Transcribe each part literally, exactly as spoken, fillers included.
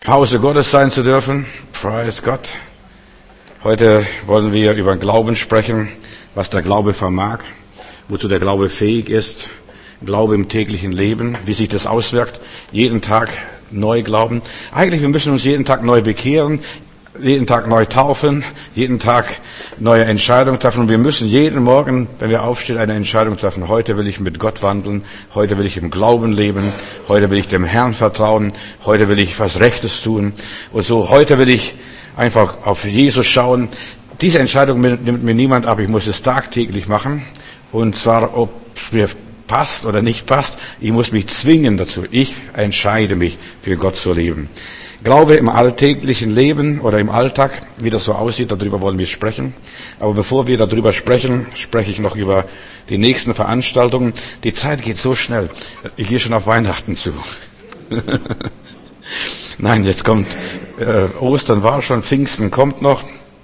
Hause Gottes sein zu dürfen. Preis Gott. Heute wollen wir über Glauben sprechen, was der Glaube vermag, wozu der Glaube fähig ist, Glaube im täglichen Leben, wie sich das auswirkt, jeden Tag neu glauben. Eigentlich, wir müssen uns jeden Tag neu bekehren, jeden Tag neu taufen, jeden Tag neue Entscheidungen treffen. Und wir müssen jeden Morgen, wenn wir aufstehen, eine Entscheidung treffen. Heute will ich mit Gott wandeln, heute will ich im Glauben leben, heute will ich dem Herrn vertrauen, heute will ich was Rechtes tun. Und so, heute will ich einfach auf Jesus schauen. Diese Entscheidung nimmt mir niemand ab. Ich muss es tagtäglich machen. Und zwar, ob es mir passt oder nicht passt, ich muss mich zwingen dazu. Ich entscheide mich, für Gott zu leben. Glaube im alltäglichen Leben oder im Alltag, wie das so aussieht, darüber wollen wir sprechen. Aber bevor wir darüber sprechen, spreche ich noch über die nächsten Veranstaltungen. Die Zeit geht so schnell. Ich gehe schon auf Weihnachten zu. Nein, jetzt kommt äh, Ostern war schon, Pfingsten kommt noch.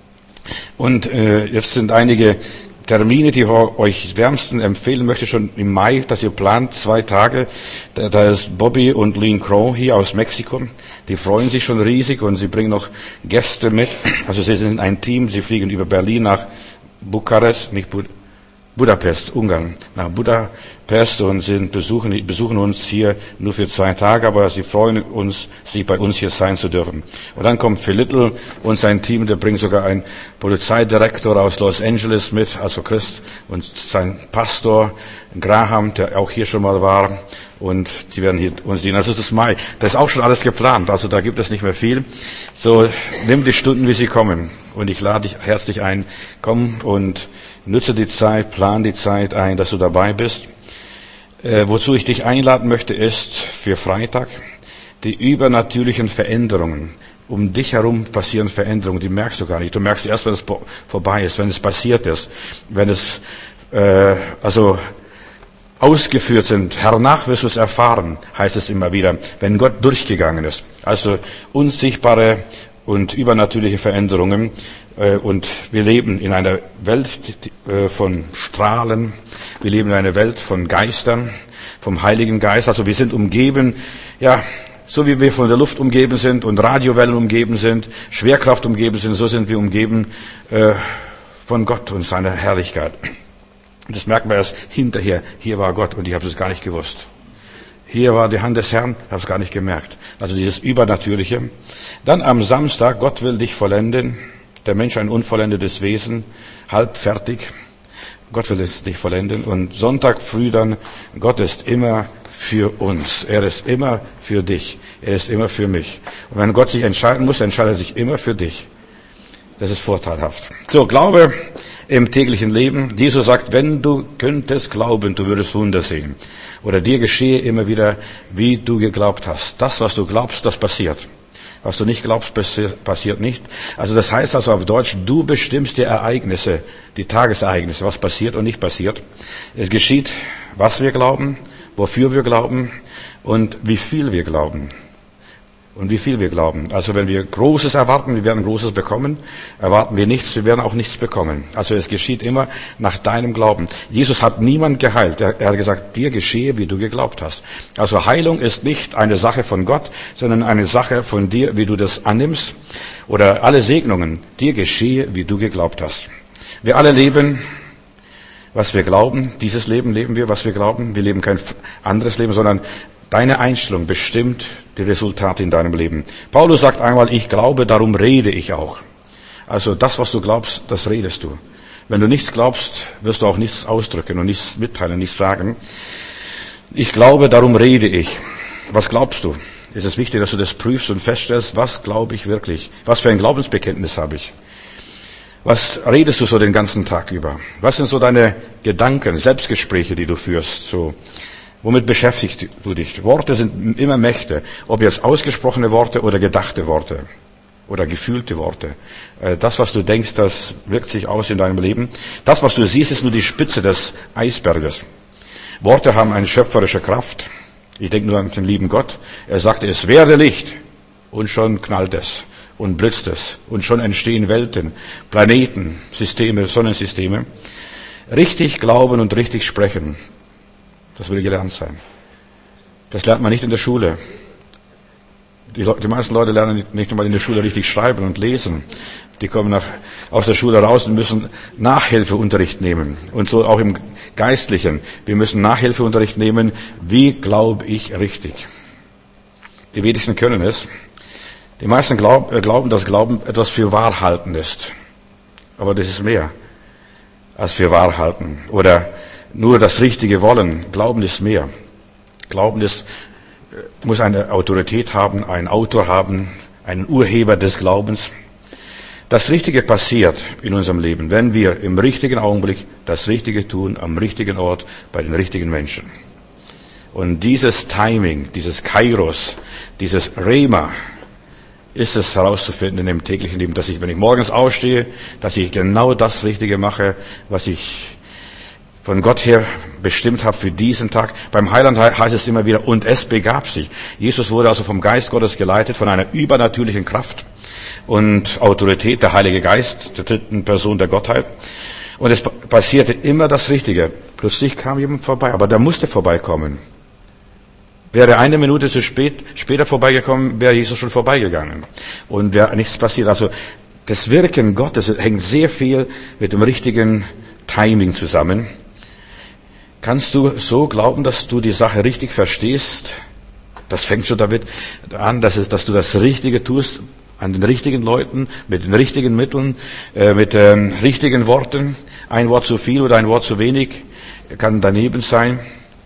Und äh, jetzt sind einige Termine, die ich euch wärmsten empfehlen möchte, schon im Mai, dass ihr plant, zwei Tage. Da, da ist Bobby und Lean Crow hier aus Mexiko. Die freuen sich schon riesig und sie bringen noch Gäste mit. Also sie sind ein Team, sie fliegen über Berlin nach Bukarest, nicht Bud- Budapest, Ungarn, nach Budapest und sind besuchen, besuchen uns hier nur für zwei Tage, aber sie freuen uns, sie bei uns hier sein zu dürfen. Und dann kommt Phil Little und sein Team, der bringt sogar einen Polizeidirektor aus Los Angeles mit, also Christ, und sein Pastor Graham, der auch hier schon mal war, und die werden hier uns dienen. Also das ist Mai. Das ist auch schon alles geplant, also da gibt es nicht mehr viel. So, nimm die Stunden, wie sie kommen. Und ich lade dich herzlich ein, komm und nutze die Zeit, plan die Zeit ein, dass du dabei bist. Äh, wozu ich dich einladen möchte, ist für Freitag die übernatürlichen Veränderungen. Um dich herum passieren Veränderungen, die merkst du gar nicht. Du merkst erst, wenn es vorbei ist, wenn es passiert ist, wenn es äh, also ausgeführt sind. Hernach wirst du es erfahren, heißt es immer wieder, wenn Gott durchgegangen ist. Also unsichtbare und übernatürliche Veränderungen. Und wir leben in einer Welt von Strahlen. Wir leben in einer Welt von Geistern, vom Heiligen Geist. Also wir sind umgeben, ja, so wie wir von der Luft umgeben sind und Radiowellen umgeben sind, Schwerkraft umgeben sind, so sind wir umgeben äh, von Gott und seiner Herrlichkeit. Und das merkt man erst hinterher. Hier war Gott und ich habe es gar nicht gewusst. Hier war die Hand des Herrn, habe es gar nicht gemerkt. Also dieses Übernatürliche. Dann am Samstag, Gott will dich vollenden. Der Mensch ein unvollendetes Wesen, halb fertig. Gott will es nicht vollenden. Und Sonntag früh dann, Gott ist immer für uns. Er ist immer für dich. Er ist immer für mich. Und wenn Gott sich entscheiden muss, entscheidet er sich immer für dich. Das ist vorteilhaft. So, Glaube im täglichen Leben. Jesus sagt, wenn du könntest glauben, du würdest Wunder sehen. Oder dir geschehe immer wieder, wie du geglaubt hast. Das, was du glaubst, das passiert. Was du nicht glaubst, passiert nicht. Also das heißt also auf Deutsch, du bestimmst die Ereignisse, die Tagesereignisse, was passiert und nicht passiert. Es geschieht, was wir glauben, wofür wir glauben und wie viel wir glauben. Und wie viel wir glauben. Also wenn wir Großes erwarten, wir werden Großes bekommen. Erwarten wir nichts, wir werden auch nichts bekommen. Also es geschieht immer nach deinem Glauben. Jesus hat niemand geheilt. Er, er hat gesagt, dir geschehe, wie du geglaubt hast. Also Heilung ist nicht eine Sache von Gott, sondern eine Sache von dir, wie du das annimmst. Oder alle Segnungen, dir geschehe, wie du geglaubt hast. Wir alle leben, was wir glauben. Dieses Leben leben wir, was wir glauben. Wir leben kein anderes Leben, sondern deine Einstellung bestimmt die Resultate in deinem Leben. Paulus sagt einmal, ich glaube, darum rede ich auch. Also das, was du glaubst, das redest du. Wenn du nichts glaubst, wirst du auch nichts ausdrücken und nichts mitteilen, nichts sagen. Ich glaube, darum rede ich. Was glaubst du? Es ist wichtig, dass du das prüfst und feststellst, was glaube ich wirklich? Was für ein Glaubensbekenntnis habe ich? Was redest du so den ganzen Tag über? Was sind so deine Gedanken, Selbstgespräche, die du führst? So, womit beschäftigst du dich? Worte sind immer Mächte, ob jetzt ausgesprochene Worte oder gedachte Worte oder gefühlte Worte. Das, was du denkst, das wirkt sich aus in deinem Leben. Das, was du siehst, ist nur die Spitze des Eisberges. Worte haben eine schöpferische Kraft. Ich denke nur an den lieben Gott. Er sagte, es werde Licht und schon knallt es und blitzt es und schon entstehen Welten, Planeten, Systeme, Sonnensysteme. Richtig glauben und richtig sprechen. Das will gelernt sein. Das lernt man nicht in der Schule. die, die meisten Leute lernen nicht, nicht einmal in der Schule richtig schreiben und lesen. Die kommen nach, aus der Schule raus und müssen Nachhilfeunterricht nehmen. Und so auch im Geistlichen. Wir müssen Nachhilfeunterricht nehmen. Wie glaube ich richtig? Die wenigsten können es. Die meisten glaub, äh, glauben, dass Glauben etwas für wahr halten ist. Aber das ist mehr als für wahr halten. Oder nur das Richtige wollen. Glauben ist mehr. Glauben ist, äh, muss eine Autorität haben, einen Autor haben, einen Urheber des Glaubens. Das Richtige passiert in unserem Leben, wenn wir im richtigen Augenblick das Richtige tun, am richtigen Ort, bei den richtigen Menschen. Und dieses Timing, dieses Kairos, dieses Rema, ist es herauszufinden in dem täglichen Leben, dass ich, wenn ich morgens aufstehe, dass ich genau das Richtige mache, was ich von Gott her bestimmt habe für diesen Tag. Beim Heiland heißt es immer wieder, und es begab sich. Jesus wurde also vom Geist Gottes geleitet, von einer übernatürlichen Kraft und Autorität, der Heilige Geist, der dritten Person der Gottheit. Und es passierte immer das Richtige. Plötzlich kam jemand vorbei, aber der musste vorbeikommen. Wäre eine Minute zu spät, später vorbeigekommen, wäre Jesus schon vorbeigegangen. Und wäre nichts passiert. Also das Wirken Gottes hängt sehr viel mit dem richtigen Timing zusammen. Kannst du so glauben, dass du die Sache richtig verstehst? Das fängt schon damit an, dass, es, dass du das Richtige tust, an den richtigen Leuten, mit den richtigen Mitteln, äh, mit den richtigen Worten. Ein Wort zu viel oder ein Wort zu wenig kann daneben sein.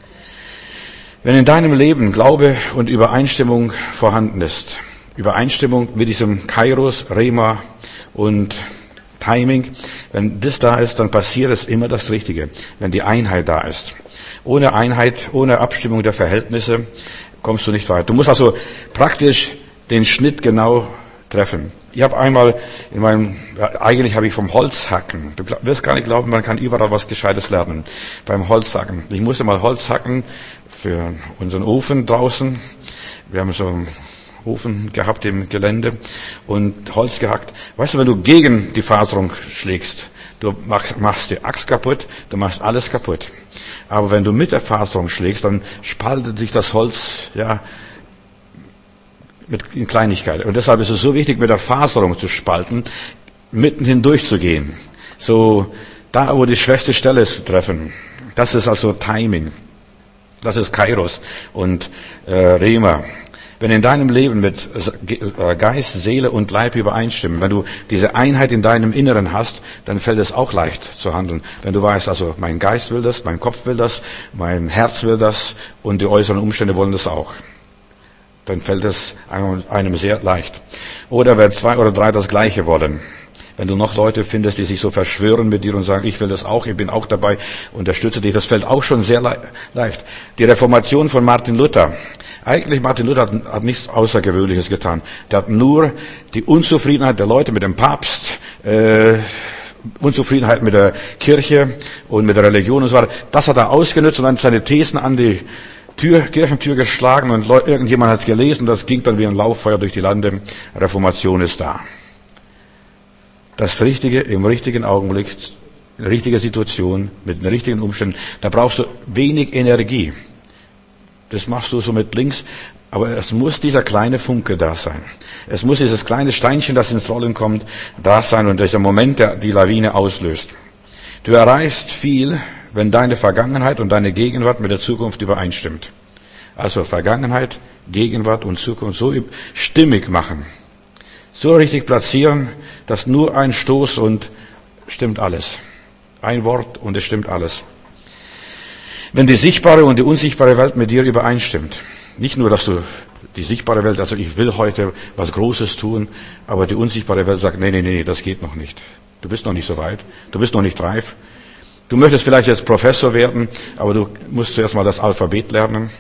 Wenn in deinem Leben Glaube und Übereinstimmung vorhanden ist, Übereinstimmung mit diesem Kairos, Rema und Timing, wenn das da ist, dann passiert es immer das Richtige, wenn die Einheit da ist. Ohne Einheit, ohne Abstimmung der Verhältnisse kommst du nicht weit. Du musst also praktisch den Schnitt genau treffen. Ich habe einmal in meinem, eigentlich habe ich vom Holzhacken, du wirst gar nicht glauben, man kann überall was Gescheites lernen, beim Holzhacken. Ich musste mal Holz hacken für unseren Ofen draußen. Wir haben so einen Ofen gehabt im Gelände und Holz gehackt. Weißt du, wenn du gegen die Faserung schlägst, du machst die Axt kaputt, du machst alles kaputt. Aber wenn du mit der Faserung schlägst, dann spaltet sich das Holz, ja, mit in Kleinigkeit. Und deshalb ist es so wichtig, mit der Faserung zu spalten, mitten hindurch zu gehen. So, da, wo die schwächste Stelle ist, zu treffen. Das ist also Timing. Das ist Kairos und äh, Rema. Wenn in deinem Leben mit Geist, Seele und Leib übereinstimmen, wenn du diese Einheit in deinem Inneren hast, dann fällt es auch leicht zu handeln. Wenn du weißt, also mein Geist will das, mein Kopf will das, mein Herz will das und die äußeren Umstände wollen das auch. Dann fällt es einem sehr leicht. Oder wenn zwei oder drei das Gleiche wollen. Wenn du noch Leute findest, die sich so verschwören mit dir und sagen, ich will das auch, ich bin auch dabei, unterstütze dich, das fällt auch schon sehr le- leicht. Die Reformation von Martin Luther. Eigentlich Martin Luther hat, hat nichts Außergewöhnliches getan. Der hat nur die Unzufriedenheit der Leute mit dem Papst, äh, Unzufriedenheit mit der Kirche und mit der Religion und so weiter. Das hat er ausgenutzt und dann seine Thesen an die Tür, Kirchentür geschlagen und Leute, irgendjemand hat es gelesen, das ging dann wie ein Lauffeuer durch die Lande. Reformation ist da. Das Richtige im richtigen Augenblick, in der richtigen Situation, mit den richtigen Umständen, da brauchst du wenig Energie. Das machst du so mit links, aber es muss dieser kleine Funke da sein. Es muss dieses kleine Steinchen, das ins Rollen kommt, da sein und dieser Moment, der die Lawine auslöst. Du erreichst viel, wenn deine Vergangenheit und deine Gegenwart mit der Zukunft übereinstimmt. Also Vergangenheit, Gegenwart und Zukunft so stimmig machen. So richtig platzieren, dass nur ein Stoß und stimmt alles. Ein Wort und es stimmt alles. Wenn die sichtbare und die unsichtbare Welt mit dir übereinstimmt, nicht nur, dass du die sichtbare Welt, also ich will heute was Großes tun, aber die unsichtbare Welt sagt, nee, nee, nee, das geht noch nicht. Du bist noch nicht so weit, du bist noch nicht reif. Du möchtest vielleicht jetzt Professor werden, aber du musst zuerst mal das Alphabet lernen.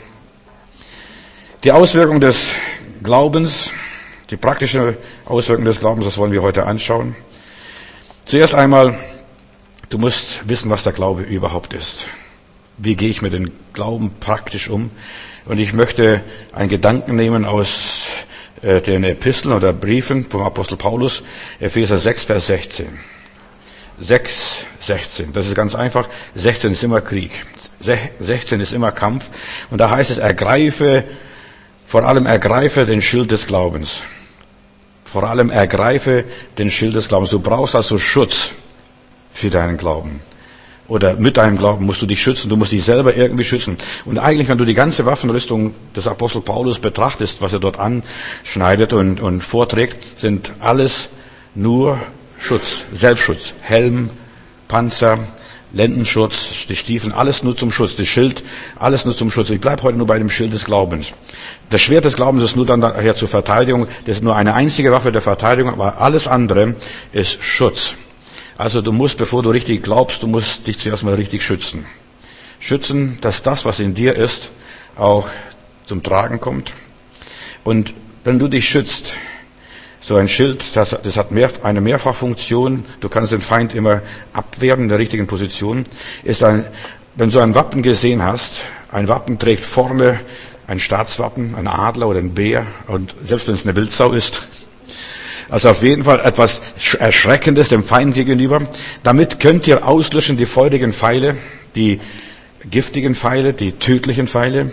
Die Auswirkung des Glaubens, die praktische Auswirkung des Glaubens, das wollen wir heute anschauen. Zuerst einmal, du musst wissen, was der Glaube überhaupt ist. Wie gehe ich mit dem Glauben praktisch um? Und ich möchte einen Gedanken nehmen aus äh, den Episteln oder Briefen vom Apostel Paulus, Epheser sechs, Vers sechzehn. sechs, sechzehn, das ist ganz einfach. sechzehn ist immer Krieg. sechzehn ist immer Kampf. Und da heißt es, ergreife Vor allem ergreife den Schild des Glaubens. Vor allem ergreife den Schild des Glaubens. Du brauchst also Schutz für deinen Glauben. Oder mit deinem Glauben musst du dich schützen. Du musst dich selber irgendwie schützen. Und eigentlich, wenn du die ganze Waffenrüstung des Apostel Paulus betrachtest, was er dort anschneidet und, und vorträgt, sind alles nur Schutz, Selbstschutz. Helm, Panzer, Lendenschutz, die Stiefel, alles nur zum Schutz. Das Schild, alles nur zum Schutz. Ich bleibe heute nur bei dem Schild des Glaubens. Das Schwert des Glaubens ist nur dann daher zur Verteidigung. Das ist nur eine einzige Waffe der Verteidigung, aber alles andere ist Schutz. Also du musst, bevor du richtig glaubst, du musst dich zuerst mal richtig schützen. Schützen, dass das, was in dir ist, auch zum Tragen kommt. Und wenn du dich schützt, so ein Schild, das, das hat mehr, eine Mehrfachfunktion. Du kannst den Feind immer abwehren in der richtigen Position. Ist ein, wenn du ein Wappen gesehen hast, ein Wappen trägt vorne ein Staatswappen, ein Adler oder ein Bär, und selbst wenn es eine Wildsau ist. Also auf jeden Fall etwas Erschreckendes dem Feind gegenüber. Damit könnt ihr auslöschen die feurigen Pfeile, die giftigen Pfeile, die tödlichen Pfeile.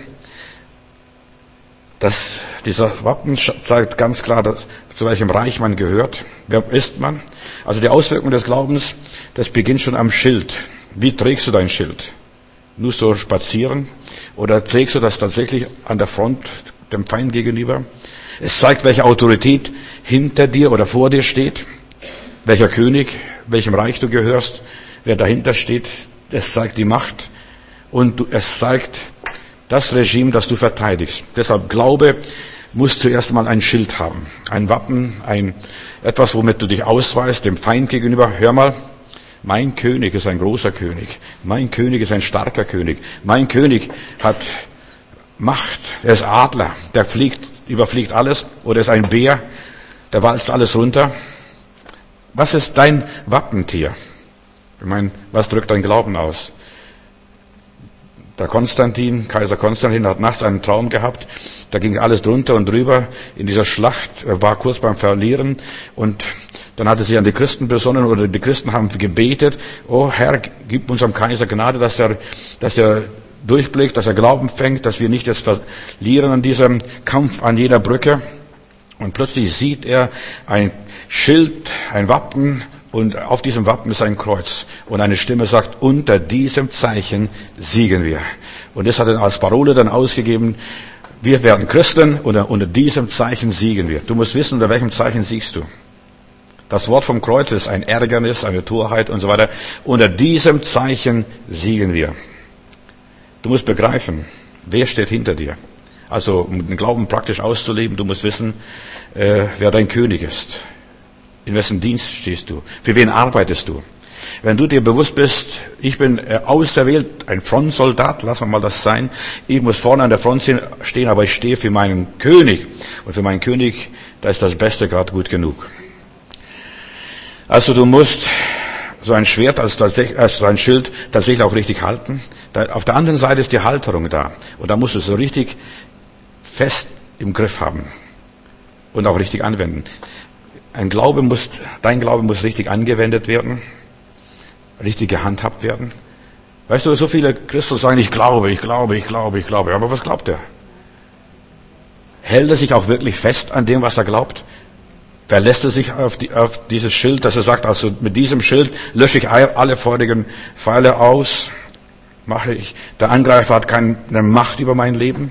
Das, dieser Wappen zeigt ganz klar, dass, zu welchem Reich man gehört. Wer ist man? Also die Auswirkung des Glaubens, das beginnt schon am Schild. Wie trägst du dein Schild? Nur so spazieren? Oder trägst du das tatsächlich an der Front dem Feind gegenüber? Es zeigt, welche Autorität hinter dir oder vor dir steht. Welcher König, welchem Reich du gehörst, wer dahinter steht. Es zeigt die Macht. Und du, es zeigt das Regime, das du verteidigst. Deshalb Glaube muss zuerst mal ein Schild haben. Ein Wappen, ein, etwas, womit du dich ausweist, dem Feind gegenüber. Hör mal, mein König ist ein großer König. Mein König ist ein starker König. Mein König hat Macht. Er ist Adler. Der fliegt, überfliegt alles. Oder ist ein Bär. Der walzt alles runter. Was ist dein Wappentier? Ich meine, was drückt dein Glauben aus? Der Konstantin, Kaiser Konstantin, hat nachts einen Traum gehabt. Da ging alles drunter und drüber in dieser Schlacht. Er war kurz beim Verlieren. Und dann hat er sich an die Christen besonnen, oder die Christen haben gebetet. Oh Herr, gib unserem Kaiser Gnade, dass er, dass er durchblickt, dass er Glauben fängt, dass wir nicht jetzt verlieren an diesem Kampf an jeder Brücke. Und plötzlich sieht er ein Schild, ein Wappen, und auf diesem Wappen ist ein Kreuz. Und eine Stimme sagt, unter diesem Zeichen siegen wir. Und das hat er als Parole dann ausgegeben, wir werden Christen, und unter diesem Zeichen siegen wir. Du musst wissen, unter welchem Zeichen siegst du. Das Wort vom Kreuz ist ein Ärgernis, eine Torheit und so weiter. Unter diesem Zeichen siegen wir. Du musst begreifen, wer steht hinter dir. Also, um den Glauben praktisch auszuleben, du musst wissen, äh, wer dein König ist. In wessen Dienst stehst du? Für wen arbeitest du? Wenn du dir bewusst bist, ich bin äh, auserwählt, ein Frontsoldat, lass mal das sein. Ich muss vorne an der Front stehen, aber ich stehe für meinen König. Und für meinen König, da ist das Beste gerade gut genug. Also du musst so ein Schwert, also so ein Schild tatsächlich auch richtig halten. Da, auf der anderen Seite ist die Halterung da. Und da musst du es so richtig fest im Griff haben. Und auch richtig anwenden. Ein Glaube muss, dein Glaube muss richtig angewendet werden. Richtig gehandhabt werden. Weißt du, so viele Christen sagen, ich glaube, ich glaube, ich glaube, ich glaube. Aber was glaubt er? Hält er sich auch wirklich fest an dem, was er glaubt? Verlässt er sich auf, die, auf dieses Schild, dass er sagt, also mit diesem Schild lösche ich alle feurigen Pfeile aus? Mache ich, der Angreifer hat keine Macht über mein Leben?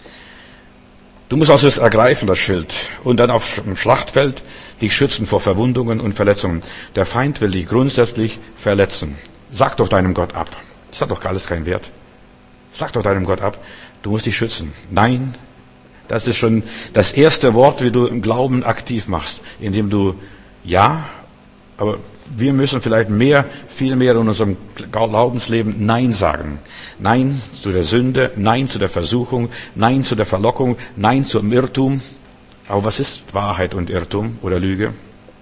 Du musst also es ergreifen, das Schild, und dann auf dem Schlachtfeld dich schützen vor Verwundungen und Verletzungen. Der Feind will dich grundsätzlich verletzen. Sag doch deinem Gott ab. Das hat doch alles keinen Wert. Sag doch deinem Gott ab, du musst dich schützen. Nein, das ist schon das erste Wort, wie du im Glauben aktiv machst, indem du ja, aber wir müssen vielleicht mehr, viel mehr in unserem Glaubensleben Nein sagen. Nein zu der Sünde, Nein zu der Versuchung, Nein zu der Verlockung, Nein zum Irrtum. Aber was ist Wahrheit und Irrtum oder Lüge?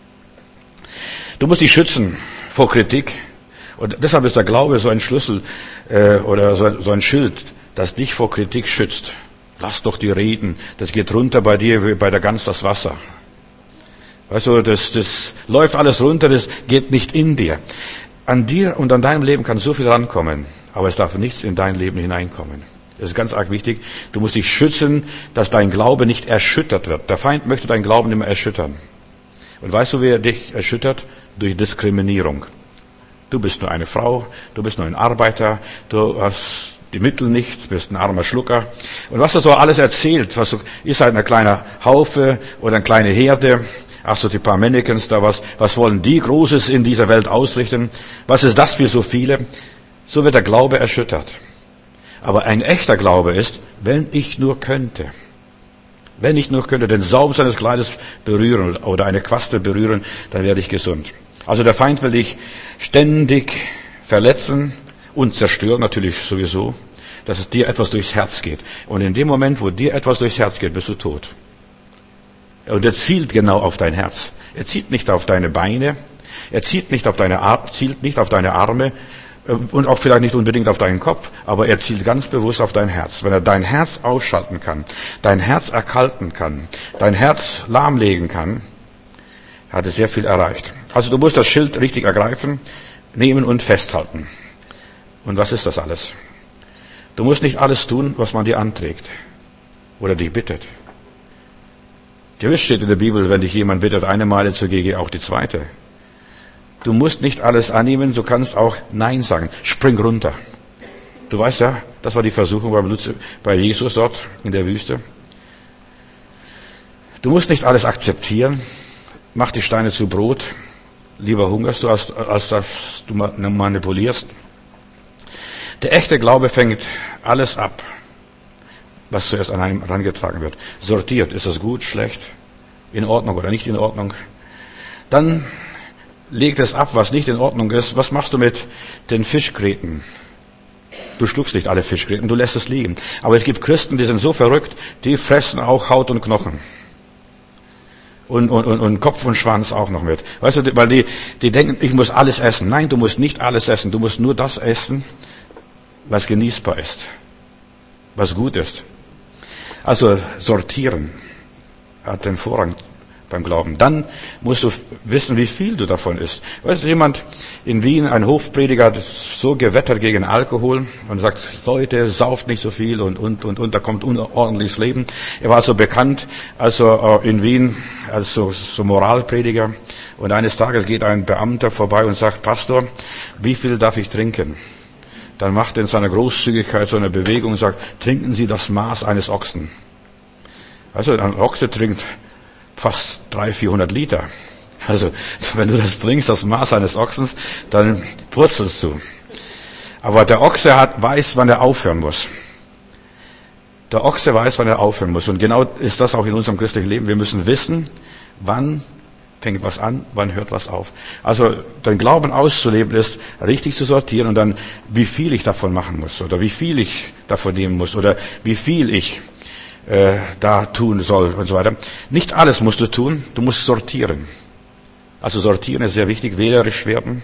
Du musst dich schützen vor Kritik. Und deshalb ist der Glaube so ein Schlüssel äh, oder so, so ein Schild, das dich vor Kritik schützt. Lass doch die reden. Das geht runter bei dir wie bei der Gans das Wasser. Weißt du, das, das läuft alles runter, das geht nicht in dir. An dir und an deinem Leben kann so viel rankommen, aber es darf nichts in dein Leben hineinkommen. Das ist ganz arg wichtig. Du musst dich schützen, dass dein Glaube nicht erschüttert wird. Der Feind möchte deinen Glauben immer erschüttern. Und weißt du, wie er dich erschüttert? Durch Diskriminierung. Du bist nur eine Frau, du bist nur ein Arbeiter, du hast die Mittel nicht, bist ein armer Schlucker. Und was er so alles erzählt, was du, ist halt ein kleiner Haufe oder eine kleine Herde. Ach so, die paar Mannequins da, was, was wollen die Großes in dieser Welt ausrichten? Was ist das für so viele? So wird der Glaube erschüttert. Aber ein echter Glaube ist, wenn ich nur könnte. Wenn ich nur könnte, den Saum seines Kleides berühren oder eine Quaste berühren, dann werde ich gesund. Also der Feind will dich ständig verletzen und zerstören, natürlich sowieso, dass es dir etwas durchs Herz geht. Und in dem Moment, wo dir etwas durchs Herz geht, bist du tot. Und er zielt genau auf dein Herz. Er zielt nicht auf deine Beine, er zielt nicht auf deine, Ar- zielt nicht auf deine Arme und auch vielleicht nicht unbedingt auf deinen Kopf, aber er zielt ganz bewusst auf dein Herz. Wenn er dein Herz ausschalten kann, dein Herz erkalten kann, dein Herz lahmlegen kann, hat er sehr viel erreicht. Also du musst das Schild richtig ergreifen, nehmen und festhalten. Und was ist das alles? Du musst nicht alles tun, was man dir anträgt oder dich bittet. Gewiss steht in der Bibel, wenn dich jemand bittet, eine Meile zu gehen, auch die zweite. Du musst nicht alles annehmen, du kannst auch Nein sagen. Spring runter. Du weißt ja, das war die Versuchung bei Jesus dort in der Wüste. Du musst nicht alles akzeptieren. Mach die Steine zu Brot. Lieber hungerst du, als, als dass du manipulierst. Der echte Glaube fängt alles ab, was zuerst an einem herangetragen wird. Sortiert, ist das gut, schlecht, in Ordnung oder nicht in Ordnung. Dann legt es ab, was nicht in Ordnung ist. Was machst du mit den Fischgräten? Du schluckst nicht alle Fischgräten, du lässt es liegen. Aber es gibt Christen, die sind so verrückt, die fressen auch Haut und Knochen. Und, und, und, und Kopf und Schwanz auch noch mit. Weißt du, weil die, die denken, ich muss alles essen. Nein, du musst nicht alles essen. Du musst nur das essen, was genießbar ist, was gut ist. Also sortieren hat den Vorrang beim Glauben. Dann musst du wissen, wie viel du davon isst. Weißt du, jemand in Wien, ein Hofprediger, hat so gewettert gegen Alkohol und sagt, Leute, sauft nicht so viel und, und, und, und, da kommt unordentliches Leben. Er war so bekannt, also in Wien, als so, so Moralprediger. Und eines Tages geht ein Beamter vorbei und sagt, Pastor, wie viel darf ich trinken? Dann macht er in seiner Großzügigkeit so eine Bewegung und sagt, trinken Sie das Maß eines Ochsen. Also ein Ochse trinkt fast dreihundert, vierhundert Liter. Also wenn du das trinkst, das Maß eines Ochsens, dann purzelst du. Aber der Ochse hat, weiß, wann er aufhören muss. Der Ochse weiß, wann er aufhören muss. Und genau ist das auch in unserem christlichen Leben. Wir müssen wissen, wann fängt was an, wann hört was auf. Also den Glauben auszuleben ist, richtig zu sortieren und dann, wie viel ich davon machen muss oder wie viel ich davon nehmen muss oder wie viel ich äh, da tun soll und so weiter. Nicht alles musst du tun, du musst sortieren. Also sortieren ist sehr wichtig, wählerisch werden.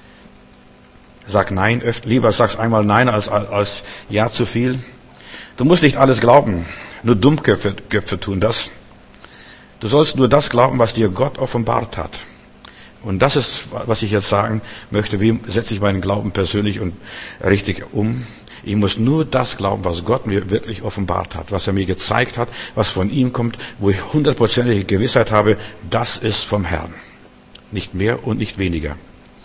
Sag Nein, öfter, lieber sag's einmal Nein als, als Ja zu viel. Du musst nicht alles glauben, nur Dummköpfe Köpfe tun das. Du sollst nur das glauben, was dir Gott offenbart hat. Und das ist, was ich jetzt sagen möchte. Wie setze ich meinen Glauben persönlich und richtig um? Ich muss nur das glauben, was Gott mir wirklich offenbart hat, was er mir gezeigt hat, was von ihm kommt, wo ich hundertprozentige Gewissheit habe, das ist vom Herrn. Nicht mehr und nicht weniger.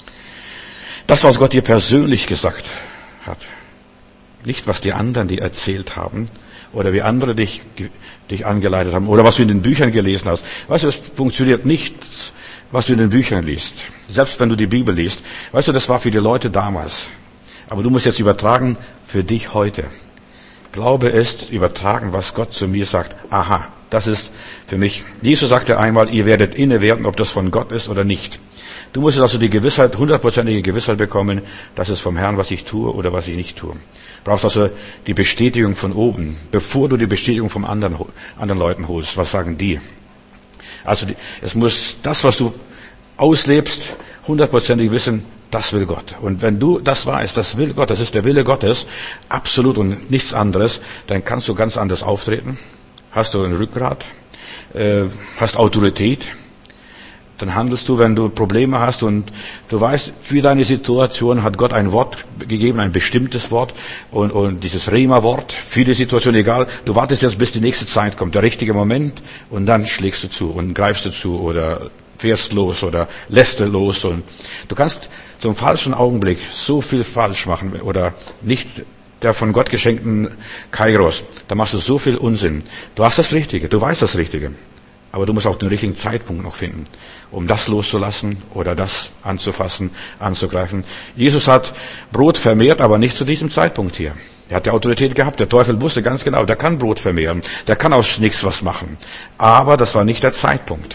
Das, was Gott dir persönlich gesagt hat. Nicht, was die anderen dir erzählt haben oder wie andere dich, dich angeleitet haben oder was du in den Büchern gelesen hast. Weißt du, es funktioniert nichts, was du in den Büchern liest. Selbst wenn du die Bibel liest. Weißt du, das war für die Leute damals. Aber du musst jetzt übertragen für dich heute. Glaube ist übertragen, was Gott zu mir sagt. Aha, das ist für mich. Jesus sagte einmal, ihr werdet inne werden, ob das von Gott ist oder nicht. Du musst also die Gewissheit, hundertprozentige Gewissheit bekommen, das ist vom Herrn, was ich tue oder was ich nicht tue. Du brauchst also die Bestätigung von oben, bevor du die Bestätigung von anderen, anderen Leuten holst. Was sagen die? Also die, es muss das, was du auslebst, hundertprozentig wissen, das will Gott. Und wenn du das weißt, das will Gott, das ist der Wille Gottes, absolut und nichts anderes, dann kannst du ganz anders auftreten. Hast du ein Rückgrat, äh, hast Autorität. Dann handelst du, wenn du Probleme hast und du weißt, für deine Situation hat Gott ein Wort gegeben, ein bestimmtes Wort und, und dieses Rema-Wort für die Situation, egal. Du wartest jetzt, bis die nächste Zeit kommt, der richtige Moment und dann schlägst du zu und greifst du zu oder fährst los oder lässt du los und du kannst zum falschen Augenblick so viel falsch machen oder nicht der von Gott geschenkten Kairos. Da machst du so viel Unsinn. Du hast das Richtige, du weißt das Richtige. Aber du musst auch den richtigen Zeitpunkt noch finden, um das loszulassen oder das anzufassen, anzugreifen. Jesus hat Brot vermehrt, aber nicht zu diesem Zeitpunkt hier. Er hat die Autorität gehabt. Der Teufel wusste ganz genau, der kann Brot vermehren. Der kann aus nichts was machen. Aber das war nicht der Zeitpunkt.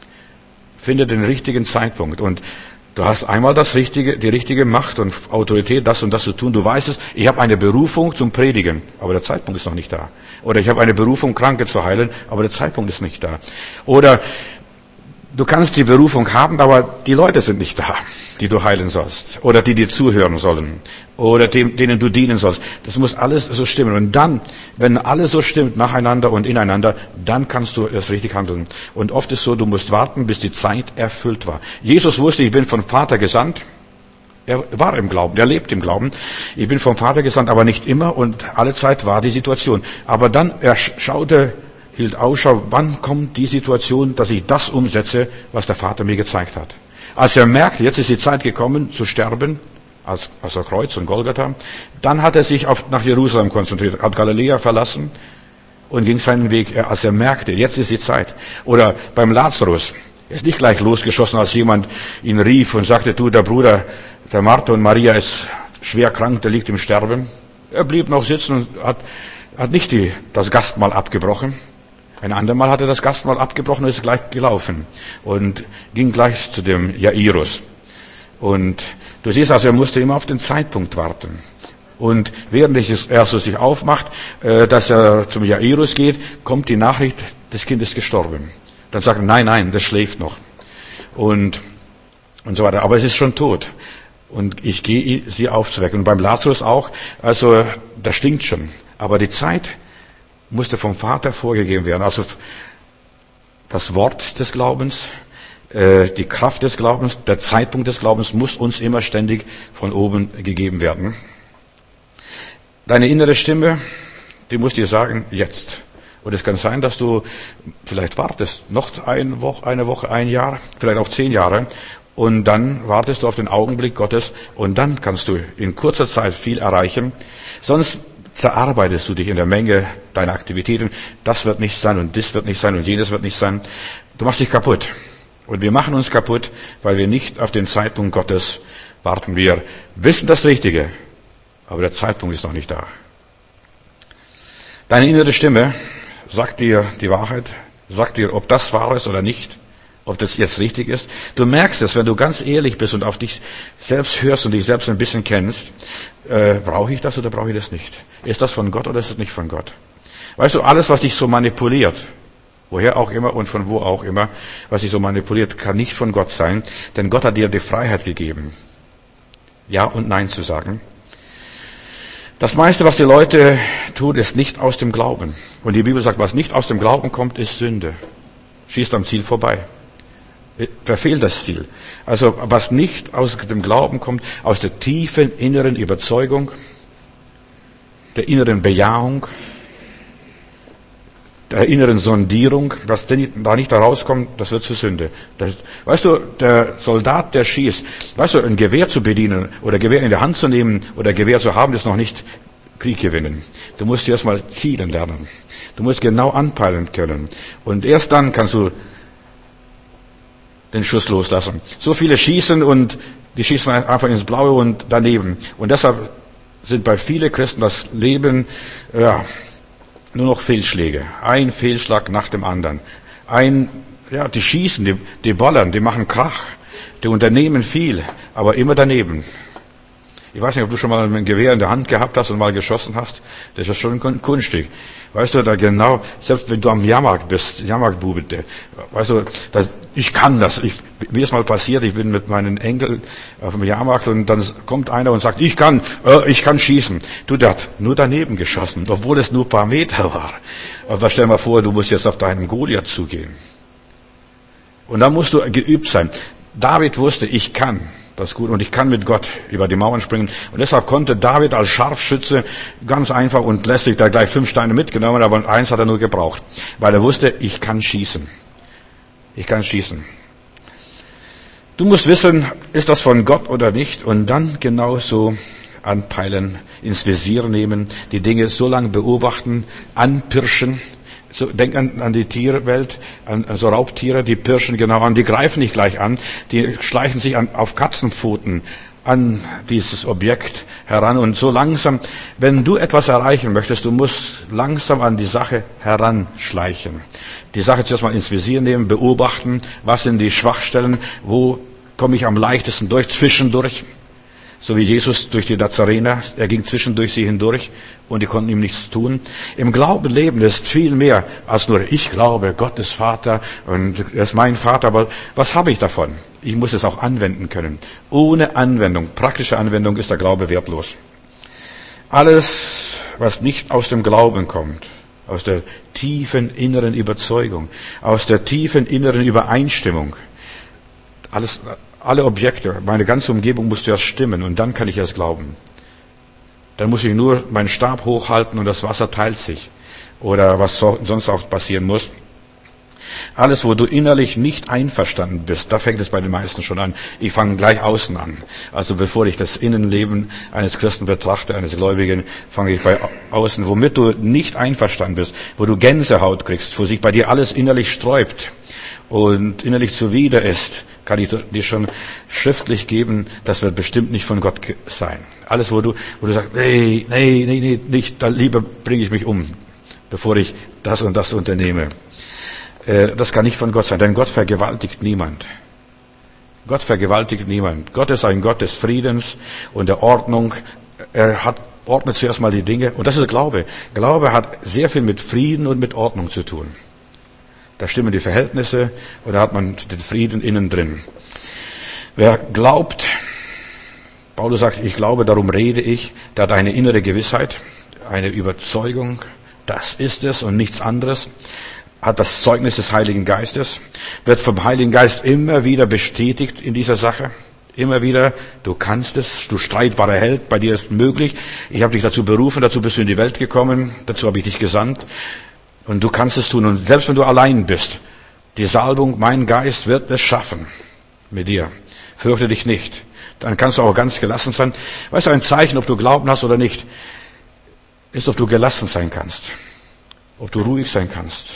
Finde den richtigen Zeitpunkt. Und du hast einmal das richtige, die richtige Macht und Autorität, das und das zu tun. Du weißt es, ich habe eine Berufung zum Predigen, aber der Zeitpunkt ist noch nicht da. Oder ich habe eine Berufung, Kranke zu heilen, aber der Zeitpunkt ist nicht da. Oder du kannst die Berufung haben, aber die Leute sind nicht da, die du heilen sollst. Oder die dir zuhören sollen. Oder dem, denen du dienen sollst. Das muss alles so stimmen. Und dann, wenn alles so stimmt, nacheinander und ineinander, dann kannst du erst richtig handeln. Und oft ist so, du musst warten, bis die Zeit erfüllt war. Jesus wusste, ich bin vom Vater gesandt. Er war im Glauben, er lebt im Glauben. Ich bin vom Vater gesandt, aber nicht immer und alle Zeit war die Situation. Aber dann, er schaute, hielt Ausschau, wann kommt die Situation, dass ich das umsetze, was der Vater mir gezeigt hat. Als er merkt, jetzt ist die Zeit gekommen, zu sterben, als, als er Kreuz und Golgatha, dann hat er sich auf, nach Jerusalem konzentriert, hat Galiläa verlassen und ging seinen Weg, als er merkte, jetzt ist die Zeit. Oder beim Lazarus, er ist nicht gleich losgeschossen, als jemand ihn rief und sagte, du, der Bruder, der Martha und Maria ist schwer krank, der liegt im Sterben. Er blieb noch sitzen und hat, hat nicht die, das Gastmahl abgebrochen. Ein andermal hat er das Gastmahl abgebrochen und ist gleich gelaufen und ging gleich zu dem Jairus. Und du siehst also, er musste immer auf den Zeitpunkt warten. Und während er so sich aufmacht, dass er zum Jairus geht, kommt die Nachricht, das Kind ist gestorben. Dann sagt er, nein, nein, das schläft noch. Und, und so weiter. Aber es ist schon tot. Und ich gehe sie aufzuwecken. Und beim Lazarus auch, also das stinkt schon. Aber die Zeit musste vom Vater vorgegeben werden. Also das Wort des Glaubens, äh, die Kraft des Glaubens, der Zeitpunkt des Glaubens muss uns immer ständig von oben gegeben werden. Deine innere Stimme, die muss dir sagen, jetzt. Und es kann sein, dass du vielleicht wartest, noch eine Woche, eine Woche, ein Jahr, vielleicht auch zehn Jahre. Und dann wartest du auf den Augenblick Gottes und dann kannst du in kurzer Zeit viel erreichen. Sonst zerarbeitest du dich in der Menge deiner Aktivitäten. Das wird nicht sein und das wird nicht sein und jenes wird nicht sein. Du machst dich kaputt. Und wir machen uns kaputt, weil wir nicht auf den Zeitpunkt Gottes warten. Wir wissen das Richtige, aber der Zeitpunkt ist noch nicht da. Deine innere Stimme sagt dir die Wahrheit, sagt dir, ob das wahr ist oder nicht. Ob das jetzt richtig ist. Du merkst es, wenn du ganz ehrlich bist und auf dich selbst hörst und dich selbst ein bisschen kennst, äh, brauche ich das oder brauche ich das nicht? Ist das von Gott oder ist es nicht von Gott? Weißt du, alles, was dich so manipuliert, woher auch immer und von wo auch immer, was dich so manipuliert, kann nicht von Gott sein, denn Gott hat dir die Freiheit gegeben, Ja und Nein zu sagen. Das meiste, was die Leute tun, ist nicht aus dem Glauben. Und die Bibel sagt, was nicht aus dem Glauben kommt, ist Sünde. Schießt am Ziel vorbei. Verfehlt das Ziel. Also was nicht aus dem Glauben kommt, aus der tiefen inneren Überzeugung, der inneren Bejahung, der inneren Sondierung, was da nicht herauskommt, das wird zur Sünde. Das, weißt du, der Soldat, der schießt, weißt du, ein Gewehr zu bedienen oder Gewehr in der Hand zu nehmen oder Gewehr zu haben, ist noch nicht Krieg gewinnen. Du musst erst mal zielen lernen. Du musst genau anpeilen können. Und erst dann kannst du den Schuss loslassen. So viele schießen und die schießen einfach ins Blaue und daneben. Und deshalb sind bei vielen Christen das Leben ja, nur noch Fehlschläge. Ein Fehlschlag nach dem anderen. Ein, ja, die schießen, die, die ballern, die machen Krach, die unternehmen viel, aber immer daneben. Ich weiß nicht, ob du schon mal ein Gewehr in der Hand gehabt hast und mal geschossen hast. Das ist schon ein Kunststück. Weißt du, da genau, selbst wenn du am Jahrmarkt bist, Jahrmarktbube, weißt du, das, ich kann das. Ich, mir ist mal passiert, ich bin mit meinen Enkeln auf dem Jahrmarkt und dann kommt einer und sagt, ich kann, äh, ich kann schießen. Du, der hat nur daneben geschossen, obwohl es nur ein paar Meter war. Aber stell dir mal vor, du musst jetzt auf deinen Goliath zugehen. Und da musst du geübt sein. David wusste, ich kann das gut und ich kann mit Gott über die Mauern springen. Und deshalb konnte David als Scharfschütze ganz einfach und lässig da gleich fünf Steine mitgenommen, aber eins hat er nur gebraucht. Weil er wusste, ich kann schießen. Ich kann schießen. Du musst wissen, ist das von Gott oder nicht? Und dann genauso anpeilen, ins Visier nehmen, die Dinge so lange beobachten, anpirschen. So, denk an, an die Tierwelt, an, an so Raubtiere, die pirschen genau an, die greifen nicht gleich an, die schleichen sich an, auf Katzenpfoten an dieses Objekt heran und so langsam, wenn du etwas erreichen möchtest, du musst langsam an die Sache heranschleichen. Die Sache zuerst mal ins Visier nehmen, beobachten, was sind die Schwachstellen, wo komme ich am leichtesten durch, zwischendurch. So wie Jesus durch die Nazarener, er ging zwischendurch sie hindurch und die konnten ihm nichts tun. Im Glauben leben ist viel mehr als nur, ich glaube, Gott ist Vater und er ist mein Vater, aber was habe ich davon? Ich muss es auch anwenden können. Ohne Anwendung, praktische Anwendung ist der Glaube wertlos. Alles, was nicht aus dem Glauben kommt, aus der tiefen inneren Überzeugung, aus der tiefen inneren Übereinstimmung, alles, alle Objekte, meine ganze Umgebung muss ja stimmen und dann kann ich erst glauben. Dann muss ich nur meinen Stab hochhalten und das Wasser teilt sich. Oder was sonst auch passieren muss. Alles, wo du innerlich nicht einverstanden bist, da fängt es bei den meisten schon an. Ich fange gleich außen an. Also bevor ich das Innenleben eines Christen betrachte, eines Gläubigen, fange ich bei außen. Womit du nicht einverstanden bist, wo du Gänsehaut kriegst, wo sich bei dir alles innerlich sträubt und innerlich zuwider ist, kann ich dir schon schriftlich geben, das wird bestimmt nicht von Gott sein. Alles, wo du, wo du sagst, nee, nee, nee, nee, nicht, da lieber bringe ich mich um, bevor ich das und das unternehme. Das kann nicht von Gott sein, denn Gott vergewaltigt niemand. Gott vergewaltigt niemand. Gott ist ein Gott des Friedens und der Ordnung. Er hat, ordnet zuerst mal die Dinge. Und das ist Glaube. Glaube hat sehr viel mit Frieden und mit Ordnung zu tun. Da stimmen die Verhältnisse und da hat man den Frieden innen drin. Wer glaubt, Paulus sagt, ich glaube, darum rede ich, der hat eine innere Gewissheit, eine Überzeugung, das ist es und nichts anderes, hat das Zeugnis des Heiligen Geistes, wird vom Heiligen Geist immer wieder bestätigt in dieser Sache. Immer wieder, du kannst es, du streitbarer Held, bei dir ist möglich. Ich habe dich dazu berufen, dazu bist du in die Welt gekommen, dazu habe ich dich gesandt. Und du kannst es tun. Und selbst wenn du allein bist, die Salbung, mein Geist wird es schaffen mit dir. Fürchte dich nicht. Dann kannst du auch ganz gelassen sein. Weißt du, ein Zeichen, ob du Glauben hast oder nicht, ist, ob du gelassen sein kannst. Ob du ruhig sein kannst.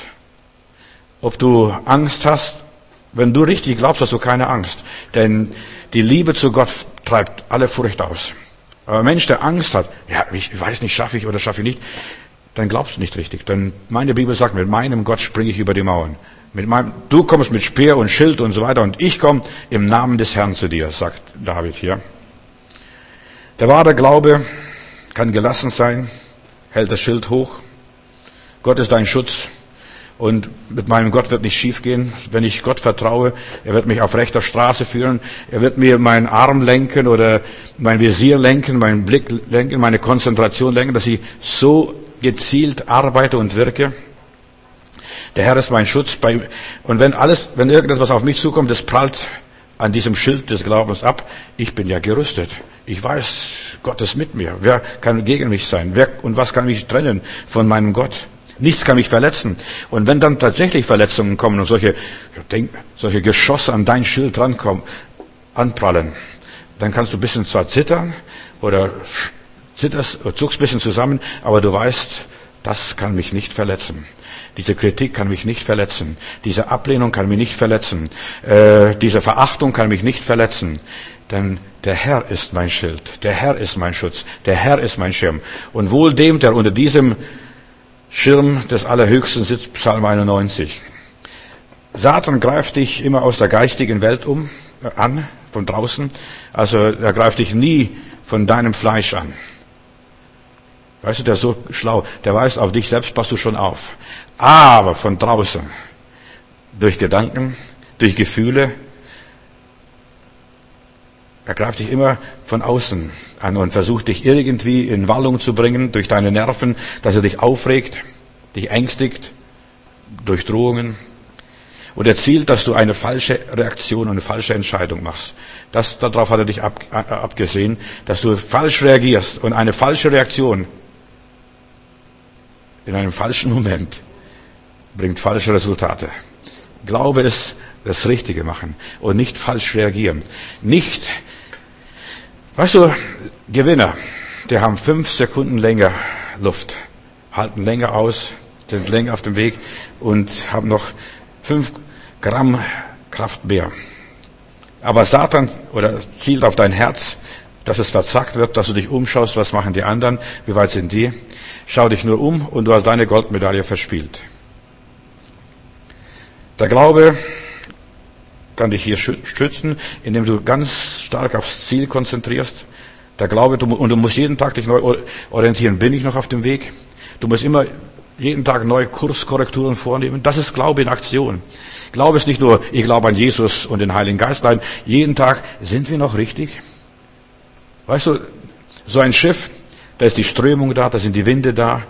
Ob du Angst hast. Wenn du richtig glaubst, hast du keine Angst. Denn die Liebe zu Gott treibt alle Furcht aus. Aber ein Mensch, der Angst hat, ja, ich weiß nicht, schaffe ich oder schaffe ich nicht, dann glaubst du nicht richtig. Denn meine Bibel sagt, mit meinem Gott springe ich über die Mauern. Mit meinem, du kommst mit Speer und Schild und so weiter und ich komme im Namen des Herrn zu dir, sagt David hier. Der wahre Glaube kann gelassen sein, hält das Schild hoch. Gott ist dein Schutz und mit meinem Gott wird nicht schief gehen. Wenn ich Gott vertraue, er wird mich auf rechter Straße führen. Er wird mir meinen Arm lenken oder mein Visier lenken, meinen Blick lenken, meine Konzentration lenken, dass ich so gezielt arbeite und wirke. Der Herr ist mein Schutz. Bei, und wenn alles, wenn irgendetwas auf mich zukommt, das prallt an diesem Schild des Glaubens ab. Ich bin ja gerüstet. Ich weiß, Gott ist mit mir. Wer kann gegen mich sein? Wer und was kann mich trennen von meinem Gott? Nichts kann mich verletzen. Und wenn dann tatsächlich Verletzungen kommen und solche, solche Geschosse an dein Schild rankommen, anprallen, dann kannst du ein bisschen zwar zittern oder zitterst, zuckst ein bisschen zusammen, aber du weißt, das kann mich nicht verletzen. Diese Kritik kann mich nicht verletzen. Diese Ablehnung kann mich nicht verletzen. Äh, diese Verachtung kann mich nicht verletzen. Denn der Herr ist mein Schild. Der Herr ist mein Schutz. Der Herr ist mein Schirm. Und wohl dem, der unter diesem Schirm des Allerhöchsten sitzt, Psalm einundneunzig. Satan greift dich immer aus der geistigen Welt um, äh, an, von draußen. Also er greift dich nie von deinem Fleisch an. Weißt du, der ist so schlau, der weiß, auf dich selbst passt du schon auf. Aber von draußen, durch Gedanken, durch Gefühle, er greift dich immer von außen an und versucht dich irgendwie in Wallung zu bringen, durch deine Nerven, dass er dich aufregt, dich ängstigt, durch Drohungen. Und er zielt, dass du eine falsche Reaktion und eine falsche Entscheidung machst. Das, darauf hat er dich ab, äh, abgesehen, dass du falsch reagierst und eine falsche Reaktion in einem falschen Moment bringt falsche Resultate. Glaube ist das Richtige machen und nicht falsch reagieren. Nicht, weißt du, Gewinner, die haben fünf Sekunden länger Luft, halten länger aus, sind länger auf dem Weg und haben noch fünf Gramm Kraft mehr. Aber Satan oder zielt auf dein Herz, dass es verzagt wird, dass du dich umschaust, was machen die anderen, wie weit sind die. Schau dich nur um und du hast deine Goldmedaille verspielt. Der Glaube kann dich hier schützen, indem du ganz stark aufs Ziel konzentrierst. Der Glaube, und du musst jeden Tag dich neu orientieren. Bin ich noch auf dem Weg? Du musst immer jeden Tag neue Kurskorrekturen vornehmen. Das ist Glaube in Aktion. Glaube ist nicht nur, ich glaube an Jesus und den Heiligen Geist. Nein, jeden Tag, sind wir noch richtig? Weißt du, so ein Schiff, da ist die Strömung da, da sind die Winde da.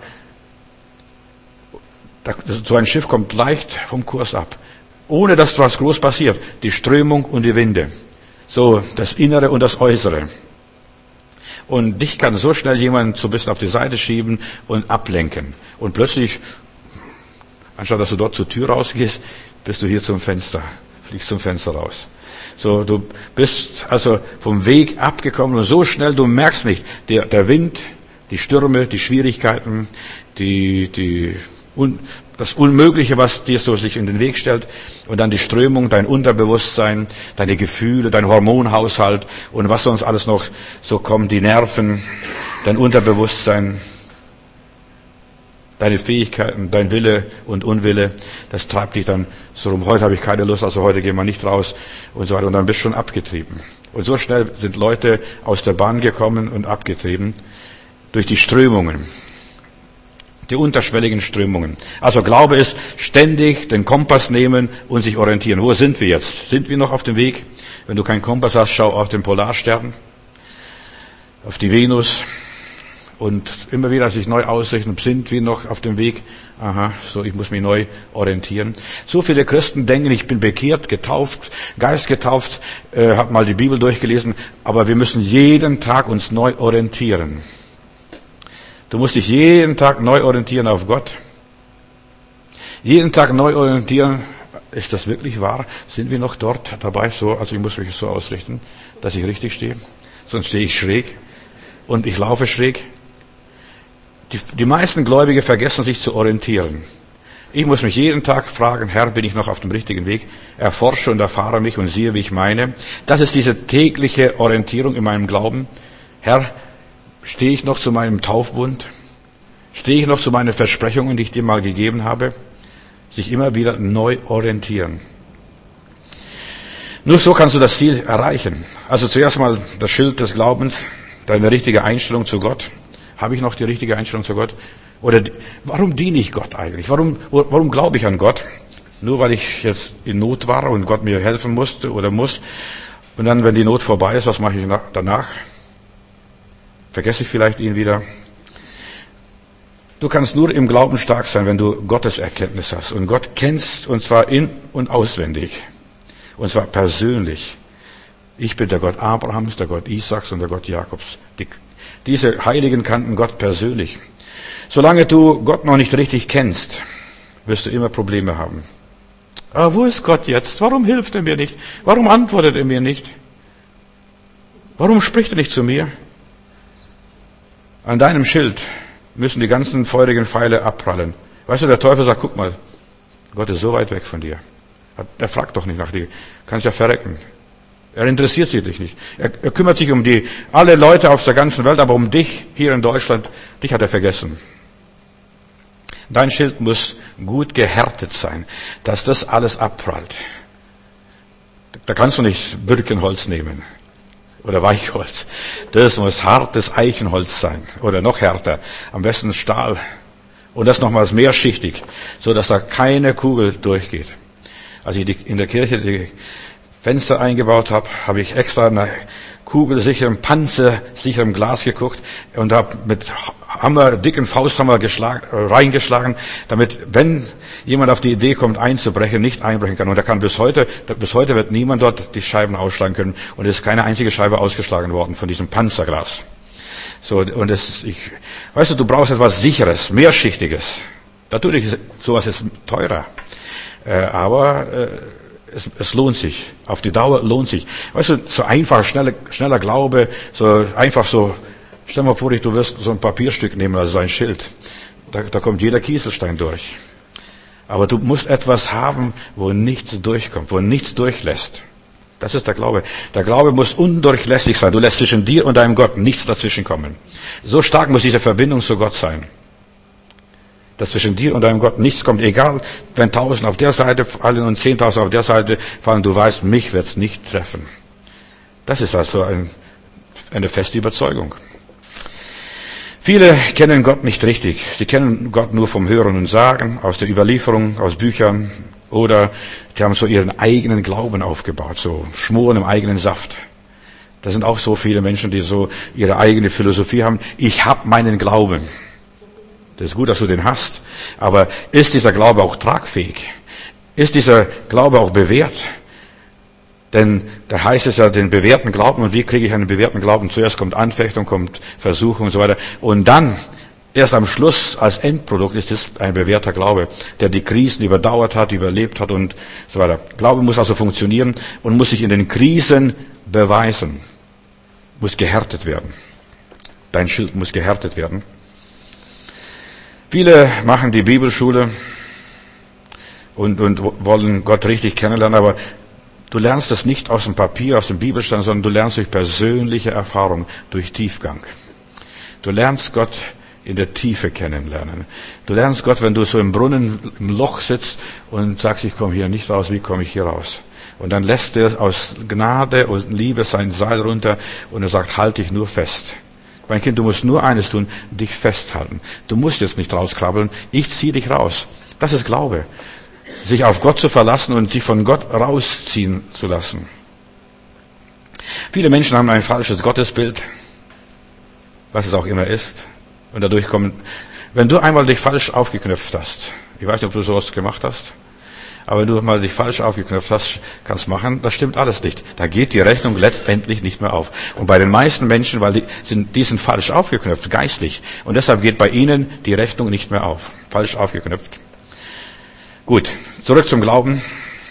So ein Schiff kommt leicht vom Kurs ab. Ohne dass was groß passiert. Die Strömung und die Winde. So, das Innere und das Äußere. Und dich kann so schnell jemand so ein bisschen auf die Seite schieben und ablenken. Und plötzlich, anstatt dass du dort zur Tür rausgehst, bist du hier zum Fenster, fliegst zum Fenster raus. So, du bist also vom Weg abgekommen und so schnell, du merkst nicht, der, der Wind, die Stürme, die Schwierigkeiten, die, die, un, das Unmögliche, was dir so sich in den Weg stellt, und dann die Strömung, dein Unterbewusstsein, deine Gefühle, dein Hormonhaushalt und was sonst alles noch so kommt, die Nerven, dein Unterbewusstsein, deine Fähigkeiten, dein Wille und Unwille, das treibt dich dann so rum. Heute habe ich keine Lust, also heute gehen wir nicht raus und so weiter. Und dann bist du schon abgetrieben. Und so schnell sind Leute aus der Bahn gekommen und abgetrieben durch die Strömungen, die unterschwelligen Strömungen. Also Glaube ist ständig den Kompass nehmen und sich orientieren. Wo sind wir jetzt? Sind wir noch auf dem Weg? Wenn du keinen Kompass hast, schau auf den Polarstern, auf die Venus. Und immer wieder sich neu ausrichten, sind wir noch auf dem Weg? Aha, so, ich muss mich neu orientieren. So viele Christen denken, ich bin bekehrt, getauft, Geist getauft, äh, habe mal die Bibel durchgelesen, aber wir müssen jeden Tag uns neu orientieren. Du musst dich jeden Tag neu orientieren auf Gott. Jeden Tag neu orientieren, ist das wirklich wahr? Sind wir noch dort dabei? So, also ich muss mich so ausrichten, dass ich richtig stehe. Sonst stehe ich schräg und ich laufe schräg. Die, die meisten Gläubige vergessen sich zu orientieren. Ich muss mich jeden Tag fragen, Herr, bin ich noch auf dem richtigen Weg? Erforsche und erfahre mich und siehe, wie ich meine. Das ist diese tägliche Orientierung in meinem Glauben. Herr, stehe ich noch zu meinem Taufbund? Stehe ich noch zu meinen Versprechungen, die ich dir mal gegeben habe? Sich immer wieder neu orientieren. Nur so kannst du das Ziel erreichen. Also zuerst mal das Schild des Glaubens, deine richtige Einstellung zu Gott. Habe ich noch die richtige Einstellung zu Gott? Oder die, warum diene ich Gott eigentlich? Warum, warum glaube ich an Gott? Nur weil ich jetzt in Not war und Gott mir helfen musste oder muss. Und dann, wenn die Not vorbei ist, was mache ich danach? Vergesse ich vielleicht ihn wieder? Du kannst nur im Glauben stark sein, wenn du Gottes Erkenntnis hast. Und Gott kennst, und zwar in- und auswendig. Und zwar persönlich. Ich bin der Gott Abrahams, der Gott Isaaks und der Gott Jakobs. Die, diese Heiligen kannten Gott persönlich. Solange du Gott noch nicht richtig kennst, wirst du immer Probleme haben. Aber wo ist Gott jetzt? Warum hilft er mir nicht? Warum antwortet er mir nicht? Warum spricht er nicht zu mir? An deinem Schild müssen die ganzen feurigen Pfeile abprallen. Weißt du, der Teufel sagt, guck mal, Gott ist so weit weg von dir. Er fragt doch nicht nach dir. Kannst ja verrecken. Er interessiert sich dich nicht. Er, er kümmert sich um die, alle Leute auf der ganzen Welt, aber um dich hier in Deutschland, dich hat er vergessen. Dein Schild muss gut gehärtet sein, dass das alles abprallt. Da kannst du nicht Birkenholz nehmen oder Weichholz. Das muss hartes Eichenholz sein oder noch härter. Am besten Stahl. Und das nochmals mehrschichtig, so dass da keine Kugel durchgeht. Als ich in der Kirche die Fenster eingebaut habe, habe ich extra nach kugelsicherem, panzersicherem Glas geguckt und habe mit Hammer, dicken Fausthammer geschlagen, reingeschlagen, damit, wenn jemand auf die Idee kommt, einzubrechen, nicht einbrechen kann. Und er kann bis heute, bis heute wird niemand dort die Scheiben ausschlagen können. Und es ist keine einzige Scheibe ausgeschlagen worden von diesem Panzerglas. So, und es, ich, weißt du, du brauchst etwas Sicheres, Mehrschichtiges. Natürlich, sowas ist teurer. Äh, aber, äh, es, es lohnt sich. Auf die Dauer lohnt sich. Weißt du, so einfach, schneller, schneller Glaube, so einfach so, stell mal vor, du wirst so ein Papierstück nehmen, also so ein Schild. Da, da kommt jeder Kieselstein durch. Aber du musst etwas haben, wo nichts durchkommt, wo nichts durchlässt. Das ist der Glaube. Der Glaube muss undurchlässig sein. Du lässt zwischen dir und deinem Gott nichts dazwischen kommen. So stark muss diese Verbindung zu Gott sein, dass zwischen dir und deinem Gott nichts kommt. Egal, wenn tausend auf der Seite fallen und zehntausend auf der Seite fallen, du weißt, mich wird's nicht treffen. Das ist also ein, eine feste Überzeugung. Viele kennen Gott nicht richtig. Sie kennen Gott nur vom Hören und Sagen, aus der Überlieferung, aus Büchern, oder die haben so ihren eigenen Glauben aufgebaut, so schmoren im eigenen Saft. Da sind auch so viele Menschen, die so ihre eigene Philosophie haben. Ich habe meinen Glauben. Das ist gut, dass du den hast. Aber ist dieser Glaube auch tragfähig? Ist dieser Glaube auch bewährt? Denn da heißt es ja, den bewährten Glauben. Und wie kriege ich einen bewährten Glauben? Zuerst kommt Anfechtung, kommt Versuchung und so weiter. Und dann, erst am Schluss, als Endprodukt, ist es ein bewährter Glaube, der die Krisen überdauert hat, überlebt hat und so weiter. Glaube muss also funktionieren und muss sich in den Krisen beweisen. Muss gehärtet werden. Dein Schild muss gehärtet werden. Viele machen die Bibelschule und, und wollen Gott richtig kennenlernen, aber du lernst das nicht aus dem Papier, aus dem Bibelstand, sondern du lernst durch persönliche Erfahrung, durch Tiefgang. Du lernst Gott in der Tiefe kennenlernen. Du lernst Gott, wenn du so im Brunnen, im Loch sitzt und sagst, ich komme hier nicht raus, wie komme ich hier raus? Und dann lässt er aus Gnade und Liebe sein Seil runter und er sagt, halt dich nur fest. Mein Kind, du musst nur eines tun, dich festhalten. Du musst jetzt nicht rauskrabbeln, ich ziehe dich raus. Das ist Glaube. Sich auf Gott zu verlassen und sich von Gott rausziehen zu lassen. Viele Menschen haben ein falsches Gottesbild, was es auch immer ist. Und dadurch kommen, wenn du einmal dich falsch aufgeknöpft hast, ich weiß nicht, ob du sowas gemacht hast, aber wenn du mal dich falsch aufgeknöpft hast, kannst machen, das stimmt alles nicht. Da geht die Rechnung letztendlich nicht mehr auf. Und bei den meisten Menschen, weil die sind, die sind falsch aufgeknöpft, geistlich. Und deshalb geht bei ihnen die Rechnung nicht mehr auf. Falsch aufgeknöpft. Gut, zurück zum Glauben.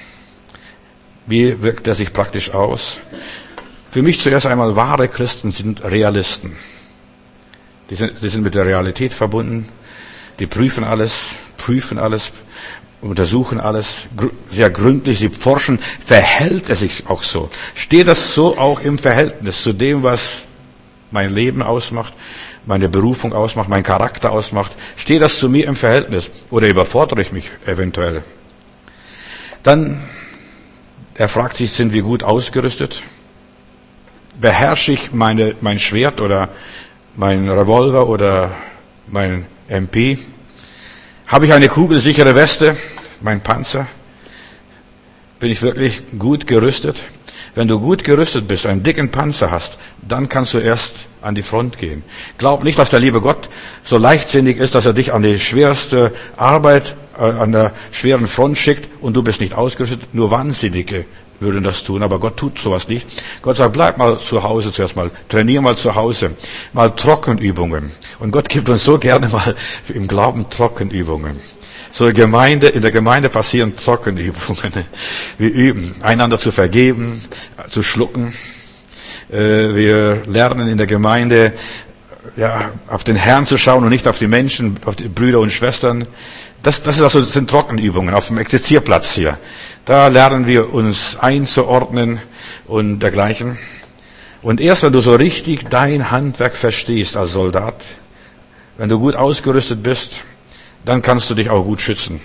Wie wirkt er sich praktisch aus? Für mich zuerst einmal, wahre Christen sind Realisten. Die sind, die sind mit der Realität verbunden. Die prüfen alles, prüfen alles, untersuchen alles sehr gründlich. Sie forschen, verhält es sich auch so? Steht das so auch im Verhältnis zu dem, was mein Leben ausmacht, meine Berufung ausmacht, mein Charakter ausmacht? Steht das zu mir im Verhältnis? Oder überfordere ich mich eventuell? Dann, er fragt sich, sind wir gut ausgerüstet? Beherrsche ich meine, mein Schwert oder mein Revolver oder mein M P? Habe ich eine kugelsichere Weste, mein Panzer? Bin ich wirklich gut gerüstet? Wenn du gut gerüstet bist, einen dicken Panzer hast, dann kannst du erst an die Front gehen. Glaub nicht, dass der liebe Gott so leichtsinnig ist, dass er dich an die schwerste Arbeit, äh, an der schweren Front schickt und du bist nicht ausgerüstet. Nur Wahnsinnige würden das tun, aber Gott tut sowas nicht. Gott sagt, bleib mal zu Hause zuerst mal, trainier mal zu Hause, mal Trockenübungen. Und Gott gibt uns so gerne mal im Glauben Trockenübungen. So in der Gemeinde, in der Gemeinde passieren Trockenübungen. Wir üben, einander zu vergeben, zu schlucken. Wir lernen in der Gemeinde, ja, auf den Herrn zu schauen und nicht auf die Menschen, auf die Brüder und Schwestern. Das, das ist also, das sind Trockenübungen auf dem Exerzierplatz hier. Da lernen wir uns einzuordnen und dergleichen. Und erst wenn du so richtig dein Handwerk verstehst als Soldat, wenn du gut ausgerüstet bist, dann kannst du dich auch gut schützen.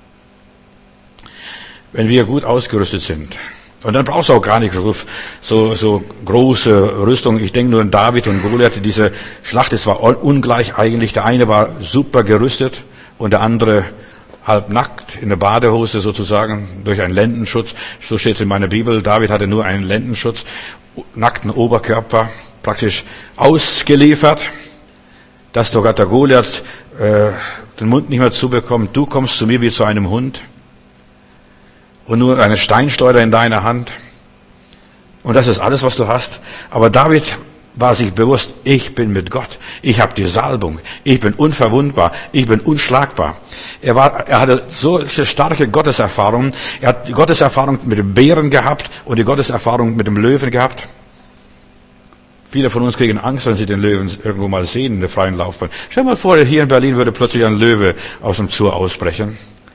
Wenn wir gut ausgerüstet sind. Und dann brauchst du auch gar nicht so, so, so große Rüstung. Ich denke nur an David und Goliath. Diese Schlacht ist zwar ungleich eigentlich. Der eine war super gerüstet und der andere halb nackt in der Badehose sozusagen durch einen Lendenschutz. So steht es in meiner Bibel. David hatte nur einen Lendenschutz, nackten Oberkörper, praktisch ausgeliefert. dass der Goliath äh, den Mund nicht mehr zubekommt. Du kommst zu mir wie zu einem Hund und nur eine Steinschleuder in deiner Hand. Und das ist alles, was du hast. Aber David war sich bewusst, ich bin mit Gott. Ich habe die Salbung. Ich bin unverwundbar. Ich bin unschlagbar. Er war, er hatte solche starke Gotteserfahrungen. Er hat die Gotteserfahrung mit dem Bären gehabt und die Gotteserfahrung mit dem Löwen gehabt. Viele von uns kriegen Angst, wenn sie den Löwen irgendwo mal sehen in der freien Laufbahn. Stell dir mal vor, hier in Berlin würde plötzlich ein Löwe aus dem Zoo ausbrechen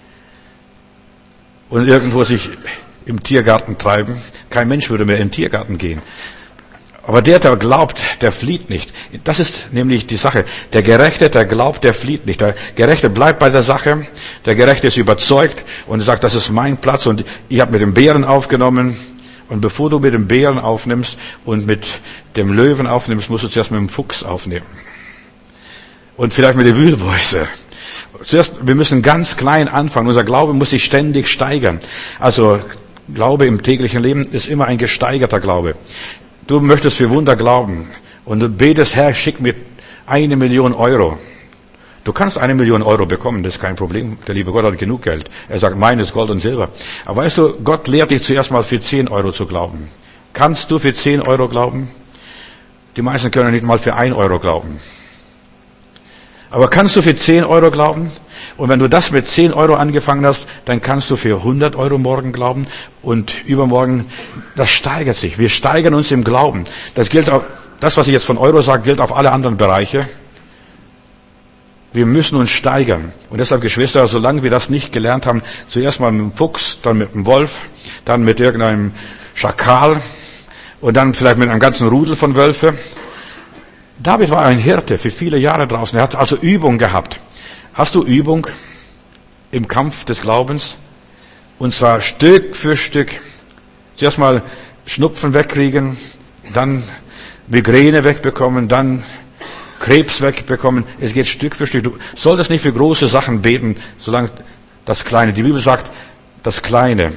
und irgendwo sich im Tiergarten treiben. Kein Mensch würde mehr in den Tiergarten gehen. Aber der, der glaubt, der flieht nicht. Das ist nämlich die Sache. Der Gerechte, der glaubt, der flieht nicht. Der Gerechte bleibt bei der Sache. Der Gerechte ist überzeugt und sagt, das ist mein Platz und ich habe mit dem Bären aufgenommen. Und bevor du mit dem Bären aufnimmst und mit dem Löwen aufnimmst, musst du zuerst mit dem Fuchs aufnehmen. Und vielleicht mit der Wühlmäuse. Zuerst, wir müssen ganz klein anfangen. Unser Glaube muss sich ständig steigern. Also, Glaube im täglichen Leben ist immer ein gesteigerter Glaube. Du möchtest für Wunder glauben und du betest, Herr, schick mir eine Million Euro. Du kannst eine Million Euro bekommen, das ist kein Problem. Der liebe Gott hat genug Geld. Er sagt, meines Gold und Silber. Aber weißt du, Gott lehrt dich zuerst mal für zehn Euro zu glauben. Kannst du für zehn Euro glauben? Die meisten können nicht mal für ein Euro glauben. Aber kannst du für zehn Euro glauben? Und wenn du das mit zehn Euro angefangen hast, dann kannst du für hundert Euro morgen glauben und übermorgen, das steigert sich. Wir steigern uns im Glauben. Das gilt auch, das, was ich jetzt von Euro sage, gilt auf alle anderen Bereiche. Wir müssen uns steigern. Und deshalb, Geschwister, solange wir das nicht gelernt haben, zuerst mal mit dem Fuchs, dann mit dem Wolf, dann mit irgendeinem Schakal und dann vielleicht mit einem ganzen Rudel von Wölfe. David war ein Hirte für viele Jahre draußen. Er hat also Übung gehabt. Hast du Übung im Kampf des Glaubens? Und zwar Stück für Stück. Zuerst mal Schnupfen wegkriegen, dann Migräne wegbekommen, dann Krebs wegbekommen. Es geht Stück für Stück. Du solltest nicht für große Sachen beten, solange das Kleine. Die Bibel sagt, das Kleine.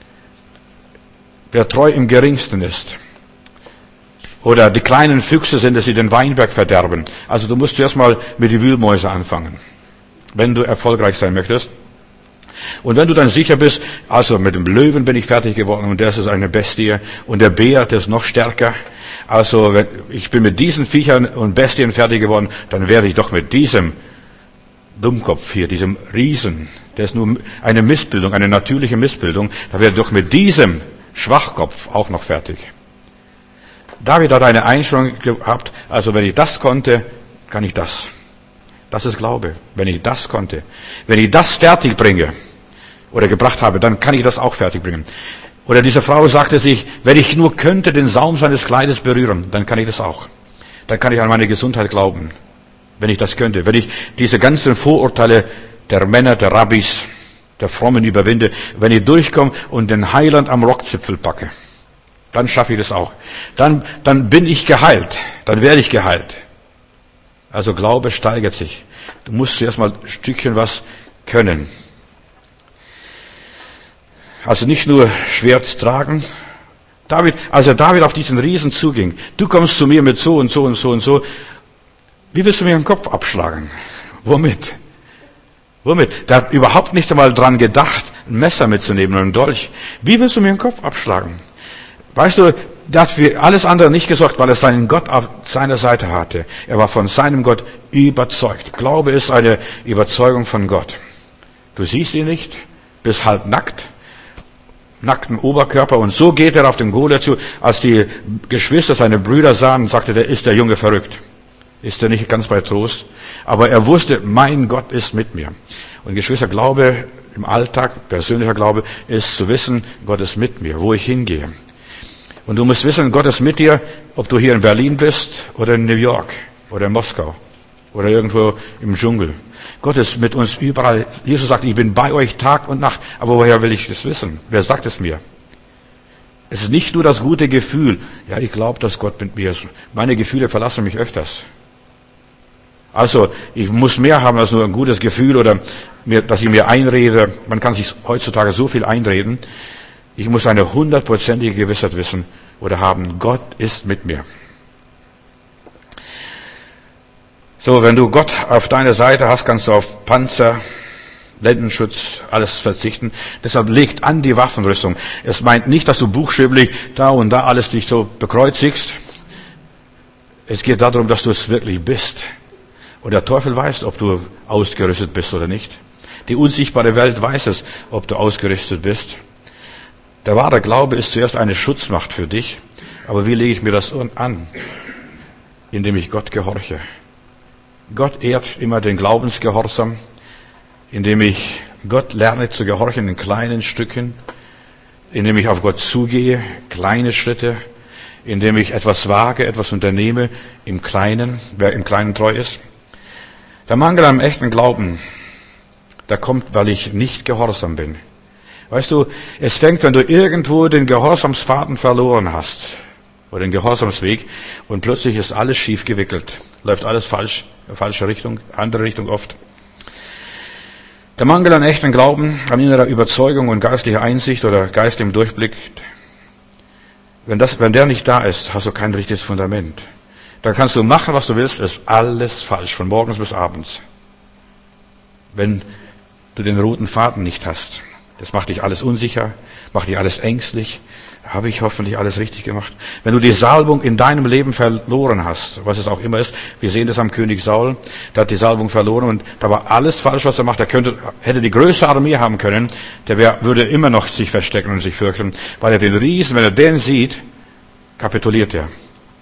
Wer treu im Geringsten ist. Oder die kleinen Füchse sind, dass sie den Weinberg verderben. Also du musst zuerst mal mit den Wühlmäuse anfangen, wenn du erfolgreich sein möchtest. Und wenn du dann sicher bist, also mit dem Löwen bin ich fertig geworden und das ist eine Bestie und der Bär, der ist noch stärker. Also wenn ich bin mit diesen Viechern und Bestien fertig geworden, dann werde ich doch mit diesem Dummkopf hier, diesem Riesen, der ist nur eine Missbildung, eine natürliche Missbildung, da werde ich doch mit diesem Schwachkopf auch noch fertig. David hat eine Einstellung gehabt, also wenn ich das konnte, kann ich das. Das ist Glaube. Wenn ich das konnte, wenn ich das fertig bringe oder gebracht habe, dann kann ich das auch fertig bringen. Oder diese Frau sagte sich, wenn ich nur könnte den Saum seines Kleides berühren, dann kann ich das auch. Dann kann ich an meine Gesundheit glauben, wenn ich das könnte. Wenn ich diese ganzen Vorurteile der Männer, der Rabbis, der Frommen überwinde, wenn ich durchkomme und den Heiland am Rockzipfel packe, dann schaffe ich das auch. Dann, dann bin ich geheilt. Dann werde ich geheilt. Also Glaube steigert sich. Du musst zuerst mal ein Stückchen was können. Also nicht nur Schwert tragen. David, als er David auf diesen Riesen zuging, du kommst zu mir mit so und so und so und so. Wie willst du mir den Kopf abschlagen? Womit? Womit? Der hat überhaupt nicht einmal dran gedacht, ein Messer mitzunehmen oder einen Dolch. Wie willst du mir den Kopf abschlagen? Weißt du, der hat für alles andere nicht gesorgt, weil er seinen Gott auf seiner Seite hatte. Er war von seinem Gott überzeugt. Glaube ist eine Überzeugung von Gott. Du siehst ihn nicht, bist halb nackt, nackten Oberkörper und so geht er auf den Goliath zu. Als die Geschwister, seine Brüder sahen, sagte der, ist der Junge verrückt. Ist er nicht ganz bei Trost? Aber er wusste, mein Gott ist mit mir. Und Geschwister, Glaube im Alltag, persönlicher Glaube, ist zu wissen, Gott ist mit mir, wo ich hingehe. Und du musst wissen, Gott ist mit dir, ob du hier in Berlin bist oder in New York oder in Moskau oder irgendwo im Dschungel. Gott ist mit uns überall. Jesus sagt, ich bin bei euch Tag und Nacht. Aber woher will ich das wissen? Wer sagt es mir? Es ist nicht nur das gute Gefühl. Ja, ich glaube, dass Gott mit mir ist. Meine Gefühle verlassen mich öfters. Also, ich muss mehr haben als nur ein gutes Gefühl oder mir, dass ich mir einrede. Man kann sich heutzutage so viel einreden. Ich muss eine hundertprozentige Gewissheit wissen oder haben, Gott ist mit mir. So, wenn du Gott auf deiner Seite hast, kannst du auf Panzer, Lendenschutz, alles verzichten. Deshalb legt an die Waffenrüstung. Es meint nicht, dass du buchstäblich da und da alles dich so bekreuzigst. Es geht darum, dass du es wirklich bist. Und der Teufel weiß, ob du ausgerüstet bist oder nicht. Die unsichtbare Welt weiß es, ob du ausgerüstet bist. Der wahre Glaube ist zuerst eine Schutzmacht für dich. Aber wie lege ich mir das an? Indem ich Gott gehorche. Gott ehrt immer den Glaubensgehorsam, indem ich Gott lerne zu gehorchen in kleinen Stücken, indem ich auf Gott zugehe, kleine Schritte, indem ich etwas wage, etwas unternehme, im Kleinen, wer im Kleinen treu ist. Der Mangel am echten Glauben, der kommt, weil ich nicht gehorsam bin. Weißt du, es fängt, wenn du irgendwo den Gehorsamsfaden verloren hast, oder den Gehorsamsweg, und plötzlich ist alles schief gewickelt, läuft alles falsch, falsche Richtung, andere Richtung oft. Der Mangel an echten Glauben, an innerer Überzeugung und geistlicher Einsicht oder geistigem Durchblick, wenn das, wenn der nicht da ist, hast du kein richtiges Fundament. Dann kannst du machen, was du willst, ist alles falsch, von morgens bis abends. Wenn du den roten Faden nicht hast, das macht dich alles unsicher, macht dich alles ängstlich. Habe ich hoffentlich alles richtig gemacht? Wenn du die Salbung in deinem Leben verloren hast, was es auch immer ist, wir sehen das am König Saul, der hat die Salbung verloren und da war alles falsch, was er macht. Er könnte, hätte die größte Armee haben können, der wär, würde immer noch sich verstecken und sich fürchten, weil er den Riesen, wenn er den sieht, kapituliert er.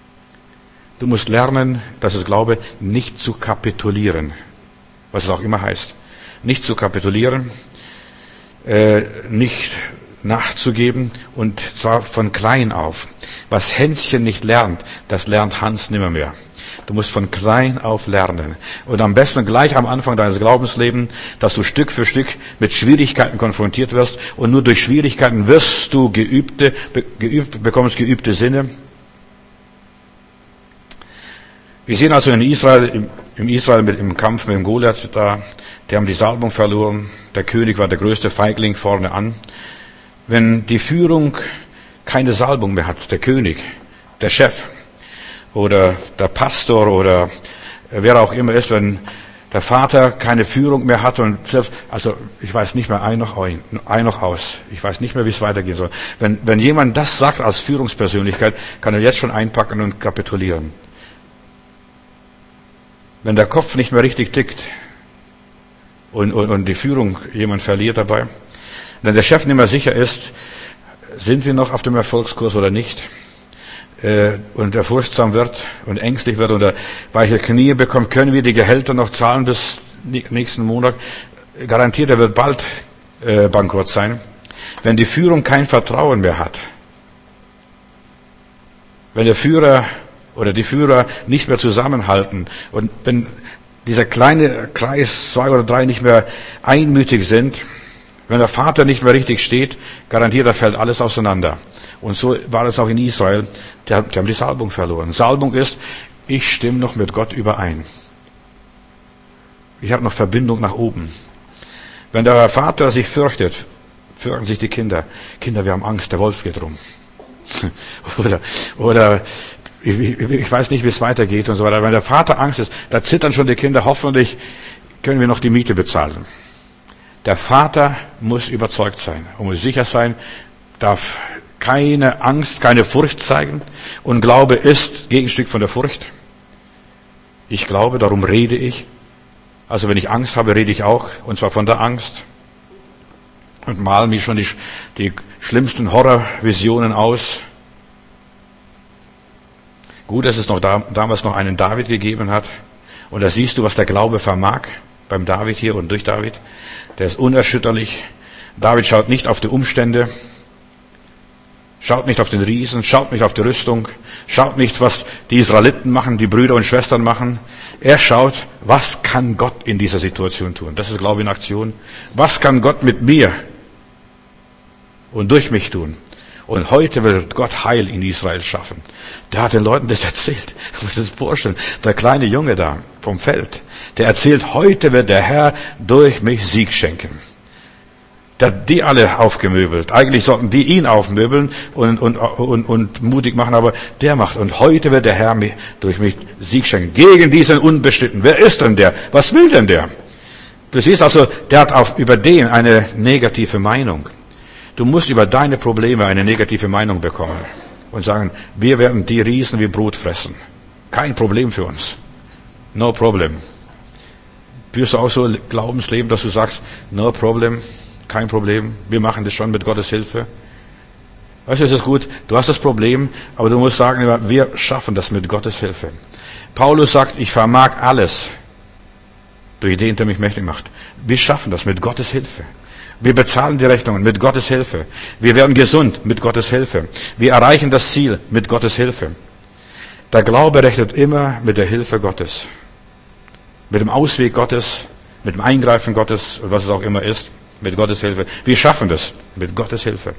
Du musst lernen, dass es Glaube, nicht zu kapitulieren, was es auch immer heißt. Nicht zu kapitulieren, äh, nicht nachzugeben, und zwar von klein auf. Was Hänschen nicht lernt, das lernt Hans nimmermehr. Du musst von klein auf lernen. Und am besten gleich am Anfang deines Glaubenslebens, dass du Stück für Stück mit Schwierigkeiten konfrontiert wirst, und nur durch Schwierigkeiten wirst du geübte, geübt, bekommst geübte Sinne. Wir sehen also in Israel, im, im Israel mit, im Kampf mit dem Goliath da, die haben die Salbung verloren. Der König war der größte Feigling vorne an. Wenn die Führung keine Salbung mehr hat, der König, der Chef oder der Pastor oder wer auch immer ist, wenn der Vater keine Führung mehr hat und selbst, also ich weiß nicht mehr ein noch, ein, ein noch aus, ich weiß nicht mehr, wie es weitergehen soll. Wenn, wenn jemand das sagt als Führungspersönlichkeit, kann er jetzt schon einpacken und kapitulieren. Wenn der Kopf nicht mehr richtig tickt und, und, und die Führung jemand verliert dabei, wenn der Chef nicht mehr sicher ist, sind wir noch auf dem Erfolgskurs oder nicht, äh, und er furchtsam wird und ängstlich wird oder weiche Knie bekommt, können wir die Gehälter noch zahlen bis nächsten Monat? Garantiert, er wird bald äh, bankrott sein. Wenn die Führung kein Vertrauen mehr hat, wenn der Führer oder die Führer nicht mehr zusammenhalten und wenn dieser kleine Kreis, zwei oder drei, nicht mehr einmütig sind, wenn der Vater nicht mehr richtig steht, garantiert, da fällt alles auseinander. Und so war es auch in Israel. Die haben die Salbung verloren. Salbung ist, ich stimme noch mit Gott überein. Ich habe noch Verbindung nach oben. Wenn der Vater sich fürchtet, fürchten sich die Kinder. Kinder, wir haben Angst, der Wolf geht rum. oder, oder, ich, ich, ich weiß nicht, wie es weitergeht und so weiter. Wenn der Vater Angst ist, da zittern schon die Kinder, hoffentlich können wir noch die Miete bezahlen. Der Vater muss überzeugt sein und muss sicher sein, darf keine Angst, keine Furcht zeigen. Und Glaube ist Gegenstück von der Furcht. Ich glaube, darum rede ich. Also wenn ich Angst habe, rede ich auch, und zwar von der Angst. Und male mir schon die, die schlimmsten Horrorvisionen aus. Gut, dass es noch da, damals noch einen David gegeben hat. Und da siehst du, was der Glaube vermag, beim David hier und durch David. Der ist unerschütterlich. David schaut nicht auf die Umstände, schaut nicht auf den Riesen, schaut nicht auf die Rüstung, schaut nicht, was die Israeliten machen, die Brüder und Schwestern machen. Er schaut, was kann Gott in dieser Situation tun? Das ist Glaube in Aktion. Was kann Gott mit mir und durch mich tun? Und heute wird Gott Heil in Israel schaffen. Der hat den Leuten das erzählt. Du musst es dir vorstellen. Der kleine Junge da vom Feld, der erzählt, heute wird der Herr durch mich Sieg schenken. Der hat die alle aufgemöbelt. Eigentlich sollten die ihn aufmöbeln und, und, und, und mutig machen, aber der macht. Und heute wird der Herr mir, durch mich Sieg schenken. Gegen diesen Unbestimmten. Wer ist denn der? Was will denn der? Du siehst also, der hat auf, über den eine negative Meinung. Du musst über deine Probleme eine negative Meinung bekommen. Und sagen, wir werden die Riesen wie Brot fressen. Kein Problem für uns. No problem. Wirst du auch so Glaubensleben, dass du sagst, no problem, kein Problem, wir machen das schon mit Gottes Hilfe? Weißt du, es ist gut, du hast das Problem, aber du musst sagen, wir schaffen das mit Gottes Hilfe. Paulus sagt, ich vermag alles durch den, der mich mächtig macht. Wir schaffen das mit Gottes Hilfe. Wir bezahlen die Rechnungen mit Gottes Hilfe. Wir werden gesund mit Gottes Hilfe. Wir erreichen das Ziel mit Gottes Hilfe. Der Glaube rechnet immer mit der Hilfe Gottes. Mit dem Ausweg Gottes, mit dem Eingreifen Gottes, was es auch immer ist, mit Gottes Hilfe. Wir schaffen das mit Gottes Hilfe.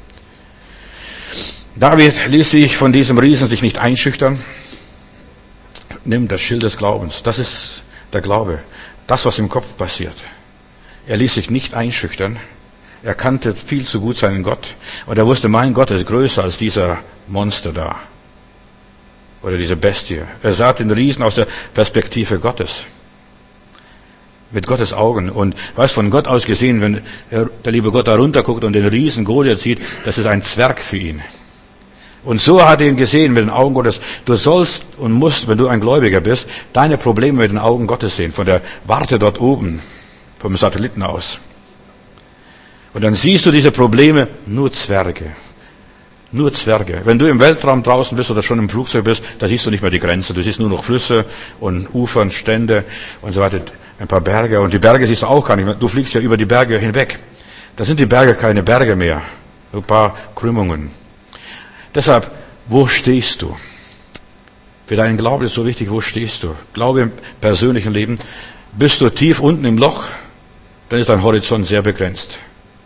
David ließ sich von diesem Riesen sich nicht einschüchtern. Nimm das Schild des Glaubens. Das ist der Glaube. Das, was im Kopf passiert. Er ließ sich nicht einschüchtern. Er kannte viel zu gut seinen Gott. Und er wusste, mein Gott ist größer als dieser Monster da. Oder diese Bestie. Er sah den Riesen aus der Perspektive Gottes. Mit Gottes Augen. Und was von Gott aus gesehen, wenn der liebe Gott da runterguckt und den Riesen Goliath sieht, das ist ein Zwerg für ihn. Und so hat er ihn gesehen mit den Augen Gottes. Du sollst und musst, wenn du ein Gläubiger bist, deine Probleme mit den Augen Gottes sehen. Von der Warte dort oben, vom Satelliten aus. Und dann siehst du diese Probleme, nur Zwerge. Nur Zwerge. Wenn du im Weltraum draußen bist oder schon im Flugzeug bist, da siehst du nicht mehr die Grenze. Du siehst nur noch Flüsse und Ufern, Stände und so weiter. Ein paar Berge. Und die Berge siehst du auch gar nicht. Du fliegst ja über die Berge hinweg. Da sind die Berge keine Berge mehr. Nur ein paar Krümmungen. Deshalb, wo stehst du? Für deinen Glauben ist so wichtig, wo stehst du? Glaube im persönlichen Leben. Bist du tief unten im Loch, dann ist dein Horizont sehr begrenzt.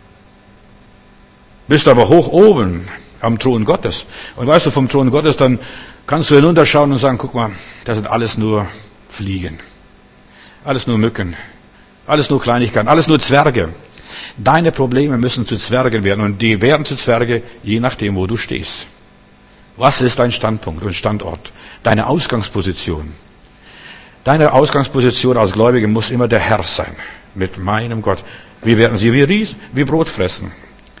Bist du aber hoch oben am Thron Gottes. Und weißt du, vom Thron Gottes, dann kannst du hinunterschauen und sagen, guck mal, das sind alles nur Fliegen. Alles nur Mücken. Alles nur Kleinigkeiten. Alles nur Zwerge. Deine Probleme müssen zu Zwergen werden. Und die werden zu Zwerge, je nachdem, wo du stehst. Was ist dein Standpunkt und Standort? Deine Ausgangsposition. Deine Ausgangsposition als Gläubige muss immer der Herr sein. Mit meinem Gott. Wir werden sie wie Ries, wie Brot fressen.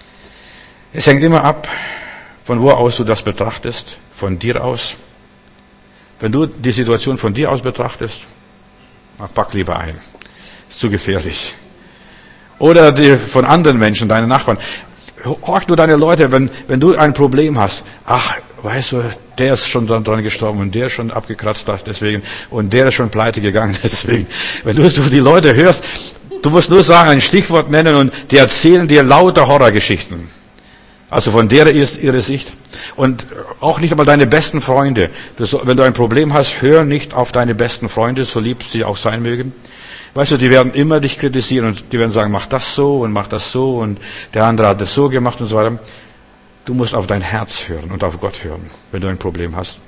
Es hängt immer ab, von wo aus du das betrachtest. Von dir aus. Wenn du die Situation von dir aus betrachtest, pack lieber ein. Ist zu gefährlich. Oder die von anderen Menschen, deine Nachbarn. Horch nur deine Leute, wenn, wenn du ein Problem hast. Ach, weißt du, der ist schon dran gestorben und der ist schon abgekratzt deswegen und der ist schon pleite gegangen deswegen. Wenn du, du die Leute hörst, du musst nur sagen, ein Stichwort nennen und die erzählen dir lauter Horrorgeschichten. Also von der ist ihre Sicht. Und auch nicht einmal deine besten Freunde. Das, wenn du ein Problem hast, hör nicht auf deine besten Freunde, so lieb sie auch sein mögen. Weißt du, die werden immer dich kritisieren und die werden sagen, mach das so und mach das so und der andere hat das so gemacht und so weiter. Du musst auf dein Herz hören und auf Gott hören, wenn du ein Problem hast.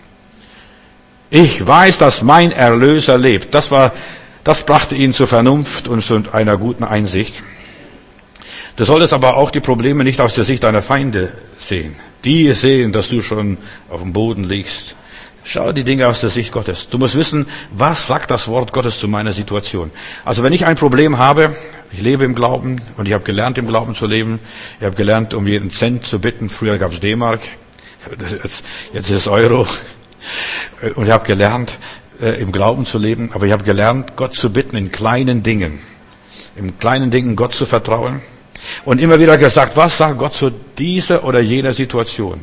Ich weiß, dass mein Erlöser lebt. Das war, das brachte ihn zur Vernunft und zu einer guten Einsicht. Du solltest aber auch die Probleme nicht aus der Sicht deiner Feinde sehen. Die sehen, dass du schon auf dem Boden liegst. Schau die Dinge aus der Sicht Gottes. Du musst wissen, was sagt das Wort Gottes zu meiner Situation. Also wenn ich ein Problem habe, ich lebe im Glauben und ich habe gelernt, im Glauben zu leben. Ich habe gelernt, um jeden Cent zu bitten. Früher gab es D-Mark, jetzt, jetzt ist es Euro. Und ich habe gelernt, im Glauben zu leben. Aber ich habe gelernt, Gott zu bitten in kleinen Dingen. In kleinen Dingen Gott zu vertrauen. Und immer wieder gesagt, was sagt Gott zu dieser oder jener Situation?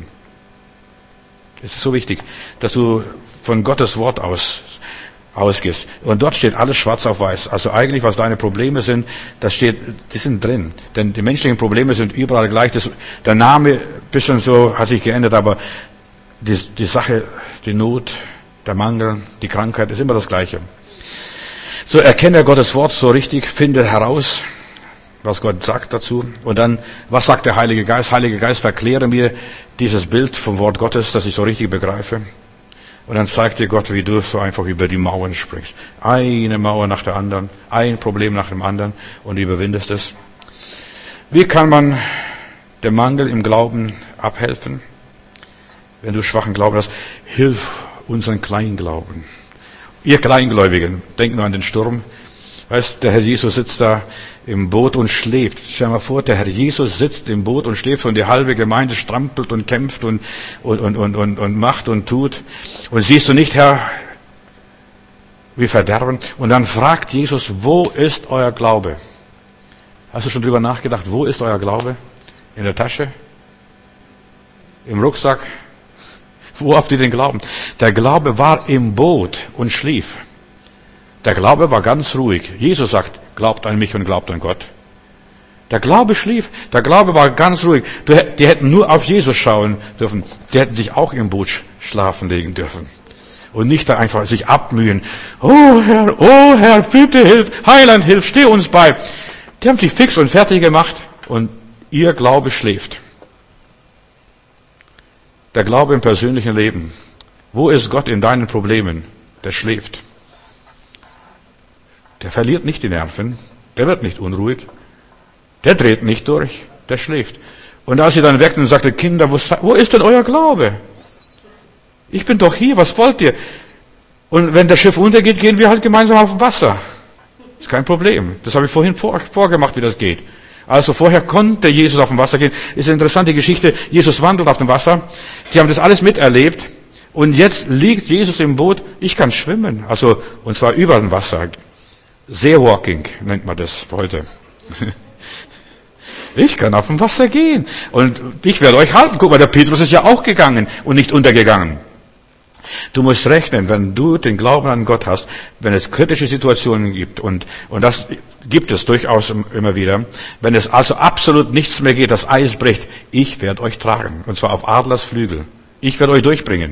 Es ist so wichtig, dass du von Gottes Wort aus ausgehst. Und dort steht alles schwarz auf weiß. Also eigentlich, was deine Probleme sind, das steht, die sind drin. Denn die menschlichen Probleme sind überall gleich. Das, der Name, bisschen so, hat sich geändert, aber die, die Sache, die Not, der Mangel, die Krankheit, ist immer das Gleiche. So, erkenne Gottes Wort so richtig, finde heraus, was Gott sagt dazu. Und dann, was sagt der Heilige Geist? Heilige Geist, verkläre mir dieses Bild vom Wort Gottes, dass ich so richtig begreife. Und dann zeigt dir Gott, wie du so einfach über die Mauern springst. Eine Mauer nach der anderen, ein Problem nach dem anderen und du überwindest es. Wie kann man dem Mangel im Glauben abhelfen? Wenn du schwachen Glauben hast, hilf unseren Kleinglauben. Ihr Kleingläubigen, denkt nur an den Sturm. Weißt, der Herr Jesus sitzt da im Boot und schläft. Stell dir mal vor, der Herr Jesus sitzt im Boot und schläft und die halbe Gemeinde strampelt und kämpft und, und, und, und, und, und macht und tut. Und siehst du nicht, Herr, wir verderben? Und dann fragt Jesus, wo ist euer Glaube? Hast du schon drüber nachgedacht, wo ist euer Glaube? In der Tasche? Im Rucksack? Wo habt ihr den Glauben? Der Glaube war im Boot und schlief. Der Glaube war ganz ruhig. Jesus sagt, glaubt an mich und glaubt an Gott. Der Glaube schlief. Der Glaube war ganz ruhig. Die hätten nur auf Jesus schauen dürfen. Die hätten sich auch im Boot schlafen legen dürfen. Und nicht da einfach sich abmühen. Oh Herr, oh Herr, bitte hilf. Heiland, hilf, steh uns bei. Die haben sich fix und fertig gemacht und ihr Glaube schläft. Der Glaube im persönlichen Leben. Wo ist Gott in deinen Problemen? Der schläft. Der verliert nicht die Nerven. Der wird nicht unruhig. Der dreht nicht durch. Der schläft. Und als sie dann weckten und sagte, Kinder, wo ist denn euer Glaube? Ich bin doch hier, was wollt ihr? Und wenn das Schiff untergeht, gehen wir halt gemeinsam auf dem Wasser. Ist kein Problem. Das habe ich vorhin vor, vorgemacht, wie das geht. Also vorher konnte Jesus auf dem Wasser gehen. Ist eine interessante Geschichte. Jesus wandelt auf dem Wasser. Die haben das alles miterlebt. Und jetzt liegt Jesus im Boot. Ich kann schwimmen. Also, und zwar über dem Wasser. Seawalking nennt man das heute. Ich kann auf dem Wasser gehen. Und ich werde euch halten. Guck mal, der Petrus ist ja auch gegangen und nicht untergegangen. Du musst rechnen, wenn du den Glauben an Gott hast, wenn es kritische Situationen gibt, und, und das gibt es durchaus immer wieder, wenn es also absolut nichts mehr geht, das Eis bricht, ich werde euch tragen, und zwar auf Adlers Flügel. Ich werde euch durchbringen.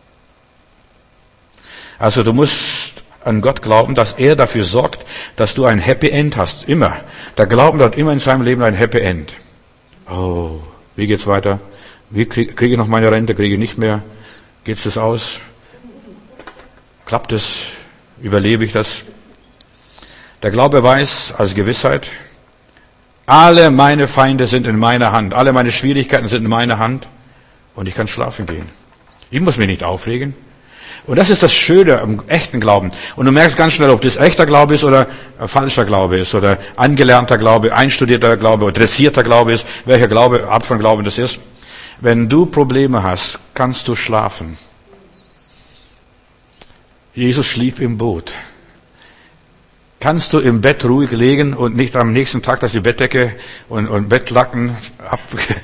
Also du musst an Gott glauben, dass er dafür sorgt, dass du ein Happy End hast, immer. Der Glauben hat immer in seinem Leben ein Happy End. Oh, wie geht's weiter? Wie kriege krieg ich noch meine Rente, kriege ich nicht mehr? Geht's das aus? Klappt es? Überlebe ich das? Der Glaube weiß als Gewissheit, alle meine Feinde sind in meiner Hand, alle meine Schwierigkeiten sind in meiner Hand und ich kann schlafen gehen. Ich muss mich nicht aufregen. Und das ist das Schöne am echten Glauben. Und du merkst ganz schnell, ob das echter Glaube ist oder ein falscher Glaube ist oder angelernter Glaube, einstudierter Glaube oder dressierter Glaube ist, welcher Glaube, Art von Glauben das ist. Wenn du Probleme hast, kannst du schlafen. Jesus schlief im Boot. Kannst du im Bett ruhig liegen und nicht am nächsten Tag, dass die Bettdecke und, und Bettlaken ab,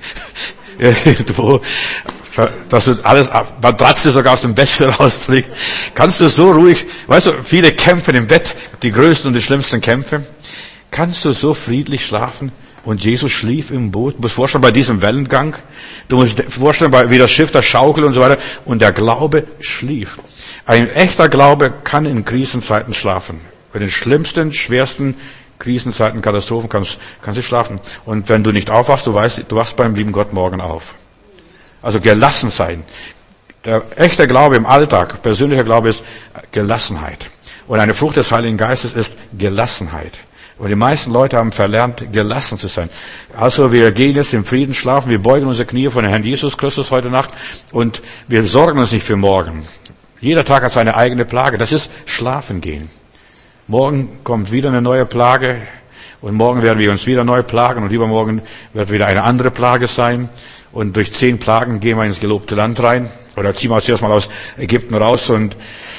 irgendwo, dass du alles, Matratze sogar aus dem Bett rausfliegt. Kannst du so ruhig, weißt du, viele kämpfen im Bett, die größten und die schlimmsten Kämpfe. Kannst du so friedlich schlafen? Und Jesus schlief im Boot. Du musst vorstellen, bei diesem Wellengang. Du musst vorstellen, wie das Schiff, das schaukelt und so weiter. Und der Glaube schlief. Ein echter Glaube kann in Krisenzeiten schlafen. Bei den schlimmsten, schwersten Krisenzeiten, Katastrophen kannst, kannst du schlafen. Und wenn du nicht aufwachst, du weißt, du wachst beim lieben Gott morgen auf. Also gelassen sein. Der echte Glaube im Alltag, persönlicher Glaube ist Gelassenheit. Und eine Frucht des Heiligen Geistes ist Gelassenheit. Und die meisten Leute haben verlernt, gelassen zu sein. Also wir gehen jetzt im Frieden schlafen, wir beugen unsere Knie vor den Herrn Jesus Christus heute Nacht und wir sorgen uns nicht für morgen. Jeder Tag hat seine eigene Plage. Das ist Schlafen gehen. Morgen kommt wieder eine neue Plage und morgen werden wir uns wieder neu plagen und übermorgen wird wieder eine andere Plage sein. Und durch zehn Plagen gehen wir ins gelobte Land rein. Oder ziehen wir uns erstmal aus Ägypten raus und,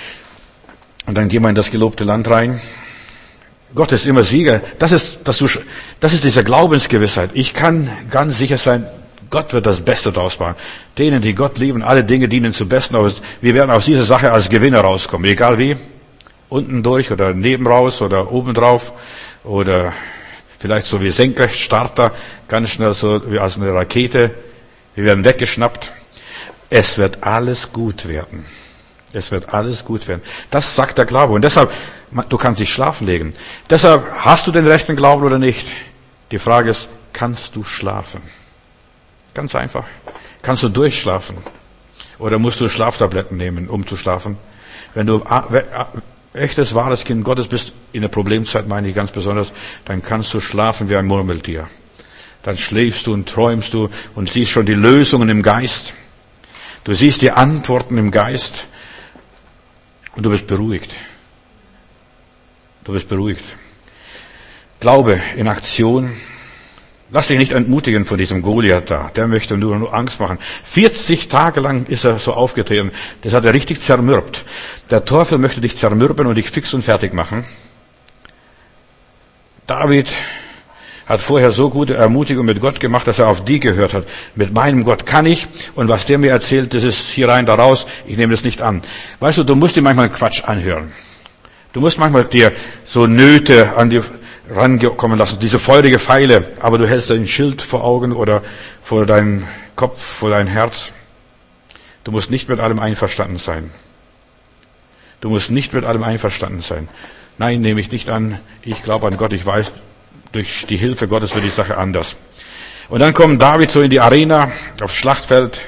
und dann gehen wir in das gelobte Land rein. Gott ist immer Sieger. Das ist, dass du, das ist diese Glaubensgewissheit. Ich kann ganz sicher sein, Gott wird das Beste draus machen. Denen, die Gott lieben, alle Dinge dienen zum Besten. Aber wir werden aus dieser Sache als Gewinner rauskommen. Egal wie. Unten durch oder neben raus oder oben drauf. Oder vielleicht so wie Senkrechtstarter. Ganz schnell so wie als eine Rakete. Wir werden weggeschnappt. Es wird alles gut werden. Es wird alles gut werden. Das sagt der Glaube. Und deshalb, du kannst dich schlafen legen. Deshalb, hast du den rechten Glauben oder nicht? Die Frage ist, kannst du schlafen? Ganz einfach. Kannst du durchschlafen? Oder musst du Schlaftabletten nehmen, um zu schlafen? Wenn du echtes, wahres Kind Gottes bist, in der Problemzeit meine ich ganz besonders, dann kannst du schlafen wie ein Murmeltier. Dann schläfst du und träumst du und siehst schon die Lösungen im Geist. Du siehst die Antworten im Geist und du bist beruhigt. Du bist beruhigt. Glaube in Aktion. Lass dich nicht entmutigen von diesem Goliath da. Der möchte nur, nur Angst machen. vierzig Tage lang ist er so aufgetreten. Das hat er richtig zermürbt. Der Teufel möchte dich zermürben und dich fix und fertig machen. David hat vorher so gute Ermutigung mit Gott gemacht, dass er auf die gehört hat. Mit meinem Gott kann ich, und was der mir erzählt, das ist hier rein, da raus, ich nehme das nicht an. Weißt du, du musst dir manchmal Quatsch anhören. Du musst manchmal dir so Nöte an die rankommen lassen, diese feurige Pfeile, aber du hältst dein Schild vor Augen oder vor deinem Kopf, vor dein Herz. Du musst nicht mit allem einverstanden sein. Du musst nicht mit allem einverstanden sein. Nein, nehme ich nicht an. Ich glaube an Gott, ich weiß, durch die Hilfe Gottes wird die Sache anders. Und dann kommt David so in die Arena, aufs Schlachtfeld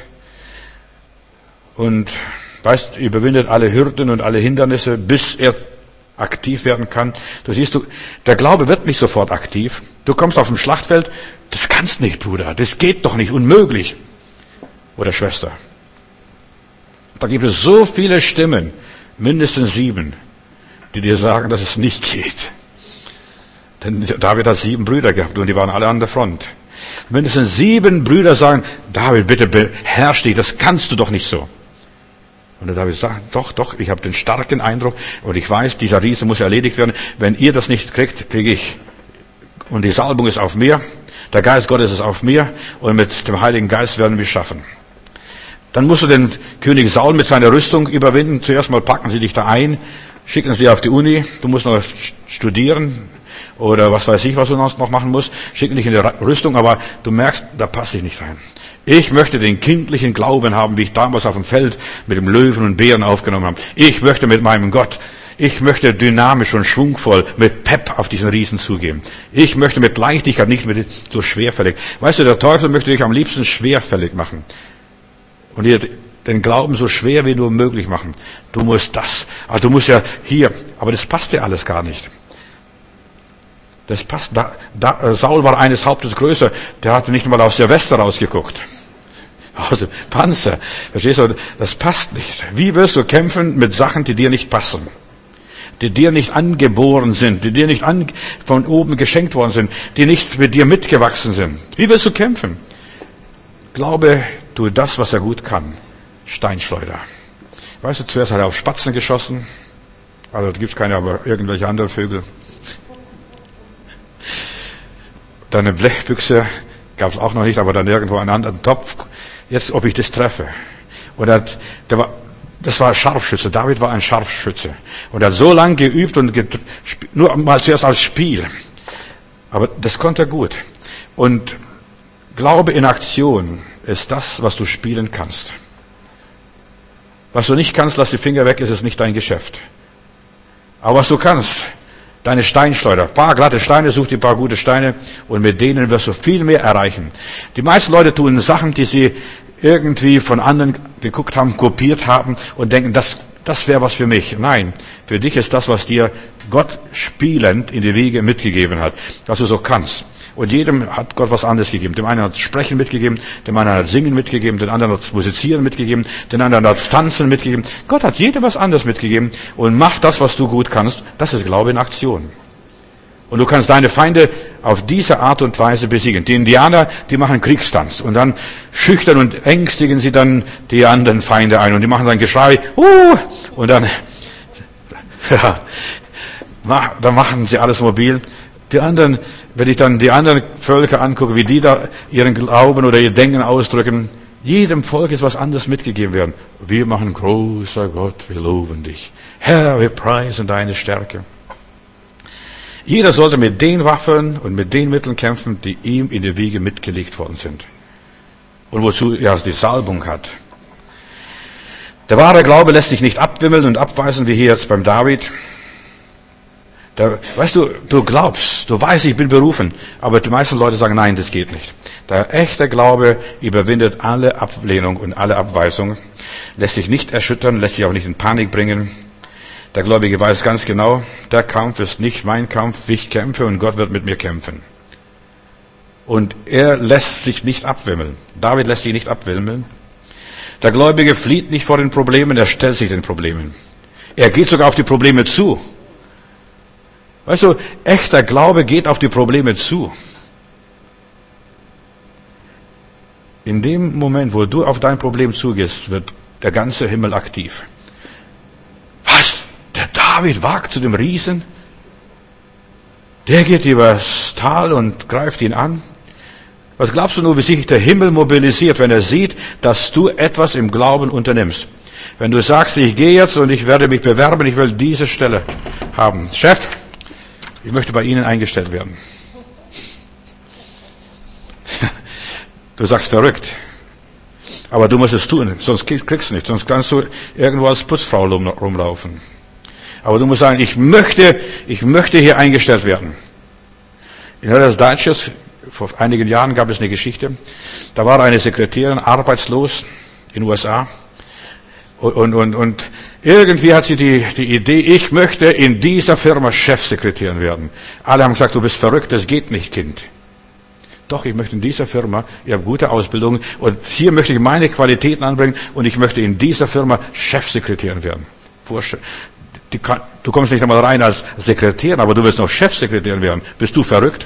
und weißt, überwindet alle Hürden und alle Hindernisse, bis er aktiv werden kann. Du siehst, du, der Glaube wird nicht sofort aktiv. Du kommst auf dem Schlachtfeld, das kannst nicht, Bruder, das geht doch nicht, unmöglich. Oder Schwester. Da gibt es so viele Stimmen, mindestens sieben, die dir sagen, dass es nicht geht. Denn David hat sieben Brüder gehabt und die waren alle an der Front. Mindestens sieben Brüder sagen, David, bitte beherrsch dich, das kannst du doch nicht so. Und der David sagt, doch, doch, ich habe den starken Eindruck und ich weiß, dieser Riese muss erledigt werden. Wenn ihr das nicht kriegt, kriege ich. Und die Salbung ist auf mir, der Geist Gottes ist auf mir und mit dem Heiligen Geist werden wir es schaffen. Dann musst du den König Saul mit seiner Rüstung überwinden. Zuerst mal packen sie dich da ein, schicken sie auf die Uni, du musst noch studieren oder was weiß ich, was du noch machen musst, schicken dich in die Rüstung, aber du merkst, da passe ich nicht rein. Ich möchte den kindlichen Glauben haben, wie ich damals auf dem Feld mit dem Löwen und Bären aufgenommen habe. Ich möchte mit meinem Gott, ich möchte dynamisch und schwungvoll mit Pep auf diesen Riesen zugehen. Ich möchte mit Leichtigkeit, nicht mit so schwerfällig. Weißt du, der Teufel möchte dich am liebsten schwerfällig machen. Und dir den Glauben so schwer wie nur möglich machen. Du musst das, also du musst ja hier, aber das passt dir alles gar nicht. Das passt, da, da, Saul war eines Hauptes größer, der hatte nicht mal aus der Weste rausgeguckt. Aus dem Panzer. Verstehst du, das passt nicht. Wie wirst du kämpfen mit Sachen, die dir nicht passen? Die dir nicht angeboren sind, die dir nicht an, von oben geschenkt worden sind, die nicht mit dir mitgewachsen sind. Wie wirst du kämpfen? Glaube, tu das, was er gut kann. Steinschleuder. Weißt du, zuerst hat er auf Spatzen geschossen. Also da gibt's keine, aber irgendwelche anderen Vögel. Dann eine Blechbüchse, gab's auch noch nicht, aber dann irgendwo einen anderen Topf. Jetzt, ob ich das treffe. Und er hat, der war, das war ein Scharfschütze. David war ein Scharfschütze. Und er hat so lange geübt und get, nur mal zuerst als Spiel. Aber das konnte er gut. Und Glaube in Aktion ist das, was du spielen kannst. Was du nicht kannst, lass die Finger weg, ist es nicht dein Geschäft. Aber was du kannst, deine Steinschleuder, ein paar glatte Steine, such dir ein paar gute Steine und mit denen wirst du viel mehr erreichen. Die meisten Leute tun Sachen, die sie irgendwie von anderen geguckt haben, kopiert haben und denken, das, das wäre was für mich. Nein, für dich ist das, was dir Gott spielend in die Wege mitgegeben hat, dass du so kannst. Und jedem hat Gott was anderes gegeben. Dem einen hat Sprechen mitgegeben, dem anderen hat Singen mitgegeben, dem anderen hat Musizieren mitgegeben, dem anderen hat Tanzen mitgegeben. Gott hat jedem was anderes mitgegeben und mach das, was du gut kannst. Das ist Glaube in Aktion. Und du kannst deine Feinde auf diese Art und Weise besiegen. Die Indianer, die machen Kriegstanz und dann schüchtern und ängstigen sie dann die anderen Feinde ein und die machen dann Geschrei, uh, und dann, ja, dann machen sie alles mobil. Die anderen, wenn ich dann die anderen Völker angucke, wie die da ihren Glauben oder ihr Denken ausdrücken, jedem Volk ist was anderes mitgegeben werden. Wir machen großer Gott, wir loben dich. Herr, wir preisen deine Stärke. Jeder sollte mit den Waffen und mit den Mitteln kämpfen, die ihm in die Wiege mitgelegt worden sind. Und wozu er die Salbung hat. Der wahre Glaube lässt sich nicht abwimmeln und abweisen, wie hier jetzt beim David. Da, weißt du, du glaubst, du weißt, ich bin berufen, aber die meisten Leute sagen, nein, das geht nicht. Der echte Glaube überwindet alle Ablehnung und alle Abweisung, lässt sich nicht erschüttern, lässt sich auch nicht in Panik bringen. Der Gläubige weiß ganz genau, der Kampf ist nicht mein Kampf, ich kämpfe und Gott wird mit mir kämpfen. Und er lässt sich nicht abwimmeln. David lässt sich nicht abwimmeln. Der Gläubige flieht nicht vor den Problemen, er stellt sich den Problemen. Er geht sogar auf die Probleme zu. Weißt du, echter Glaube geht auf die Probleme zu. In dem Moment, wo du auf dein Problem zugehst, wird der ganze Himmel aktiv. Was? Der David wagt zu dem Riesen? Der geht übers Tal und greift ihn an? Was glaubst du nur, wie sich der Himmel mobilisiert, wenn er sieht, dass du etwas im Glauben unternimmst? Wenn du sagst, ich gehe jetzt und ich werde mich bewerben, ich will diese Stelle haben. Chef, ich möchte bei Ihnen eingestellt werden. Du sagst verrückt. Aber du musst es tun, sonst kriegst du nicht, sonst kannst du irgendwo als Putzfrau rumlaufen. Aber du musst sagen, ich möchte, ich möchte hier eingestellt werden. In Hörers Deutsches, vor einigen Jahren gab es eine Geschichte, da war eine Sekretärin arbeitslos in den U S A und, und, und irgendwie hat sie die, die Idee, ich möchte in dieser Firma Chefsekretärin werden. Alle haben gesagt, du bist verrückt, das geht nicht, Kind. Doch, ich möchte in dieser Firma, ich habe gute Ausbildung und hier möchte ich meine Qualitäten anbringen und ich möchte in dieser Firma Chefsekretärin werden. Vorstell, die kann, du kommst nicht einmal rein als Sekretärin, aber du willst noch Chefsekretärin werden. Bist du verrückt?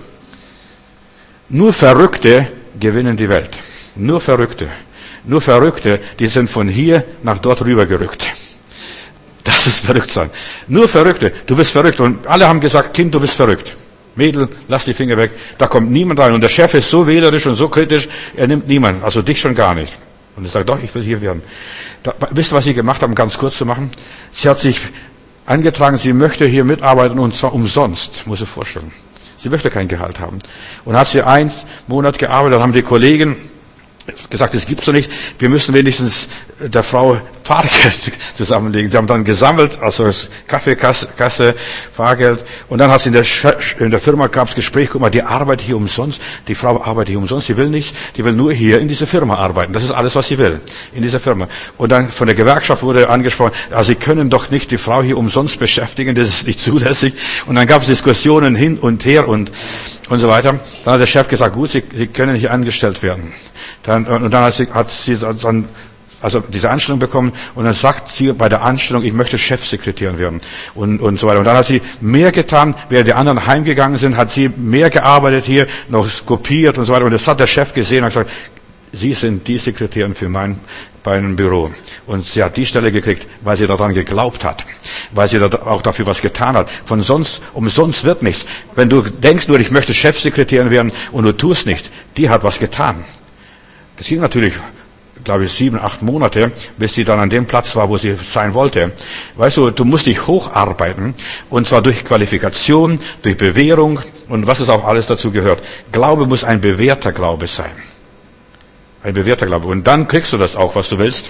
Nur Verrückte gewinnen die Welt. Nur Verrückte. Nur Verrückte, die sind von hier nach dort rüber gerückt. Das ist verrückt sein. Nur Verrückte. Du bist verrückt. Und alle haben gesagt, Kind, du bist verrückt. Mädel, lass die Finger weg. Da kommt niemand rein. Und der Chef ist so wählerisch und so kritisch, er nimmt niemanden. Also dich schon gar nicht. Und er sagt, doch, ich will hier werden. Da, wisst ihr, was sie gemacht haben, ganz kurz zu machen? Sie hat sich angetragen, sie möchte hier mitarbeiten und zwar umsonst, muss ich vorstellen. Sie möchte kein Gehalt haben. Und hat sie einen Monat gearbeitet, dann haben die Kollegen gesagt, das gibt's doch nicht. Wir müssen wenigstens der Frau Fahrgeld zusammenlegen. Sie haben dann gesammelt, also Kaffeekasse, Kasse, Fahrgeld. Und dann hat sie in der, in der Firma gab's Gespräch, guck mal, die arbeitet hier umsonst. Die Frau arbeitet hier umsonst. Die will nicht, die will nur hier in dieser Firma arbeiten. Das ist alles, was sie will. In dieser Firma. Und dann von der Gewerkschaft wurde angesprochen, also Sie können doch nicht die Frau hier umsonst beschäftigen. Das ist nicht zulässig. Und dann gab's Diskussionen hin und her und, und so weiter. Dann hat der Chef gesagt, gut, Sie, sie können hier angestellt werden. Dann, und dann hat sie, hat sie dann, also diese Anstellung bekommen und dann sagt sie bei der Anstellung, ich möchte Chefsekretärin werden und, und so weiter. Und dann hat sie mehr getan, während die anderen heimgegangen sind, hat sie mehr gearbeitet hier, noch kopiert und so weiter. Und das hat der Chef gesehen und hat gesagt, Sie sind die Sekretärin für mein, mein Büro. Und sie hat die Stelle gekriegt, weil sie daran geglaubt hat, weil sie auch dafür was getan hat. Von sonst, umsonst wird nichts. Wenn du denkst nur, ich möchte Chefsekretärin werden und du tust nicht, die hat was getan. Das ging natürlich, glaube ich, sieben, acht Monate, bis sie dann an dem Platz war, wo sie sein wollte. Weißt du, du musst dich hocharbeiten, und zwar durch Qualifikation, durch Bewährung und was es auch alles dazu gehört. Glaube muss ein bewährter Glaube sein. Ein bewährter Glaube. Und dann kriegst du das auch, was du willst.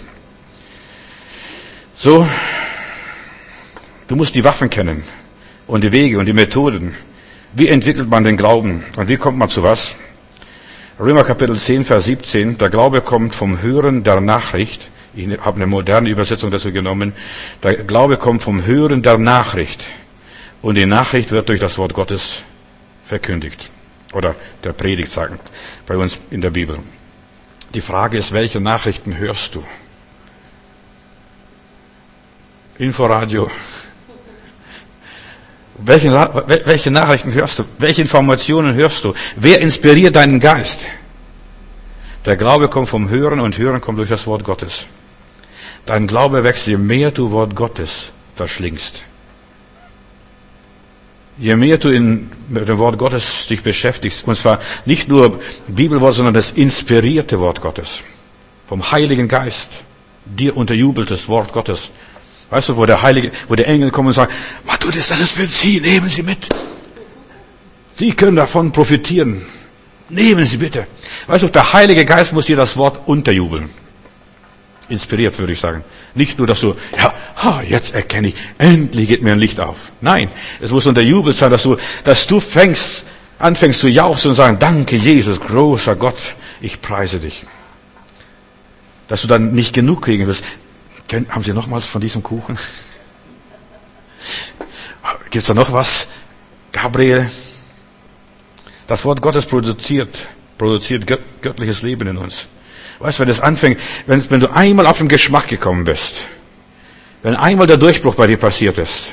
So, du musst die Waffen kennen und die Wege und die Methoden. Wie entwickelt man den Glauben und wie kommt man zu was? Römer Kapitel zehn, Vers siebzehn, der Glaube kommt vom Hören der Nachricht. Ich habe eine moderne Übersetzung dazu genommen. Der Glaube kommt vom Hören der Nachricht. Und die Nachricht wird durch das Wort Gottes verkündigt. Oder der Predigt sagen, bei uns in der Bibel. Die Frage ist, welche Nachrichten hörst du? Inforadio. Welche, welche Nachrichten hörst du? Welche Informationen hörst du? Wer inspiriert deinen Geist? Der Glaube kommt vom Hören und Hören kommt durch das Wort Gottes. Dein Glaube wächst, je mehr du Wort Gottes verschlingst. Je mehr du in, mit dem Wort Gottes dich beschäftigst, und zwar nicht nur Bibelwort, sondern das inspirierte Wort Gottes. Vom Heiligen Geist, dir unterjubeltes Wort Gottes. Weißt du, wo der Heilige, wo der Engel kommen und sagen, Matthäus, das ist für Sie, nehmen Sie mit. Sie können davon profitieren. Nehmen Sie bitte. Weißt du, der Heilige Geist muss dir das Wort unterjubeln. Inspiriert, würde ich sagen. Nicht nur, dass du, ja, ha, jetzt erkenne ich, endlich geht mir ein Licht auf. Nein, es muss unterjubelt sein, dass du, dass du fängst, anfängst zu jauchzen und sagen, danke Jesus, großer Gott, ich preise dich. Dass du dann nicht genug kriegen wirst. Haben Sie noch was von diesem Kuchen? Gibt's da noch was? Gabriel? Das Wort Gottes produziert produziert gött- göttliches Leben in uns. Weißt du, wenn das anfängt, wenn, wenn du einmal auf den Geschmack gekommen bist, wenn einmal der Durchbruch bei dir passiert ist,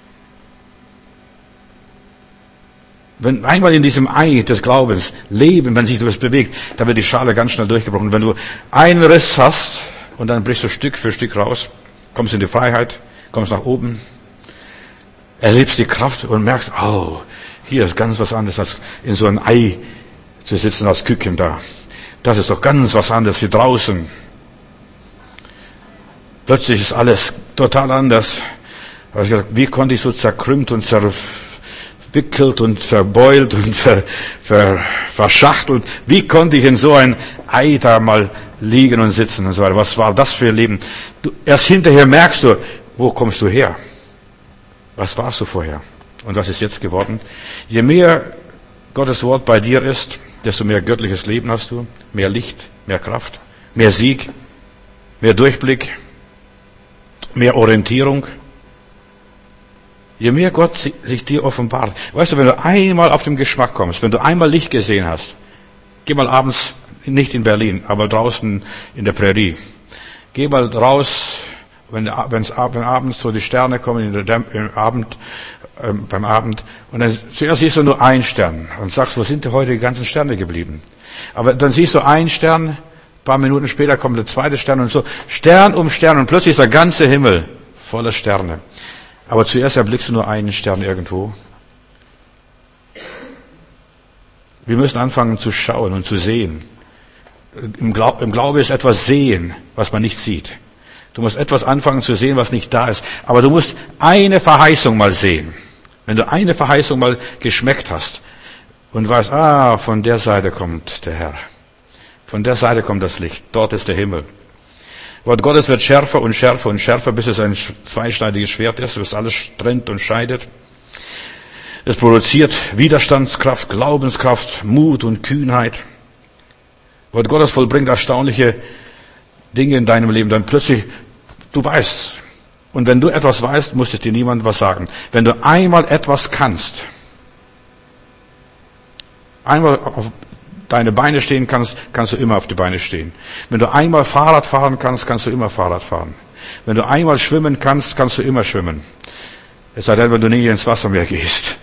wenn einmal in diesem Ei des Glaubens Leben, wenn sich etwas bewegt, dann wird die Schale ganz schnell durchgebrochen. Wenn du einen Riss hast und dann brichst du Stück für Stück raus, kommst in die Freiheit, kommst nach oben, erlebst die Kraft und merkst, oh, hier ist ganz was anderes, als in so einem Ei zu sitzen als Küken da. Das ist doch ganz was anderes wie draußen. Plötzlich ist alles total anders. Wie konnte ich so zerkrümmt und zerwickelt und verbeult und ver, ver, verschachtelt, wie konnte ich in so ein Ei da mal liegen und sitzen und so weiter? Was war das für ein Leben? Du, erst hinterher merkst du, wo kommst du her? Was warst du vorher? Und was ist jetzt geworden? Je mehr Gottes Wort bei dir ist, desto mehr göttliches Leben hast du, mehr Licht, mehr Kraft, mehr Sieg, mehr Durchblick, mehr Orientierung. Je mehr Gott sich dir offenbart. Weißt du, wenn du einmal auf den Geschmack kommst, wenn du einmal Licht gesehen hast, geh mal abends, nicht in Berlin, aber draußen in der Prärie. Geh mal raus, wenn, wenn's, wenn abends so die Sterne kommen, in der Dämm, im Abend, ähm, beim Abend, und dann zuerst siehst du nur einen Stern und sagst, wo sind denn heute die ganzen Sterne geblieben? Aber dann siehst du einen Stern, ein paar Minuten später kommt der zweite Stern und so, Stern um Stern, und plötzlich ist der ganze Himmel voller Sterne. Aber zuerst erblickst du nur einen Stern irgendwo. Wir müssen anfangen zu schauen und zu sehen. Im Glaube, im Glaube ist etwas sehen, was man nicht sieht. Du musst etwas anfangen zu sehen, was nicht da ist. Aber du musst eine Verheißung mal sehen. Wenn du eine Verheißung mal geschmeckt hast und weißt, ah, von der Seite kommt der Herr. Von der Seite kommt das Licht. Dort ist der Himmel. Wort Gottes wird schärfer und schärfer und schärfer, bis es ein zweischneidiges Schwert ist, bis alles trennt und scheidet. Es produziert Widerstandskraft, Glaubenskraft, Mut und Kühnheit. Wort Gottes vollbringt erstaunliche Dinge in deinem Leben. Dann plötzlich, du weißt. Und wenn du etwas weißt, muss es dir niemand was sagen. Wenn du einmal etwas kannst, einmal auf deine Beine stehen kannst, kannst du immer auf die Beine stehen. Wenn du einmal Fahrrad fahren kannst, kannst du immer Fahrrad fahren. Wenn du einmal schwimmen kannst, kannst du immer schwimmen. Es sei denn, wenn du nie ins Wasser mehr gehst.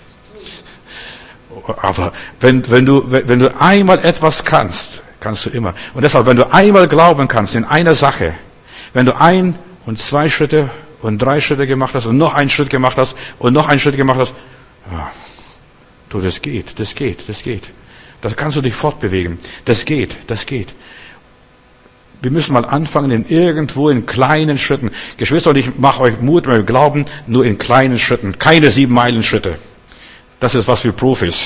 Aber wenn, wenn du, wenn du einmal etwas kannst, kannst du immer. Und deshalb, wenn du einmal glauben kannst in einer Sache, wenn du ein und zwei Schritte und drei Schritte gemacht hast und noch einen Schritt gemacht hast und noch einen Schritt gemacht hast, ja, du, das geht, das geht, das geht. Das kannst du dich fortbewegen. Das geht, das geht. Wir müssen mal anfangen, in irgendwo in kleinen Schritten. Geschwister, und ich mache euch Mut, weil wir glauben, nur in kleinen Schritten. Keine sieben Meilen Schritte. Das ist was für Profis.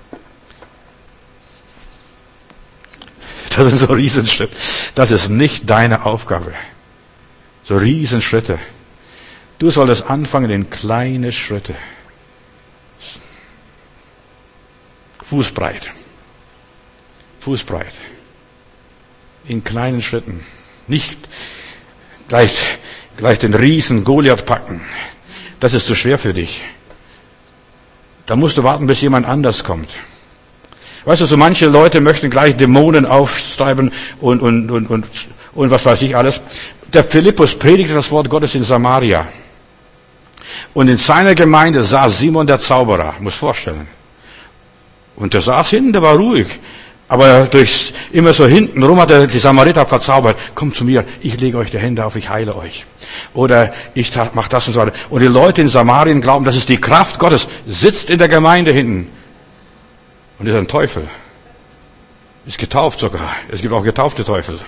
Das sind so Riesenschritte. Das ist nicht deine Aufgabe. So Riesenschritte. Du solltest anfangen in kleine Schritte. Fußbreit. Fußbreit. In kleinen Schritten. Nicht gleich, gleich den Riesen Goliath packen. Das ist zu schwer für dich. Da musst du warten, bis jemand anders kommt. Weißt du, so manche Leute möchten gleich Dämonen aufstreiben und, und, und, und, und was weiß ich alles. Der Philippus predigte das Wort Gottes in Samaria. Und in seiner Gemeinde saß Simon der Zauberer. Muss vorstellen. Und der saß hinten, der war ruhig. Aber durch, immer so hinten rum hat er die Samariter verzaubert. Kommt zu mir, ich lege euch die Hände auf, ich heile euch. Oder ich mach das und so weiter. Und die Leute in Samarien glauben, das ist die Kraft Gottes. Sitzt in der Gemeinde hinten. Und ist ein Teufel. Ist getauft sogar. Es gibt auch getaufte Teufel.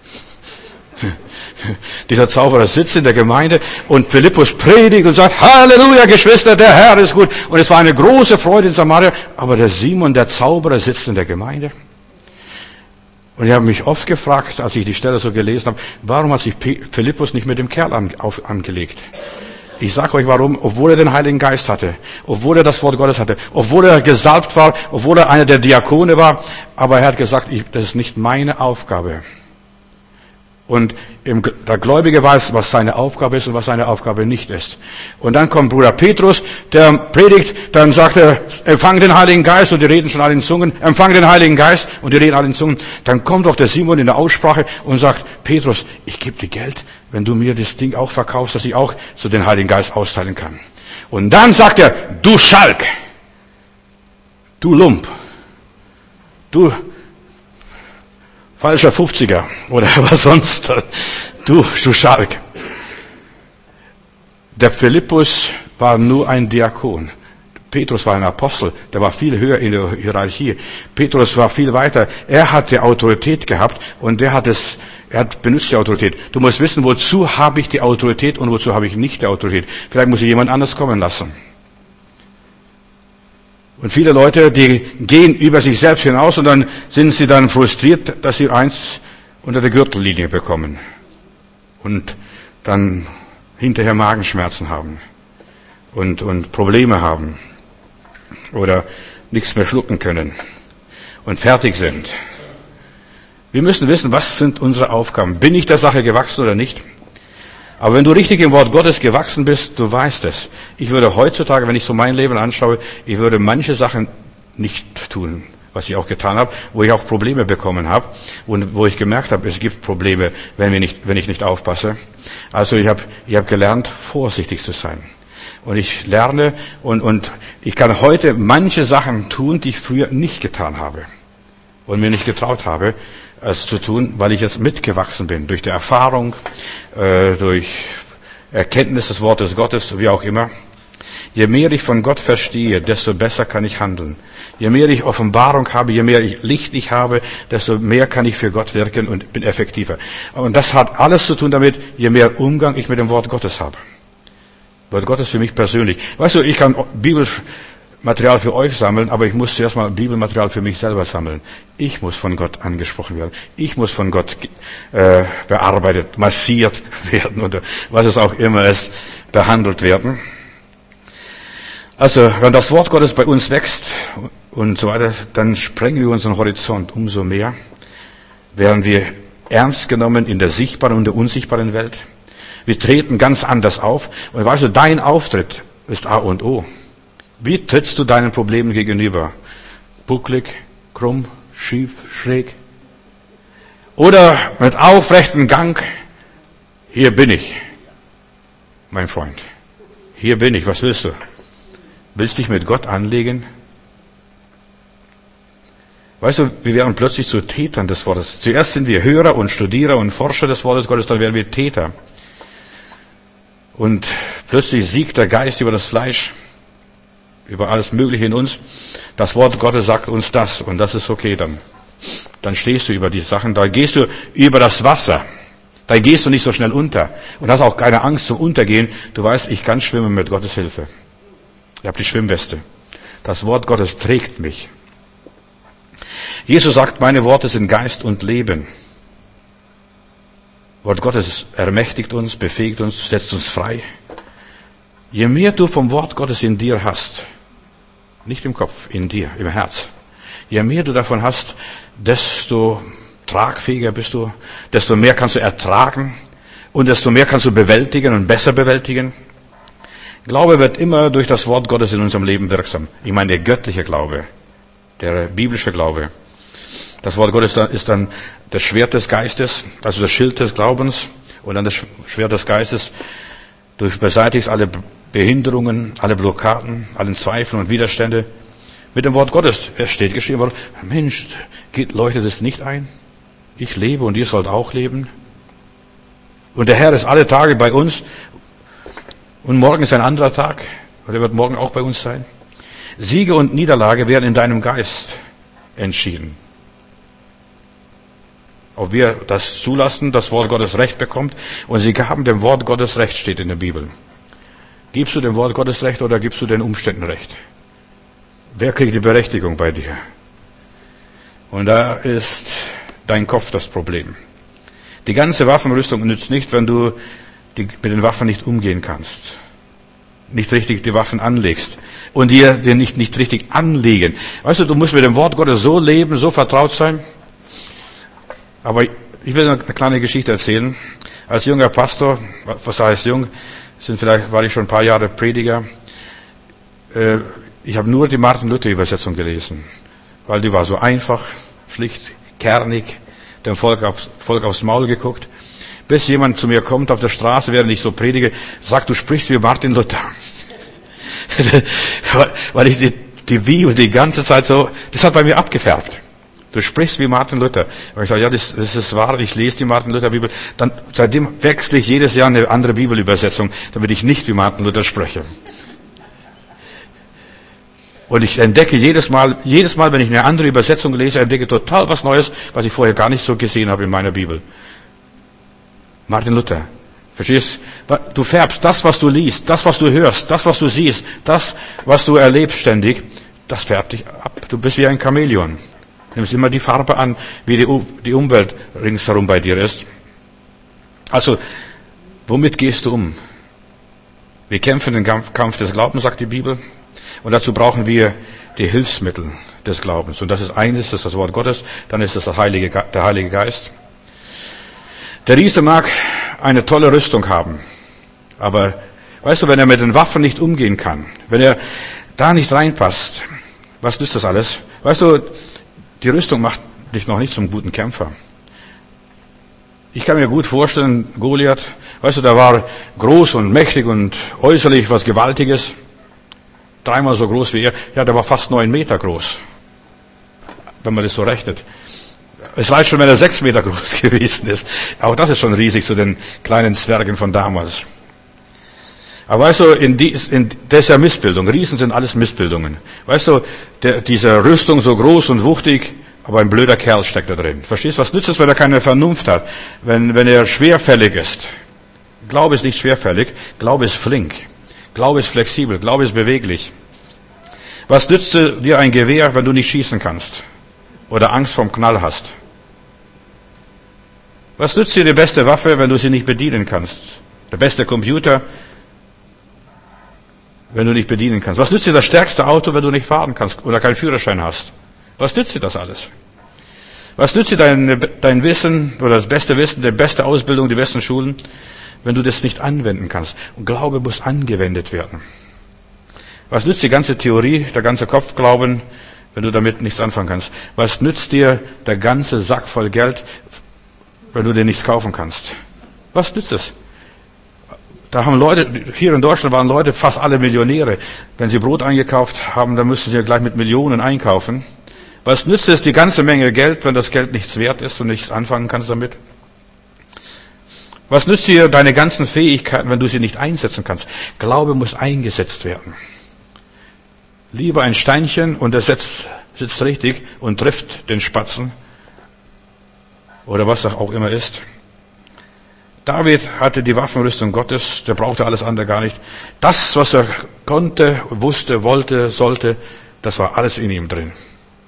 Dieser Zauberer sitzt in der Gemeinde und Philippus predigt und sagt, Halleluja, Geschwister, der Herr ist gut. Und es war eine große Freude in Samaria. Aber der Simon, der Zauberer, sitzt in der Gemeinde. Und ich habe mich oft gefragt, als ich die Stelle so gelesen habe, warum hat sich Philippus nicht mit dem Kerl an, auf, angelegt? Ich sage euch warum, obwohl er den Heiligen Geist hatte, obwohl er das Wort Gottes hatte, obwohl er gesalbt war, obwohl er einer der Diakone war, aber er hat gesagt, ich, das ist nicht meine Aufgabe. Und Der Gläubige weiß, was seine Aufgabe ist und was seine Aufgabe nicht ist. Und dann kommt Bruder Petrus, der predigt, dann sagt er, empfang den Heiligen Geist, und die reden schon alle in Zungen, empfang den Heiligen Geist, und die reden alle in Zungen. Dann kommt doch der Simon in der Aussprache und sagt, Petrus, ich gebe dir Geld, wenn du mir das Ding auch verkaufst, dass ich auch so den Heiligen Geist austeilen kann. Und dann sagt er, du Schalk, du Lump, du falscher Fünfziger oder was sonst, du, du Schalk. Der Philippus war nur ein Diakon. Petrus war ein Apostel, der war viel höher in der Hierarchie. Petrus war viel weiter. Er hatte Autorität gehabt und der hat es, er hat benutzt die Autorität. Du musst wissen, wozu habe ich die Autorität und wozu habe ich nicht die Autorität. Vielleicht muss ich jemand anders kommen lassen. Und viele Leute, die gehen über sich selbst hinaus und dann sind sie dann frustriert, dass sie eins unter der Gürtellinie bekommen. Und dann hinterher Magenschmerzen haben. Und, und Probleme haben. Oder nichts mehr schlucken können. Und fertig sind. Wir müssen wissen, was sind unsere Aufgaben? Bin ich der Sache gewachsen oder nicht? Aber wenn du richtig im Wort Gottes gewachsen bist, du weißt es. Ich würde heutzutage, wenn ich so mein Leben anschaue, ich würde manche Sachen nicht tun, was ich auch getan habe, wo ich auch Probleme bekommen habe und wo ich gemerkt habe, es gibt Probleme, wenn, wir nicht, wenn ich nicht aufpasse. Also ich habe ich hab gelernt, vorsichtig zu sein. Und ich lerne und, und ich kann heute manche Sachen tun, die ich früher nicht getan habe und mir nicht getraut habe, es zu tun, weil ich jetzt mitgewachsen bin, durch die Erfahrung, äh, durch Erkenntnis des Wortes Gottes, wie auch immer. Je mehr ich von Gott verstehe, desto besser kann ich handeln. Je mehr ich Offenbarung habe, je mehr ich Licht ich habe, desto mehr kann ich für Gott wirken und bin effektiver. Und das hat alles zu tun damit, je mehr Umgang ich mit dem Wort Gottes habe. Wort Gottes für mich persönlich. Weißt du, ich kann Bibelmaterial für euch sammeln, aber ich muss zuerst mal Bibelmaterial für mich selber sammeln. Ich muss von Gott angesprochen werden. Ich muss von Gott äh, bearbeitet, massiert werden oder was es auch immer ist, behandelt werden. Also, wenn das Wort Gottes bei uns wächst und so weiter, dann sprengen wir unseren Horizont umso mehr. Werden wir ernst genommen in der sichtbaren und der unsichtbaren Welt. Wir treten ganz anders auf. Und weißt du, dein Auftritt ist A und O. Wie trittst du deinen Problemen gegenüber? Bucklig, krumm, schief, schräg? Oder mit aufrechtem Gang? Hier bin ich, mein Freund. Hier bin ich. Was willst du? Willst dich mit Gott anlegen? Weißt du, wir werden plötzlich zu Tätern des Wortes. Zuerst sind wir Hörer und Studierer und Forscher des Wortes Gottes, dann werden wir Täter. Und plötzlich siegt der Geist über das Fleisch, über alles Mögliche in uns. Das Wort Gottes sagt uns das und das ist okay dann. Dann stehst du über die Sachen, da gehst du über das Wasser. Da gehst du nicht so schnell unter und hast auch keine Angst zum Untergehen. Du weißt, ich kann schwimmen mit Gottes Hilfe. Ich habe die Schwimmweste. Das Wort Gottes trägt mich. Jesus sagt, meine Worte sind Geist und Leben. Wort Gottes ermächtigt uns, befähigt uns, setzt uns frei. Je mehr du vom Wort Gottes in dir hast, nicht im Kopf, in dir, im Herz, je mehr du davon hast, desto tragfähiger bist du, desto mehr kannst du ertragen und desto mehr kannst du bewältigen und besser bewältigen. Glaube wird immer durch das Wort Gottes in unserem Leben wirksam. Ich meine, der göttliche Glaube, der biblische Glaube. Das Wort Gottes ist dann das Schwert des Geistes, also das Schild des Glaubens und dann das Schwert des Geistes. Du beseitigst alle Behinderungen, alle Blockaden, alle Zweifel und Widerstände. Mit dem Wort Gottes, es steht geschrieben, Mensch, geht, leuchtet es nicht ein? Ich lebe und ihr sollt auch leben. Und der Herr ist alle Tage bei uns und morgen ist ein anderer Tag und er wird morgen auch bei uns sein. Siege und Niederlage werden in deinem Geist entschieden. Ob wir das zulassen, das Wort Gottes Recht bekommt. Und sie gaben dem Wort Gottes Recht, steht in der Bibel. Gibst du dem Wort Gottes Recht oder gibst du den Umständen Recht? Wer kriegt die Berechtigung bei dir? Und da ist dein Kopf das Problem. Die ganze Waffenrüstung nützt nicht, wenn du die, mit den Waffen nicht umgehen kannst. Nicht richtig die Waffen anlegst. Und dir den nicht, nicht richtig anlegen. Weißt du, du musst mit dem Wort Gottes so leben, so vertraut sein. Aber ich will eine kleine Geschichte erzählen. Als junger Pastor, was heißt jung, sind vielleicht, war ich schon ein paar Jahre Prediger, äh, ich habe nur die Martin-Luther-Übersetzung gelesen, weil die war so einfach, schlicht, kernig, dem Volk, aufs, Volk aufs Maul geguckt, bis jemand zu mir kommt auf der Straße, während ich so predige, sagt, du sprichst wie Martin Luther. Weil ich die, die Bibel die ganze Zeit so, das hat bei mir abgefärbt. Du sprichst wie Martin Luther. Und ich sage, ja, das, das ist wahr, ich lese die Martin Luther Bibel. Dann, seitdem wechsle ich jedes Jahr eine andere Bibelübersetzung, damit ich nicht wie Martin Luther spreche. Und ich entdecke jedes Mal, jedes Mal, wenn ich eine andere Übersetzung lese, entdecke total was Neues, was ich vorher gar nicht so gesehen habe in meiner Bibel. Martin Luther. Verstehst? Du färbst das, was du liest, das, was du hörst, das, was du siehst, das, was du erlebst ständig, das färbt dich ab. Du bist wie ein Chamäleon. Du nimmst immer die Farbe an, wie die, die Umwelt ringsherum bei dir ist. Also, womit gehst du um? Wir kämpfen den Kampf, Kampf des Glaubens, sagt die Bibel. Und dazu brauchen wir die Hilfsmittel des Glaubens. Und das ist eines, das ist das Wort Gottes, dann ist es das Heilige, der Heilige Geist. Der Riese mag eine tolle Rüstung haben, aber weißt du, wenn er mit den Waffen nicht umgehen kann, wenn er da nicht reinpasst, was nützt das alles? Weißt du, die Rüstung macht dich noch nicht zum guten Kämpfer. Ich kann mir gut vorstellen, Goliath, weißt du, der war groß und mächtig und äußerlich was Gewaltiges, dreimal so groß wie er, ja, der war fast neun Meter groß, wenn man das so rechnet. Es reicht schon, wenn er sechs Meter groß gewesen ist. Auch das ist schon riesig zu den kleinen Zwergen von damals. Aber weißt du, in, die, in das ist ja Missbildung. Riesen sind alles Missbildungen. Weißt du, der, diese Rüstung so groß und wuchtig, aber ein blöder Kerl steckt da drin. Verstehst du, was nützt es, wenn er keine Vernunft hat? Wenn, wenn er schwerfällig ist. Glaube ist nicht schwerfällig. Glaube ist flink. Glaube ist flexibel. Glaube ist beweglich. Was nützt dir ein Gewehr, wenn du nicht schießen kannst? Oder Angst vorm Knall hast? Was nützt dir die beste Waffe, wenn du sie nicht bedienen kannst? Der beste Computer, wenn du nicht bedienen kannst? Was nützt dir das stärkste Auto, wenn du nicht fahren kannst oder keinen Führerschein hast? Was nützt dir das alles? Was nützt dir dein, dein Wissen oder das beste Wissen, die beste Ausbildung, die besten Schulen, wenn du das nicht anwenden kannst? Und Glaube muss angewendet werden. Was nützt die ganze Theorie, der ganze Kopfglauben, wenn du damit nichts anfangen kannst? Was nützt dir der ganze Sack voll Geld, wenn du dir nichts kaufen kannst? Was nützt es? Da haben Leute, hier in Deutschland waren Leute fast alle Millionäre. Wenn sie Brot eingekauft haben, dann müssen sie gleich mit Millionen einkaufen. Was nützt es die ganze Menge Geld, wenn das Geld nichts wert ist und nichts anfangen kannst damit? Was nützt dir deine ganzen Fähigkeiten, wenn du sie nicht einsetzen kannst? Glaube muss eingesetzt werden. Lieber ein Steinchen und er sitzt, sitzt richtig und trifft den Spatzen oder was das auch immer ist. David hatte die Waffenrüstung Gottes, der brauchte alles andere gar nicht. Das, was er konnte, wusste, wollte, sollte, das war alles in ihm drin.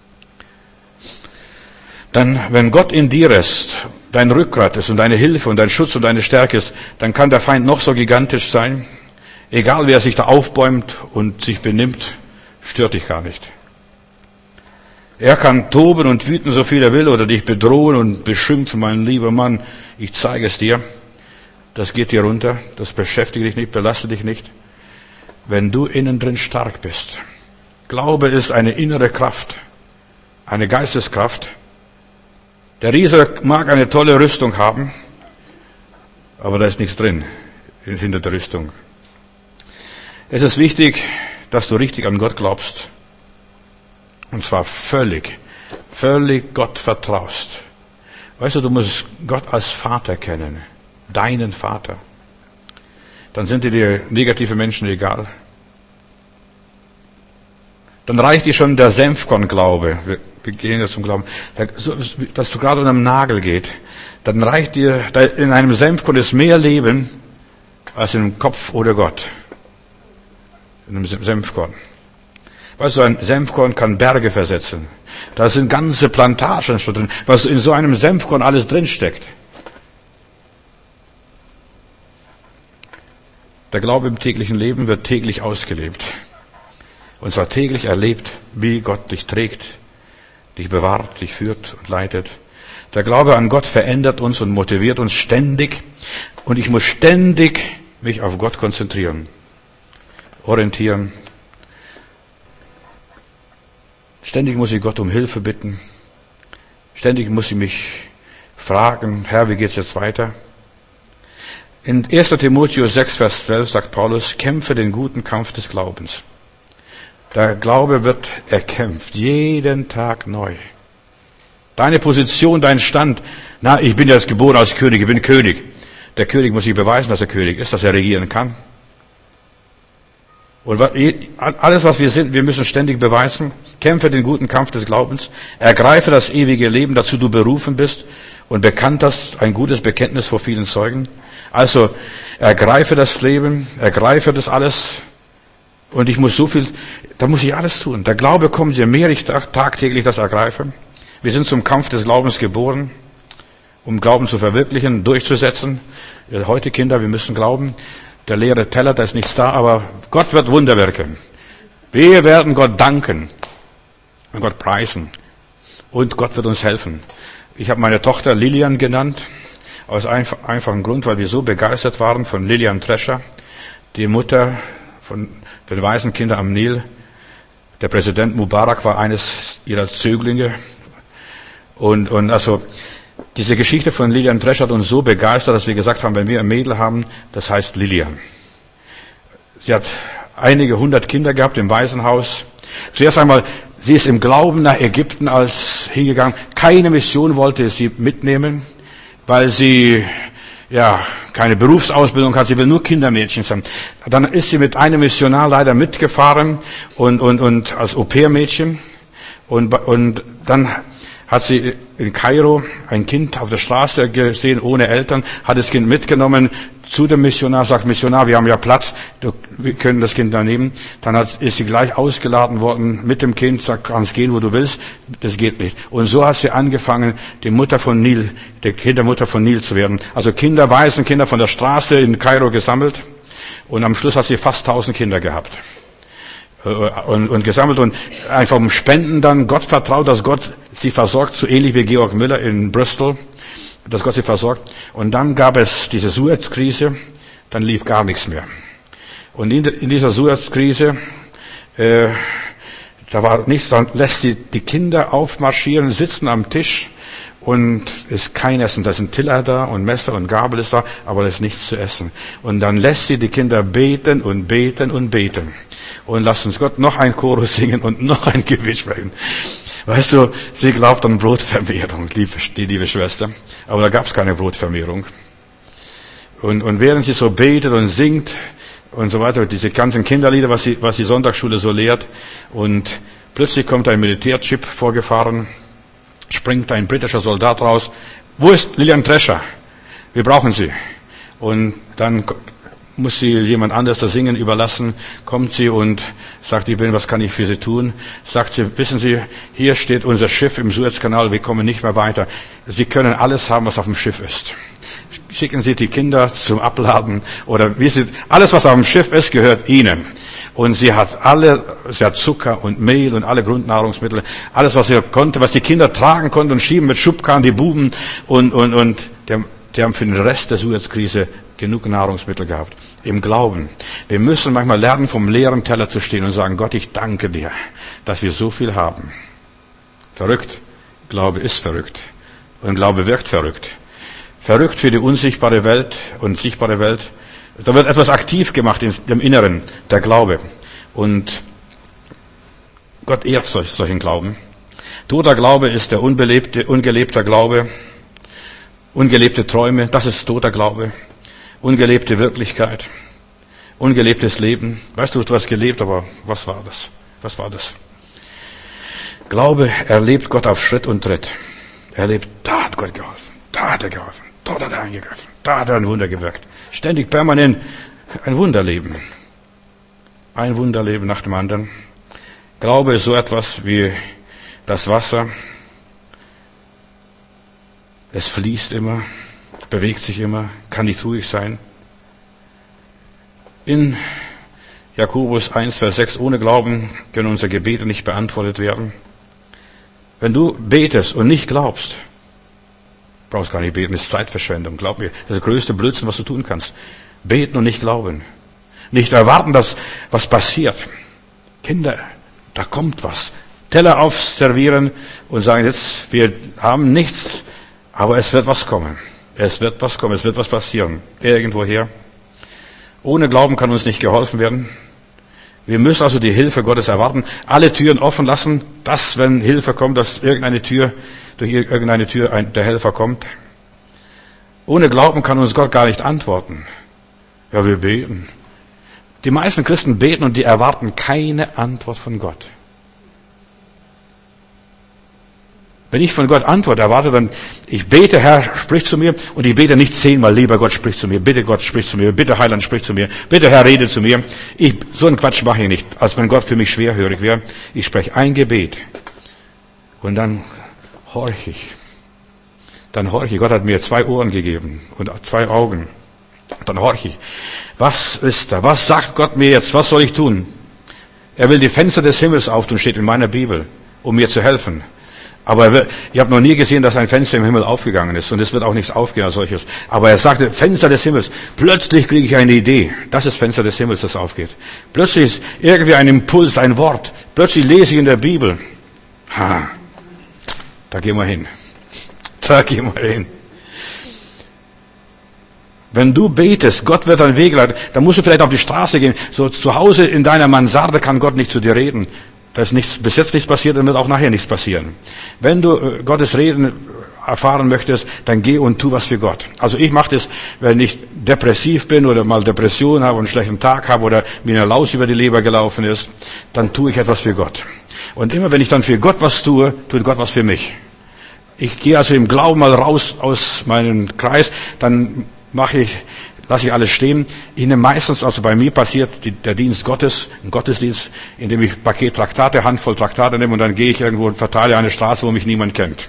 Dann, wenn Gott in dir ist, dein Rückgrat ist und deine Hilfe und dein Schutz und deine Stärke ist, dann kann der Feind noch so gigantisch sein. Egal, wer sich da aufbäumt und sich benimmt, stört dich gar nicht. Er kann toben und wüten, so viel er will, oder dich bedrohen und beschimpfen, mein lieber Mann, ich zeige es dir. Das geht dir runter, das beschäftigt dich nicht, belastet dich nicht. Wenn du innen drin stark bist. Glaube ist eine innere Kraft, eine Geisteskraft. Der Riese mag eine tolle Rüstung haben, aber da ist nichts drin hinter der Rüstung. Es ist wichtig, dass du richtig an Gott glaubst. Und zwar völlig, völlig Gott vertraust. Weißt du, du musst Gott als Vater kennen. Deinen Vater. Dann sind dir die negative Menschen egal. Dann reicht dir schon der Senfkorn-Glaube. Wir, wir gehen jetzt zum Glauben. Dass du gerade unter einem Nagel geht. Dann reicht dir, in einem Senfkorn ist mehr Leben als in einem Kopf oder Gott. In einem Senfkorn. Weißt du, ein Senfkorn kann Berge versetzen. Da sind ganze Plantagen schon drin, was in so einem Senfkorn alles drinsteckt. Der Glaube im täglichen Leben wird täglich ausgelebt. Und zwar täglich erlebt, wie Gott dich trägt, dich bewahrt, dich führt und leitet. Der Glaube an Gott verändert uns und motiviert uns ständig. Und ich muss ständig mich auf Gott konzentrieren, orientieren. Ständig muss ich Gott um Hilfe bitten. Ständig muss ich mich fragen, Herr, wie geht's jetzt weiter? In erster Timotheus sechs, Vers zwölf sagt Paulus, kämpfe den guten Kampf des Glaubens. Der Glaube wird erkämpft, jeden Tag neu. Deine Position, dein Stand, na, ich bin jetzt geboren als König, ich bin König. Der König muss sich beweisen, dass er König ist, dass er regieren kann. Und alles, was wir sind, wir müssen ständig beweisen. Kämpfe den guten Kampf des Glaubens. Ergreife das ewige Leben, dazu du berufen bist und bekannt hast, ein gutes Bekenntnis vor vielen Zeugen. Also, ergreife das Leben, ergreife das alles. Und ich muss so viel, da muss ich alles tun. Der Glaube kommt, je mehr ich tagtäglich das ergreife. Wir sind zum Kampf des Glaubens geboren, um Glauben zu verwirklichen, durchzusetzen. Heute Kinder, wir müssen glauben. Der leere Teller, da ist nichts da, aber Gott wird Wunder wirken. Wir werden Gott danken und Gott preisen. Und Gott wird uns helfen. Ich habe meine Tochter Lilian genannt, aus einfach, einfachen Grund, weil wir so begeistert waren von Lilian Trescher, die Mutter von den Waisenkindern am Nil. Der Präsident Mubarak war eines ihrer Zöglinge. Und, und also, diese Geschichte von Lilian Trescher hat uns so begeistert, dass wir gesagt haben, wenn wir ein Mädel haben, das heißt Lilian. Sie hat einige hundert Kinder gehabt im Waisenhaus. Zuerst einmal, sie ist im Glauben nach Ägypten als hingegangen. Keine Mission wollte sie mitnehmen, weil sie ja keine Berufsausbildung hat. Sie will nur Kindermädchen sein. Dann ist sie mit einem Missionar leider mitgefahren und und und als Au-pair-Mädchen und und dann hat sie in Kairo ein Kind auf der Straße gesehen, ohne Eltern, hat das Kind mitgenommen zu dem Missionar, sagt, Missionar, wir haben ja Platz, wir können das Kind da nehmen. Dann hat, ist sie gleich ausgeladen worden mit dem Kind, sagt, kannst gehen, wo du willst, das geht nicht. Und so hat sie angefangen, die Mutter von Nil, die Kindermutter von Nil zu werden. Also Kinder, Waisenkinder von der Straße in Kairo gesammelt und am Schluss hat sie fast tausend Kinder gehabt. Und, und gesammelt und einfach um Spenden dann Gott vertraut, dass Gott sie versorgt, so ähnlich wie Georg Müller in Bristol, dass Gott sie versorgt. Und dann gab es diese Suez-Krise, dann lief gar nichts mehr. Und in, in dieser Suez-Krise, äh, da war nichts, dann lässt sie die Kinder aufmarschieren, sitzen am Tisch und ist kein Essen. Da sind Tiller da und Messer und Gabel ist da, aber da ist nichts zu essen. Und dann lässt sie die Kinder beten und beten und beten. Und lasst uns Gott noch ein Chorus singen und noch ein Gebet sprechen. Weißt du, sie glaubt an Brotvermehrung, liebe, die liebe Schwester. Aber da gab es keine Brotvermehrung. Und, und während sie so betet und singt und so weiter, diese ganzen Kinderlieder, was sie, was die Sonntagsschule so lehrt, und plötzlich kommt ein Militärchip vorgefahren, springt ein britischer Soldat raus. Wo ist Lilian Trescher? Wir brauchen sie. Und dann muss sie jemand anders das Singen überlassen, kommt sie und sagt, ich bin, was kann ich für Sie tun? Sagt sie, wissen Sie, hier steht unser Schiff im Suezkanal, wir kommen nicht mehr weiter. Sie können alles haben, was auf dem Schiff ist. Schicken Sie die Kinder zum Abladen oder wie Sie, alles, was auf dem Schiff ist, gehört Ihnen. Und sie hat alle, sie hat Zucker und Mehl und alle Grundnahrungsmittel, alles, was sie konnte, was die Kinder tragen konnten und schieben mit Schubkarren, die Buben und, und, und, die haben, die haben für den Rest der Suezkrise genug Nahrungsmittel gehabt. Im Glauben. Wir müssen manchmal lernen, vom leeren Teller zu stehen und sagen, Gott, ich danke dir, dass wir so viel haben. Verrückt. Glaube ist verrückt. Und Glaube wirkt verrückt. Verrückt für die unsichtbare Welt und sichtbare Welt. Da wird etwas aktiv gemacht in dem Inneren, der Glaube. Und Gott ehrt solch, solchen Glauben. Toter Glaube ist der unbelebte, ungelebter Glaube. Ungelebte Träume, das ist toter Glaube. Ungelebte Wirklichkeit. Ungelebtes Leben. Weißt du, du hast gelebt, aber was war das? Was war das? Glaube erlebt Gott auf Schritt und Tritt. Er lebt, da hat Gott geholfen, da hat er geholfen, dort hat er eingegriffen, da hat er ein Wunder gewirkt. Ständig, permanent ein Wunderleben. Ein Wunderleben nach dem anderen. Glaube ist so etwas wie das Wasser. Es fließt immer, bewegt sich immer, kann nicht ruhig sein. In Jakobus eins, Vers sechs, ohne Glauben können unsere Gebete nicht beantwortet werden. Wenn du betest und nicht glaubst, brauchst gar nicht beten, das ist Zeitverschwendung. Glaub mir, das ist der größte Blödsinn, was du tun kannst. Beten und nicht glauben. Nicht erwarten, dass was passiert. Kinder, da kommt was. Teller aufservieren und sagen, jetzt, wir haben nichts, aber es wird was kommen. Es wird was kommen, es wird was passieren. Irgendwoher. Ohne Glauben kann uns nicht geholfen werden. Wir müssen also die Hilfe Gottes erwarten. Alle Türen offen lassen, dass, wenn Hilfe kommt, dass irgendeine Tür, durch irgendeine Tür ein, der Helfer kommt. Ohne Glauben kann uns Gott gar nicht antworten. Ja, wir beten. Die meisten Christen beten und die erwarten keine Antwort von Gott. Wenn ich von Gott Antwort erwarte, dann, ich bete, Herr, sprich zu mir, und ich bete nicht zehnmal, lieber Gott, sprich zu mir, bitte Gott, sprich zu mir, bitte Heiland, sprich zu mir, bitte Herr, rede zu mir. Ich, so einen Quatsch mache ich nicht, als wenn Gott für mich schwerhörig wäre. Ich spreche ein Gebet. Und dann horche ich. Dann horche ich. Gott hat mir zwei Ohren gegeben und zwei Augen. Dann horche ich. Was ist da? Was sagt Gott mir jetzt? Was soll ich tun? Er will die Fenster des Himmels auftun, steht in meiner Bibel, um mir zu helfen. Aber will, ich habe noch nie gesehen, dass ein Fenster im Himmel aufgegangen ist. Und es wird auch nichts aufgehen als solches. Aber er sagte, Fenster des Himmels. Plötzlich kriege ich eine Idee. Das ist Fenster des Himmels, das aufgeht. Plötzlich ist irgendwie ein Impuls, ein Wort. Plötzlich lese ich in der Bibel. Ha, da gehen wir hin. Da gehen wir hin. Wenn du betest, Gott wird einen Weg leiten, dann musst du vielleicht auf die Straße gehen. So zu Hause in deiner Mansarde kann Gott nicht zu dir reden. Da ist nichts, bis jetzt nichts passiert und wird auch nachher nichts passieren. Wenn du äh, Gottes Reden erfahren möchtest, dann geh und tu was für Gott. Also ich mache das, wenn ich depressiv bin oder mal Depression habe und einen schlechten Tag habe oder mir eine Laus über die Leber gelaufen ist, dann tue ich etwas für Gott. Und immer wenn ich dann für Gott was tue, tut Gott was für mich. Ich gehe also im Glauben mal raus aus meinem Kreis, dann mache ich, lasse ich alles stehen. Ich nehme meistens, also bei mir passiert die, der Dienst Gottes, ein Gottesdienst, in dem ich Paket Traktate, Handvoll Traktate nehme und dann gehe ich irgendwo und verteile eine Straße, wo mich niemand kennt.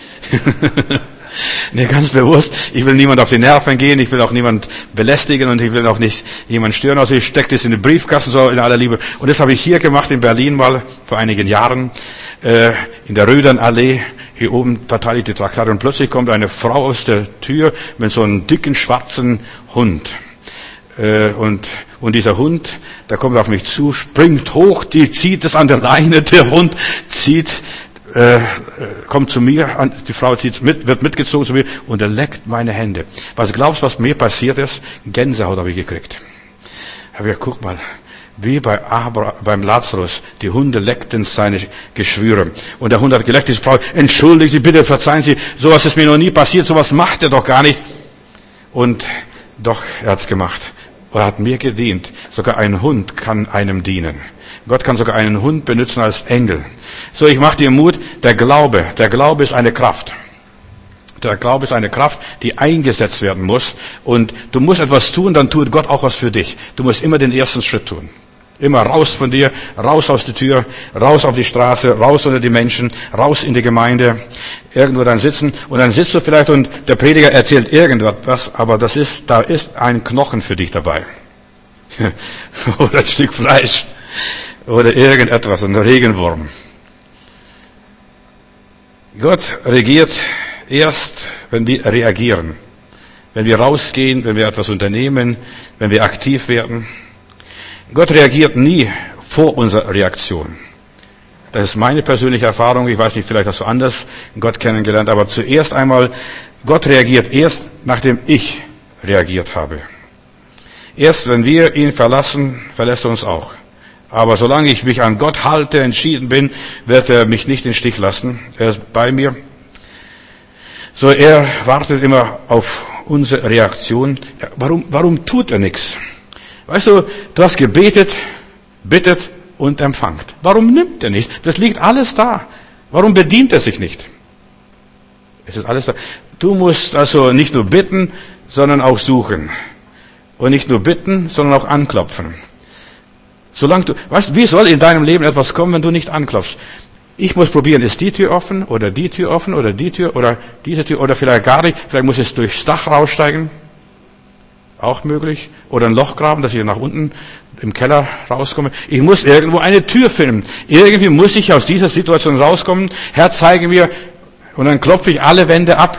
Nee, ganz bewusst. Ich will niemand auf die Nerven gehen, ich will auch niemand belästigen und ich will auch nicht jemand stören. Also ich stecke das in den Briefkasten so in aller Liebe. Und das habe ich hier gemacht in Berlin mal vor einigen Jahren, äh, in der Rödernallee. Hier oben verteile ich die Traktate und plötzlich kommt eine Frau aus der Tür mit so einem dicken schwarzen Hund. Äh, und, und dieser Hund, der kommt auf mich zu, springt hoch, die zieht es an der Leine, der Hund zieht, äh, kommt zu mir, die Frau zieht mit, wird mitgezogen zu mir und er leckt meine Hände. Was glaubst du, was mir passiert ist? Gänsehaut habe ich gekriegt. Hab ich gesagt, guck mal. Wie bei Abraham, beim Lazarus. Die Hunde leckten seine Geschwüre. Und der Hund hat geleckt, diese Frau, entschuldigen Sie, bitte verzeihen Sie, sowas ist mir noch nie passiert, sowas macht er doch gar nicht. Und doch, er hat's gemacht. Er hat mir gedient. Sogar ein Hund kann einem dienen. Gott kann sogar einen Hund benutzen als Engel. So, ich mache dir Mut, der Glaube, der Glaube ist eine Kraft. Der Glaube ist eine Kraft, die eingesetzt werden muss. Und du musst etwas tun, dann tut Gott auch was für dich. Du musst immer den ersten Schritt tun. Immer raus von dir, raus aus der Tür, raus auf die Straße, raus unter die Menschen, raus in die Gemeinde, irgendwo dann sitzen. Und dann sitzt du vielleicht und der Prediger erzählt irgendwas, aber das ist, da ist ein Knochen für dich dabei. Oder ein Stück Fleisch. Oder irgendetwas, ein Regenwurm. Gott regiert erst, wenn wir reagieren. Wenn wir rausgehen, wenn wir etwas unternehmen, wenn wir aktiv werden. Gott reagiert nie vor unserer Reaktion. Das ist meine persönliche Erfahrung. Ich weiß nicht, vielleicht hast du anders Gott kennengelernt, aber zuerst einmal, Gott reagiert erst, nachdem ich reagiert habe. Erst wenn wir ihn verlassen, verlässt er uns auch. Aber solange ich mich an Gott halte, entschieden bin, wird er mich nicht in den Stich lassen. Er ist bei mir. So, er wartet immer auf unsere Reaktion. Ja, warum, warum tut er nichts? Weißt du, du hast gebetet, bittet und empfangt. Warum nimmt er nicht? Das liegt alles da. Warum bedient er sich nicht? Es ist alles da. Du musst also nicht nur bitten, sondern auch suchen. Und nicht nur bitten, sondern auch anklopfen. Solange du, weißt du, wie soll in deinem Leben etwas kommen, wenn du nicht anklopfst? Ich muss probieren, ist die Tür offen oder die Tür offen oder die Tür oder diese Tür oder vielleicht gar nicht. Vielleicht muss es durchs Dach raussteigen. Auch möglich. Oder ein Loch graben, dass ich nach unten im Keller rauskomme. Ich muss irgendwo eine Tür finden. Irgendwie muss ich aus dieser Situation rauskommen. Herr, zeige mir. Und dann klopfe ich alle Wände ab.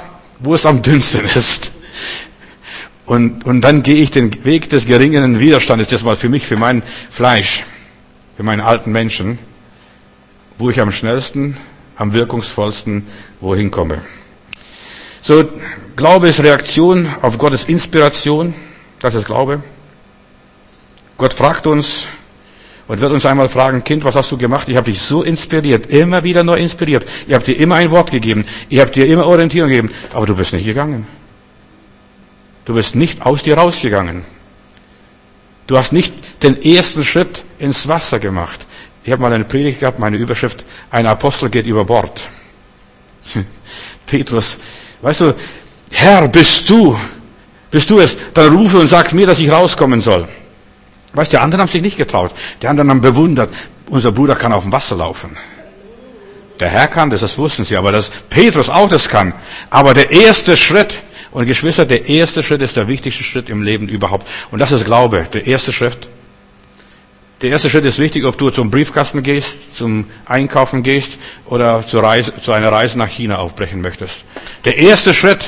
wo es am dünnsten ist. Und, und dann gehe ich den Weg des geringen Widerstandes, jetzt mal für mich, für mein Fleisch, für meinen alten Menschen, wo ich am schnellsten, am wirkungsvollsten wohin komme. So, Glaube ist Reaktion auf Gottes Inspiration, das ist Glaube. Gott fragt uns und wird uns einmal fragen, Kind, was hast du gemacht? Ich habe dich so inspiriert, immer wieder neu inspiriert. Ich habe dir immer ein Wort gegeben, ich habe dir immer Orientierung gegeben, aber du bist nicht gegangen. Du bist nicht aus dir rausgegangen. Du hast nicht den ersten Schritt ins Wasser gemacht. Ich habe mal eine Predigt gehabt, meine Überschrift, ein Apostel geht über Bord. Petrus, weißt du, Herr, bist du, bist du es? Dann rufe und sag mir, dass ich rauskommen soll. Weißt du, die anderen haben sich nicht getraut. Die anderen haben bewundert, unser Bruder kann auf dem Wasser laufen. Der Herr kann das, das wussten sie, aber dass Petrus auch das kann. Aber der erste Schritt, und Geschwister, der erste Schritt ist der wichtigste Schritt im Leben überhaupt. Und das ist Glaube, der erste Schritt. Der erste Schritt ist wichtig, ob du zum Briefkasten gehst, zum Einkaufen gehst oder zur Reise, zu einer Reise nach China aufbrechen möchtest. Der erste Schritt.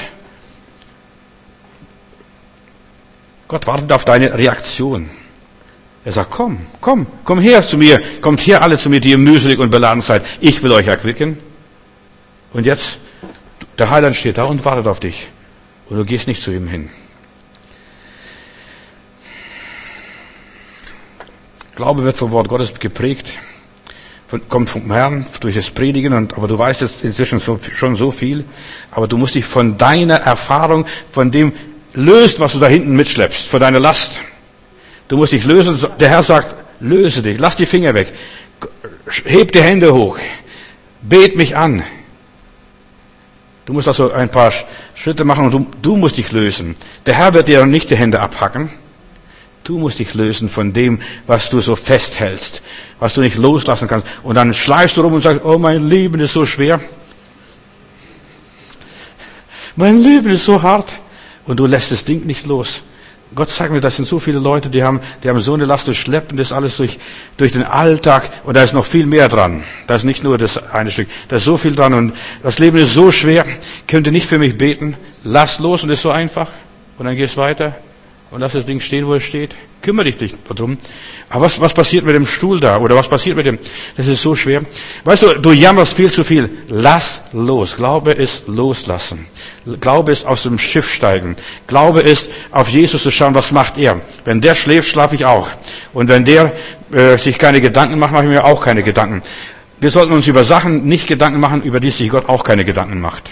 Gott wartet auf deine Reaktion. Er sagt, komm, komm, komm her zu mir, kommt her alle zu mir, die ihr mühselig und beladen seid. Ich will euch erquicken. Und jetzt, der Heiland steht da und wartet auf dich. Und du gehst nicht zu ihm hin. Glaube wird vom Wort Gottes geprägt, von, kommt vom Herrn durch das Predigen, und, aber du weißt jetzt inzwischen so, schon so viel, aber du musst dich von deiner Erfahrung, von dem löst, was du da hinten mitschleppst, von deiner Last. Du musst dich lösen. Der Herr sagt, löse dich, lass die Finger weg, heb die Hände hoch, bet mich an. Du musst also ein paar Schritte machen und du, du musst dich lösen. Der Herr wird dir nicht die Hände abhacken. Du musst dich lösen von dem, was du so festhältst, was du nicht loslassen kannst. Und dann schleifst du rum und sagst, oh, mein Leben ist so schwer. Mein Leben ist so hart. Und du lässt das Ding nicht los. Gott sagt mir, das sind so viele Leute, die haben, die haben so eine Last, die schleppen das alles durch, durch den Alltag. Und da ist noch viel mehr dran. Da ist nicht nur das eine Stück. Da ist so viel dran. Und das Leben ist so schwer. Könnt ihr nicht für mich beten? Lass los und es ist so einfach. Und dann gehst weiter. Und lass das Ding stehen, wo es steht. Kümmere dich nicht darum. Aber was, was passiert mit dem Stuhl da? Oder was passiert mit dem? Das ist so schwer. Weißt du, du jammerst viel zu viel. Lass los. Glaube ist loslassen. Glaube ist aus dem Schiff steigen. Glaube ist, auf Jesus zu schauen, was macht er. Wenn der schläft, schlafe ich auch. Und wenn der äh, sich keine Gedanken macht, mache ich mir auch keine Gedanken. Wir sollten uns über Sachen nicht Gedanken machen, über die sich Gott auch keine Gedanken macht.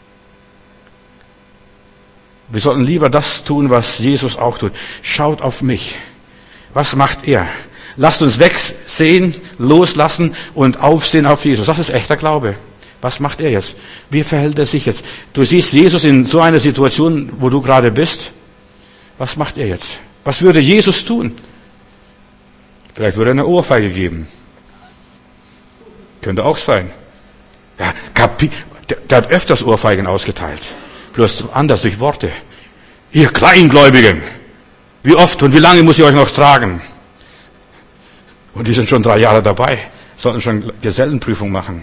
Wir sollten lieber das tun, was Jesus auch tut. Schaut auf mich. Was macht er? Lasst uns wegsehen, loslassen und aufsehen auf Jesus. Das ist echter Glaube. Was macht er jetzt? Wie verhält er sich jetzt? Du siehst Jesus in so einer Situation, wo du gerade bist. Was macht er jetzt? Was würde Jesus tun? Vielleicht würde er eine Ohrfeige geben. Könnte auch sein. Ja, Kapi- der, der hat öfters Ohrfeigen ausgeteilt. Bloß anders durch Worte. Ihr Kleingläubigen, wie oft und wie lange muss ich euch noch tragen? Und die sind schon drei Jahre dabei, sollten schon Gesellenprüfung machen.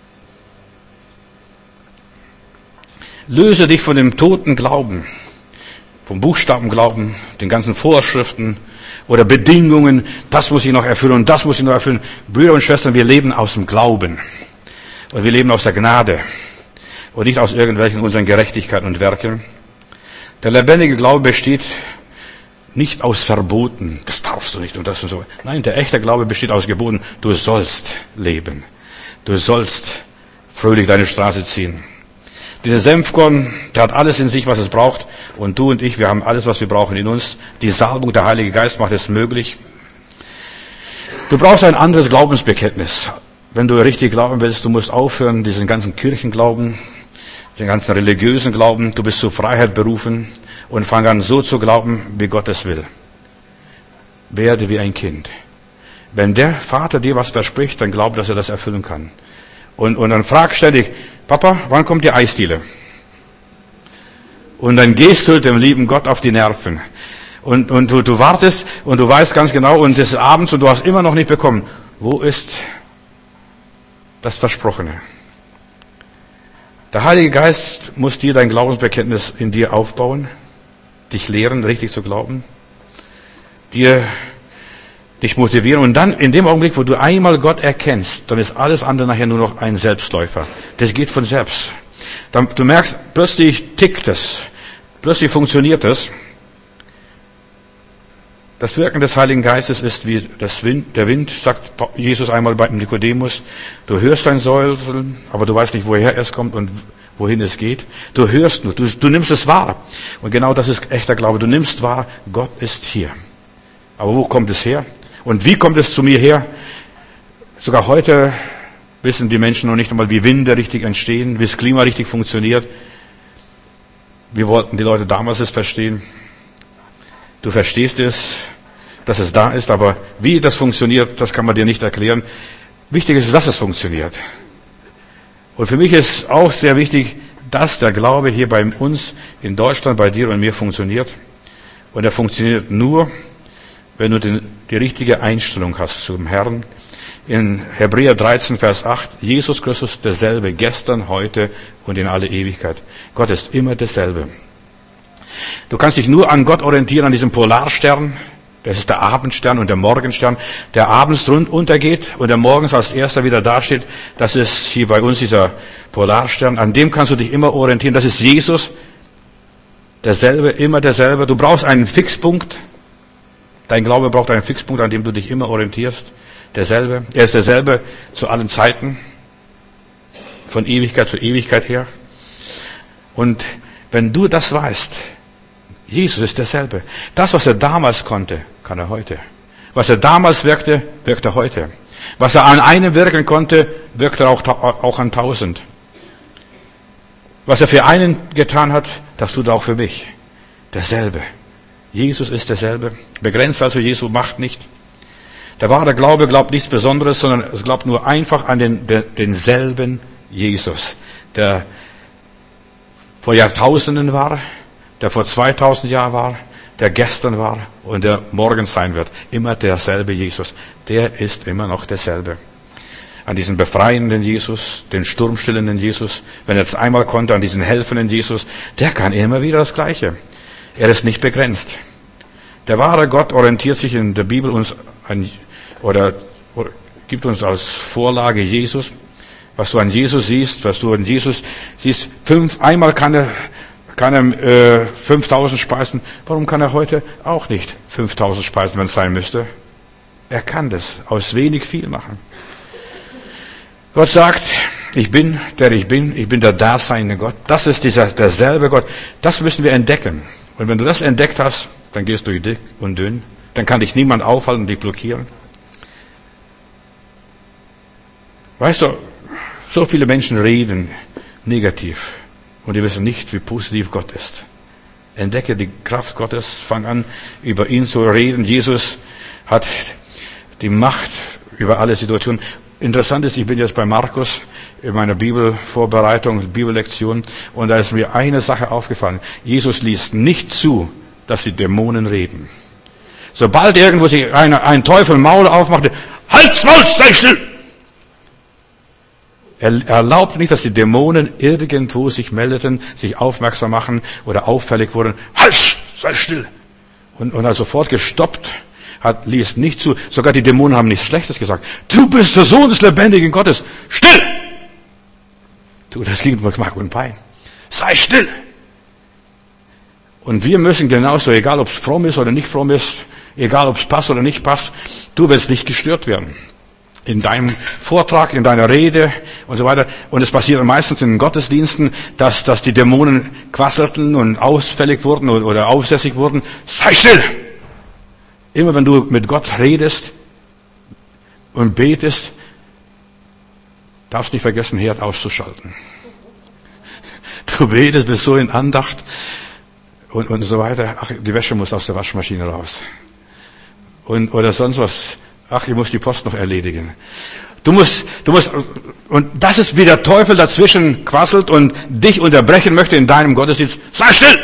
Löse dich von dem toten Glauben, vom Buchstabenglauben, den ganzen Vorschriften oder Bedingungen, das muss ich noch erfüllen und das muss ich noch erfüllen. Brüder und Schwestern, wir leben aus dem Glauben und wir leben aus der Gnade. Und nicht aus irgendwelchen unseren Gerechtigkeiten und Werken. Der lebendige Glaube besteht nicht aus Verboten. Das darfst du nicht und das und so. Nein, der echte Glaube besteht aus Geboten. Du sollst leben. Du sollst fröhlich deine Straße ziehen. Dieser Senfkorn, der hat alles in sich, was es braucht. Und du und ich, wir haben alles, was wir brauchen in uns. Die Salbung, der Heilige Geist macht es möglich. Du brauchst ein anderes Glaubensbekenntnis. Wenn du richtig glauben willst, du musst aufhören, diesen ganzen Kirchenglauben, den ganzen religiösen Glauben, du bist zur Freiheit berufen und fang an so zu glauben, wie Gott es will. Werde wie ein Kind. Wenn der Vater dir was verspricht, dann glaub, dass er das erfüllen kann. Und, und dann frag ständig, Papa, wann kommt die Eisdiele? Und dann gehst du dem lieben Gott auf die Nerven. Und, und du, du wartest und du weißt ganz genau, und es ist abends und du hast immer noch nicht bekommen. Wo ist das Versprochene? Der Heilige Geist muss dir dein Glaubensbekenntnis in dir aufbauen, dich lehren, richtig zu glauben, dir dich motivieren. Und dann, in dem Augenblick, wo du einmal Gott erkennst, dann ist alles andere nachher nur noch ein Selbstläufer. Das geht von selbst. Dann, du merkst, plötzlich tickt es. Plötzlich funktioniert es. Das Wirken des Heiligen Geistes ist wie das Wind, der Wind, sagt Jesus einmal bei Nikodemus. Du hörst sein Säuseln, aber du weißt nicht, woher es kommt und wohin es geht. Du hörst nur, du, du nimmst es wahr. Und genau das ist echter Glaube. Du nimmst wahr, Gott ist hier. Aber wo kommt es her? Und wie kommt es zu mir her? Sogar heute wissen die Menschen noch nicht einmal, wie Winde richtig entstehen, wie das Klima richtig funktioniert. Wie wollten die Leute damals es verstehen? Du verstehst es, dass es da ist, aber wie das funktioniert, das kann man dir nicht erklären. Wichtig ist, dass es funktioniert. Und für mich ist auch sehr wichtig, dass der Glaube hier bei uns in Deutschland, bei dir und mir funktioniert. Und er funktioniert nur, wenn du den, die richtige Einstellung hast zum Herrn. In Hebräer dreizehn, Vers acht, Jesus Christus derselbe, gestern, heute und in alle Ewigkeit. Gott ist immer derselbe. Du kannst dich nur an Gott orientieren, an diesem Polarstern. Das ist der Abendstern und der Morgenstern, der abends rund untergeht und der morgens als erster wieder dasteht. Das ist hier bei uns dieser Polarstern. An dem kannst du dich immer orientieren. Das ist Jesus, derselbe, immer derselbe. Du brauchst einen Fixpunkt. Dein Glaube braucht einen Fixpunkt, an dem du dich immer orientierst. Derselbe. Er ist derselbe zu allen Zeiten. Von Ewigkeit zu Ewigkeit her. Und wenn du das weißt, Jesus ist derselbe. Das, was er damals konnte, kann er heute. Was er damals wirkte, wirkt er heute. Was er an einem wirken konnte, wirkt er auch, auch an tausend. Was er für einen getan hat, das tut er auch für mich. Derselbe. Jesus ist derselbe. Begrenzt also Jesu Macht nicht. Der wahre Glaube glaubt nichts Besonderes, sondern es glaubt nur einfach an den, den, denselben Jesus, der vor Jahrtausenden war, der vor zweitausend Jahren war, der gestern war und der morgen sein wird. Immer derselbe Jesus. Der ist immer noch derselbe. An diesen befreienden Jesus, den sturmstillenden Jesus, wenn er es einmal konnte, an diesen helfenden Jesus, der kann immer wieder das Gleiche. Er ist nicht begrenzt. Der wahre Gott orientiert sich in der Bibel uns an, oder, oder gibt uns als Vorlage Jesus. Was du an Jesus siehst, was du an Jesus siehst, fünf, einmal kann er, kann er äh, fünftausend speisen. Warum kann er heute auch nicht fünftausend speisen, wenn es sein müsste? Er kann das aus wenig viel machen. Gott sagt, ich bin, der ich bin, ich bin der daseinende Gott. Das ist dieser derselbe Gott. Das müssen wir entdecken. Und wenn du das entdeckt hast, dann gehst du durch dick und dünn. Dann kann dich niemand aufhalten und dich blockieren. Weißt du, so viele Menschen reden negativ und die wissen nicht, wie positiv Gott ist. Entdecke die Kraft Gottes, fang an, über ihn zu reden. Jesus hat die Macht über alle Situationen. Interessant ist, ich bin jetzt bei Markus in meiner Bibelvorbereitung, Bibellektion, und da ist mir eine Sache aufgefallen. Jesus ließ nicht zu, dass die Dämonen reden. Sobald irgendwo sich ein, ein Teufel Maul aufmachte, halt's Maul, sei still! Er erlaubt nicht, dass die Dämonen irgendwo sich meldeten, sich aufmerksam machen oder auffällig wurden. Halt, sei still! Und, und er sofort gestoppt, hat, ließ nicht zu. Sogar die Dämonen haben nichts Schlechtes gesagt. Du bist der Sohn des lebendigen Gottes. Still! Du, das ging mit Mark und Bein. Sei still! Und wir müssen genauso, egal ob es fromm ist oder nicht fromm ist, egal ob es passt oder nicht passt, du wirst nicht gestört werden. In deinem Vortrag, in deiner Rede und so weiter. Und es passiert meistens in den Gottesdiensten, dass, dass die Dämonen quasselten und ausfällig wurden oder, oder aufsässig wurden. Sei still! Immer wenn du mit Gott redest und betest, darfst nicht vergessen, Herd auszuschalten. Du betest, bist so in Andacht und, und so weiter. Ach, die Wäsche muss aus der Waschmaschine raus. Und, oder sonst was. Ach, ich muss die Post noch erledigen. Du musst, du musst, und das ist, wie der Teufel dazwischen quasselt und dich unterbrechen möchte in deinem Gottesdienst. Sei still!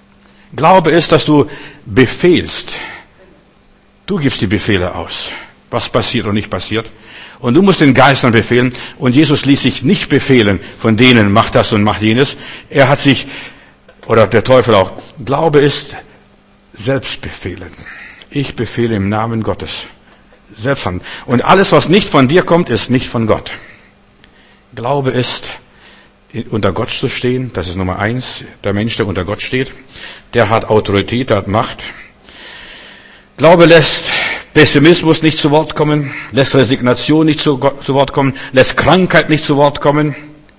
Glaube ist, dass du befehlst. Du gibst die Befehle aus. was passiert und nicht passiert. Und du musst den Geistern befehlen. Und Jesus ließ sich nicht befehlen von denen, mach das und mach jenes. Er hat sich, oder der Teufel auch, Glaube ist Selbstbefehlen. Ich befehle im Namen Gottes. Selbsthand. Und alles, was nicht von dir kommt, ist nicht von Gott. Glaube ist, unter Gott zu stehen. Das ist Nummer eins. Der Mensch, der unter Gott steht, der hat Autorität, der hat Macht. Glaube lässt Pessimismus nicht zu Wort kommen, lässt Resignation nicht zu, zu Wort kommen, lässt Krankheit nicht zu Wort kommen.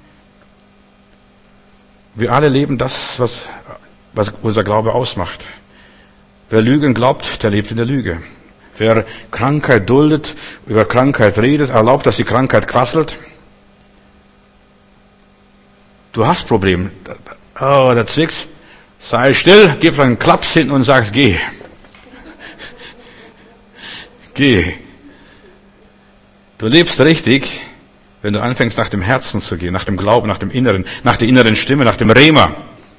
Wir alle leben das, was, was unser Glaube ausmacht. Wer Lügen glaubt, der lebt in der Lüge. Wer Krankheit duldet, über Krankheit redet, erlaubt, dass die Krankheit quasselt. Du hast Probleme. Oh, der zwickt. Sei still, gib einen Klaps hin und sagst, geh. Geh. Du lebst richtig, wenn du anfängst, nach dem Herzen zu gehen, nach dem Glauben, nach dem Inneren, nach der inneren Stimme, nach dem Rema.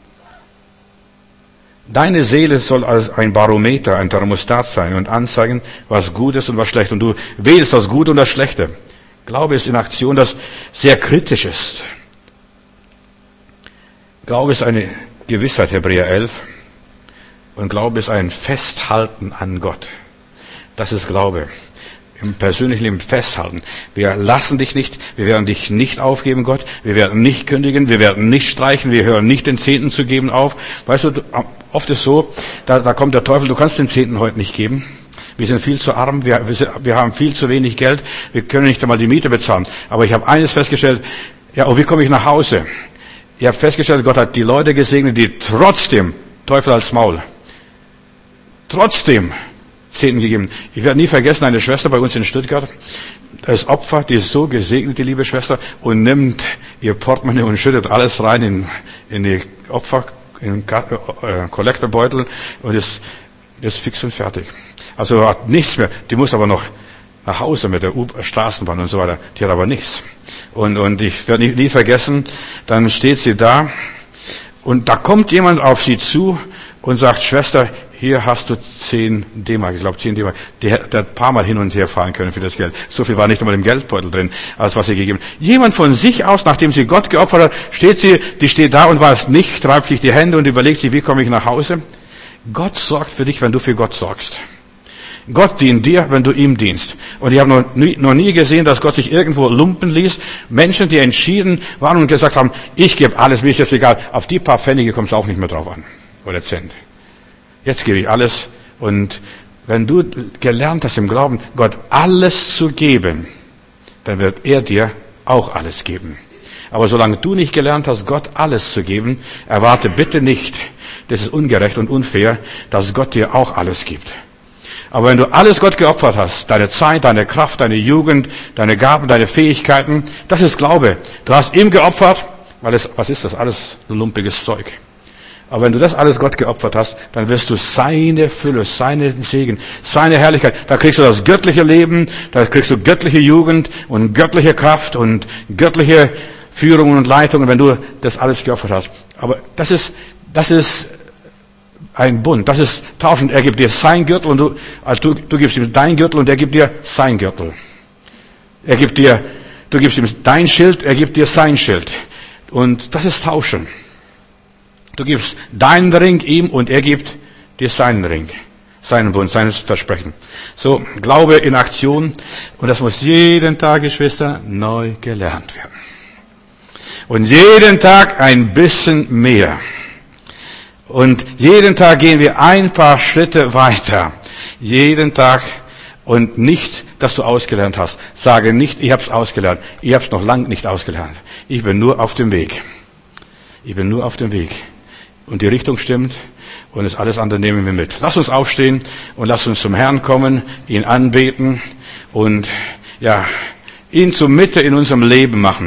Deine Seele soll als ein Barometer, ein Thermostat sein und anzeigen, was gut ist und was schlecht. Und du wählst das Gute und das Schlechte. Glaube ist in Aktion, das sehr kritisch ist. Glaube ist eine Gewissheit, Hebräer elf. Und Glaube ist ein Festhalten an Gott. Das ist Glaube. Im persönlichen Leben festhalten. Wir lassen dich nicht, wir werden dich nicht aufgeben, Gott. Wir werden nicht kündigen, wir werden nicht streichen, wir hören nicht den Zehnten zu geben auf. Weißt du, oft ist so, da, da kommt der Teufel, du kannst den Zehnten heute nicht geben. Wir sind viel zu arm, wir, wir, wir haben viel zu wenig Geld, wir können nicht einmal die Miete bezahlen. Aber ich habe eines festgestellt, ja, und wie komme ich nach Hause? Ich habe festgestellt, Gott hat die Leute gesegnet, die trotzdem, Teufel als Maul, trotzdem Zehnten gegeben. Ich werde nie vergessen, eine Schwester bei uns in Stuttgart, das Opfer, die ist so gesegnet, die liebe Schwester, und nimmt ihr Portemonnaie und schüttet alles rein in, in die Opfer, in den äh, Kollektorbeutel und ist, ist fix und fertig. Also hat nichts mehr. Die muss aber noch nach Hause mit der U- Straßenbahn und so weiter. Die hat aber nichts. Und, und ich werde nie, nie vergessen, dann steht sie da und da kommt jemand auf sie zu und sagt, Schwester, hier hast du zehn D-Mark, ich glaube zehn D-Mark. Der hat ein paar Mal hin und her fahren können für das Geld. So viel war nicht einmal im Geldbeutel drin, als was sie gegeben hat. Jemand von sich aus, nachdem sie Gott geopfert hat, steht sie, die steht da und weiß nicht, reibt sich die Hände und überlegt sich, wie komme ich nach Hause? Gott sorgt für dich, wenn du für Gott sorgst. Gott dient dir, wenn du ihm dienst. Und ich habe noch nie, noch nie gesehen, dass Gott sich irgendwo lumpen ließ. Menschen, die entschieden waren und gesagt haben, ich gebe alles, mir ist jetzt egal. Auf die paar Pfennige kommt es auch nicht mehr drauf an. Oder Cent. Jetzt gebe ich alles. Und wenn du gelernt hast im Glauben, Gott alles zu geben, dann wird er dir auch alles geben. Aber solange du nicht gelernt hast, Gott alles zu geben, erwarte bitte nicht, das ist ungerecht und unfair, dass Gott dir auch alles gibt. Aber wenn du alles Gott geopfert hast, deine Zeit, deine Kraft, deine Jugend, deine Gaben, deine Fähigkeiten, das ist Glaube. Du hast ihm geopfert, weil es, was ist das? Alles so lumpiges Zeug. Aber wenn du das alles Gott geopfert hast, dann wirst du seine Fülle, seinen Segen, seine Herrlichkeit. Da kriegst du das göttliche Leben, da kriegst du göttliche Jugend und göttliche Kraft und göttliche Führung und Leitung, wenn du das alles geopfert hast. Aber das ist, das ist ein Bund, das ist tauschend. Er gibt dir sein Gürtel und du, also du, du gibst ihm dein Gürtel und er gibt dir sein Gürtel. Er gibt dir, du gibst ihm dein Schild, er gibt dir sein Schild. Und das ist Tauschen. Du gibst deinen Ring ihm und er gibt dir seinen Ring, seinen Bund, sein Versprechen. So, Glaube in Aktion. Und das muss jeden Tag, Geschwister, neu gelernt werden. Und jeden Tag ein bisschen mehr. Und jeden Tag gehen wir ein paar Schritte weiter. Jeden Tag. Und nicht, dass du ausgelernt hast. Sage nicht, ich habe es ausgelernt. Ich habe es noch lange nicht ausgelernt. Ich bin nur auf dem Weg. Ich bin nur auf dem Weg. Und die Richtung stimmt. Und das alles andere nehmen wir mit. Lass uns aufstehen und lass uns zum Herrn kommen, ihn anbeten und ja, ihn zur Mitte in unserem Leben machen.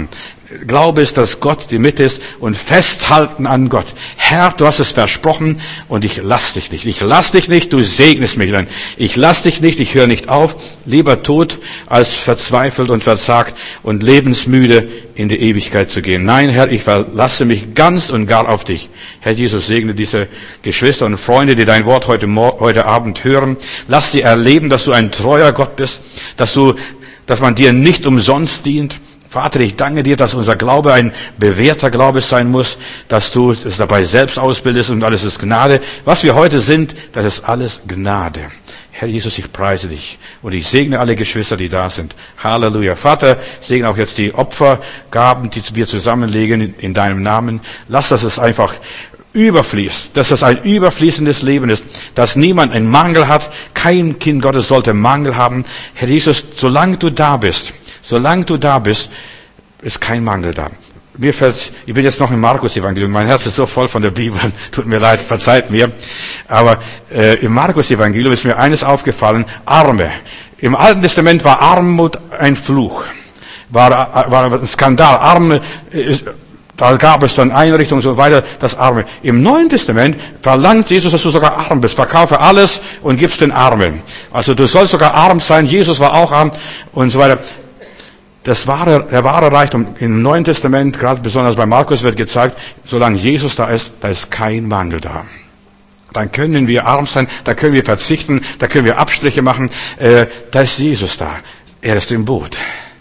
Glaube ist, dass Gott die Mitte ist und festhalten an Gott. Herr, du hast es versprochen und ich lass dich nicht. Ich lass dich nicht, du segnest mich dann. Ich lass dich nicht, ich höre nicht auf. Lieber tot, als verzweifelt und versagt und lebensmüde in die Ewigkeit zu gehen. Nein, Herr, ich verlasse mich ganz und gar auf dich. Herr Jesus, segne diese Geschwister und Freunde, die dein Wort heute, heute Abend hören. Lass sie erleben, dass du ein treuer Gott bist, dass du, dass man dir nicht umsonst dient. Vater, ich danke dir, dass unser Glaube ein bewährter Glaube sein muss, dass du es dabei selbst ausbildest und alles ist Gnade. Was wir heute sind, das ist alles Gnade. Herr Jesus, ich preise dich und ich segne alle Geschwister, die da sind. Halleluja. Vater, segne auch jetzt die Opfergaben, die wir zusammenlegen in, in deinem Namen. Lass, dass es einfach überfließt, dass es ein überfließendes Leben ist, dass niemand einen Mangel hat. Kein Kind Gottes sollte Mangel haben. Herr Jesus, solange du da bist, Solange du da bist, ist kein Mangel da. Mir fällt, ich bin jetzt noch im Markus-Evangelium, mein Herz ist so voll von der Bibel, tut mir leid, verzeiht mir. Aber äh, im Markus-Evangelium ist mir eines aufgefallen, Arme. Im Alten Testament war Armut ein Fluch, war, war ein Skandal. Arme, äh, da gab es dann Einrichtungen und so weiter, das Arme. Im Neuen Testament verlangt Jesus, dass du sogar arm bist. Verkaufe alles und gib's den Armen. Also du sollst sogar arm sein, Jesus war auch arm und so weiter. Das wahre, der wahre Reichtum im Neuen Testament, gerade besonders bei Markus wird gezeigt, solange Jesus da ist, da ist kein Mangel da. Dann können wir arm sein, da können wir verzichten, da können wir Abstriche machen. Äh, da ist Jesus da. Er ist im Boot.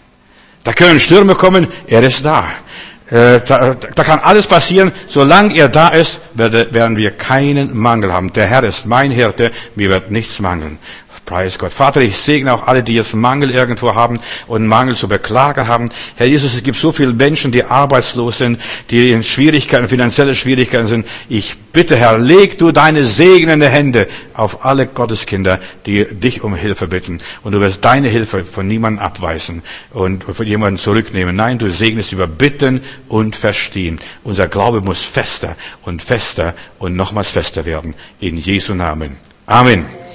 Da können Stürme kommen, er ist da. Äh, da, da kann alles passieren. Solange er da ist, werde, werden wir keinen Mangel haben. Der Herr ist mein Hirte, mir wird nichts mangeln. Preis Gott. Vater, ich segne auch alle, die jetzt Mangel irgendwo haben und Mangel zu beklagen haben. Herr Jesus, es gibt so viele Menschen, die arbeitslos sind, die in Schwierigkeiten, finanzielle Schwierigkeiten sind. Ich bitte, Herr, leg du deine segnende Hände auf alle Gotteskinder, die dich um Hilfe bitten. Und du wirst deine Hilfe von niemandem abweisen und von jemandem zurücknehmen. Nein, du segnest über Bitten und Verstehen. Unser Glaube muss fester und fester und nochmals fester werden. In Jesu Namen. Amen.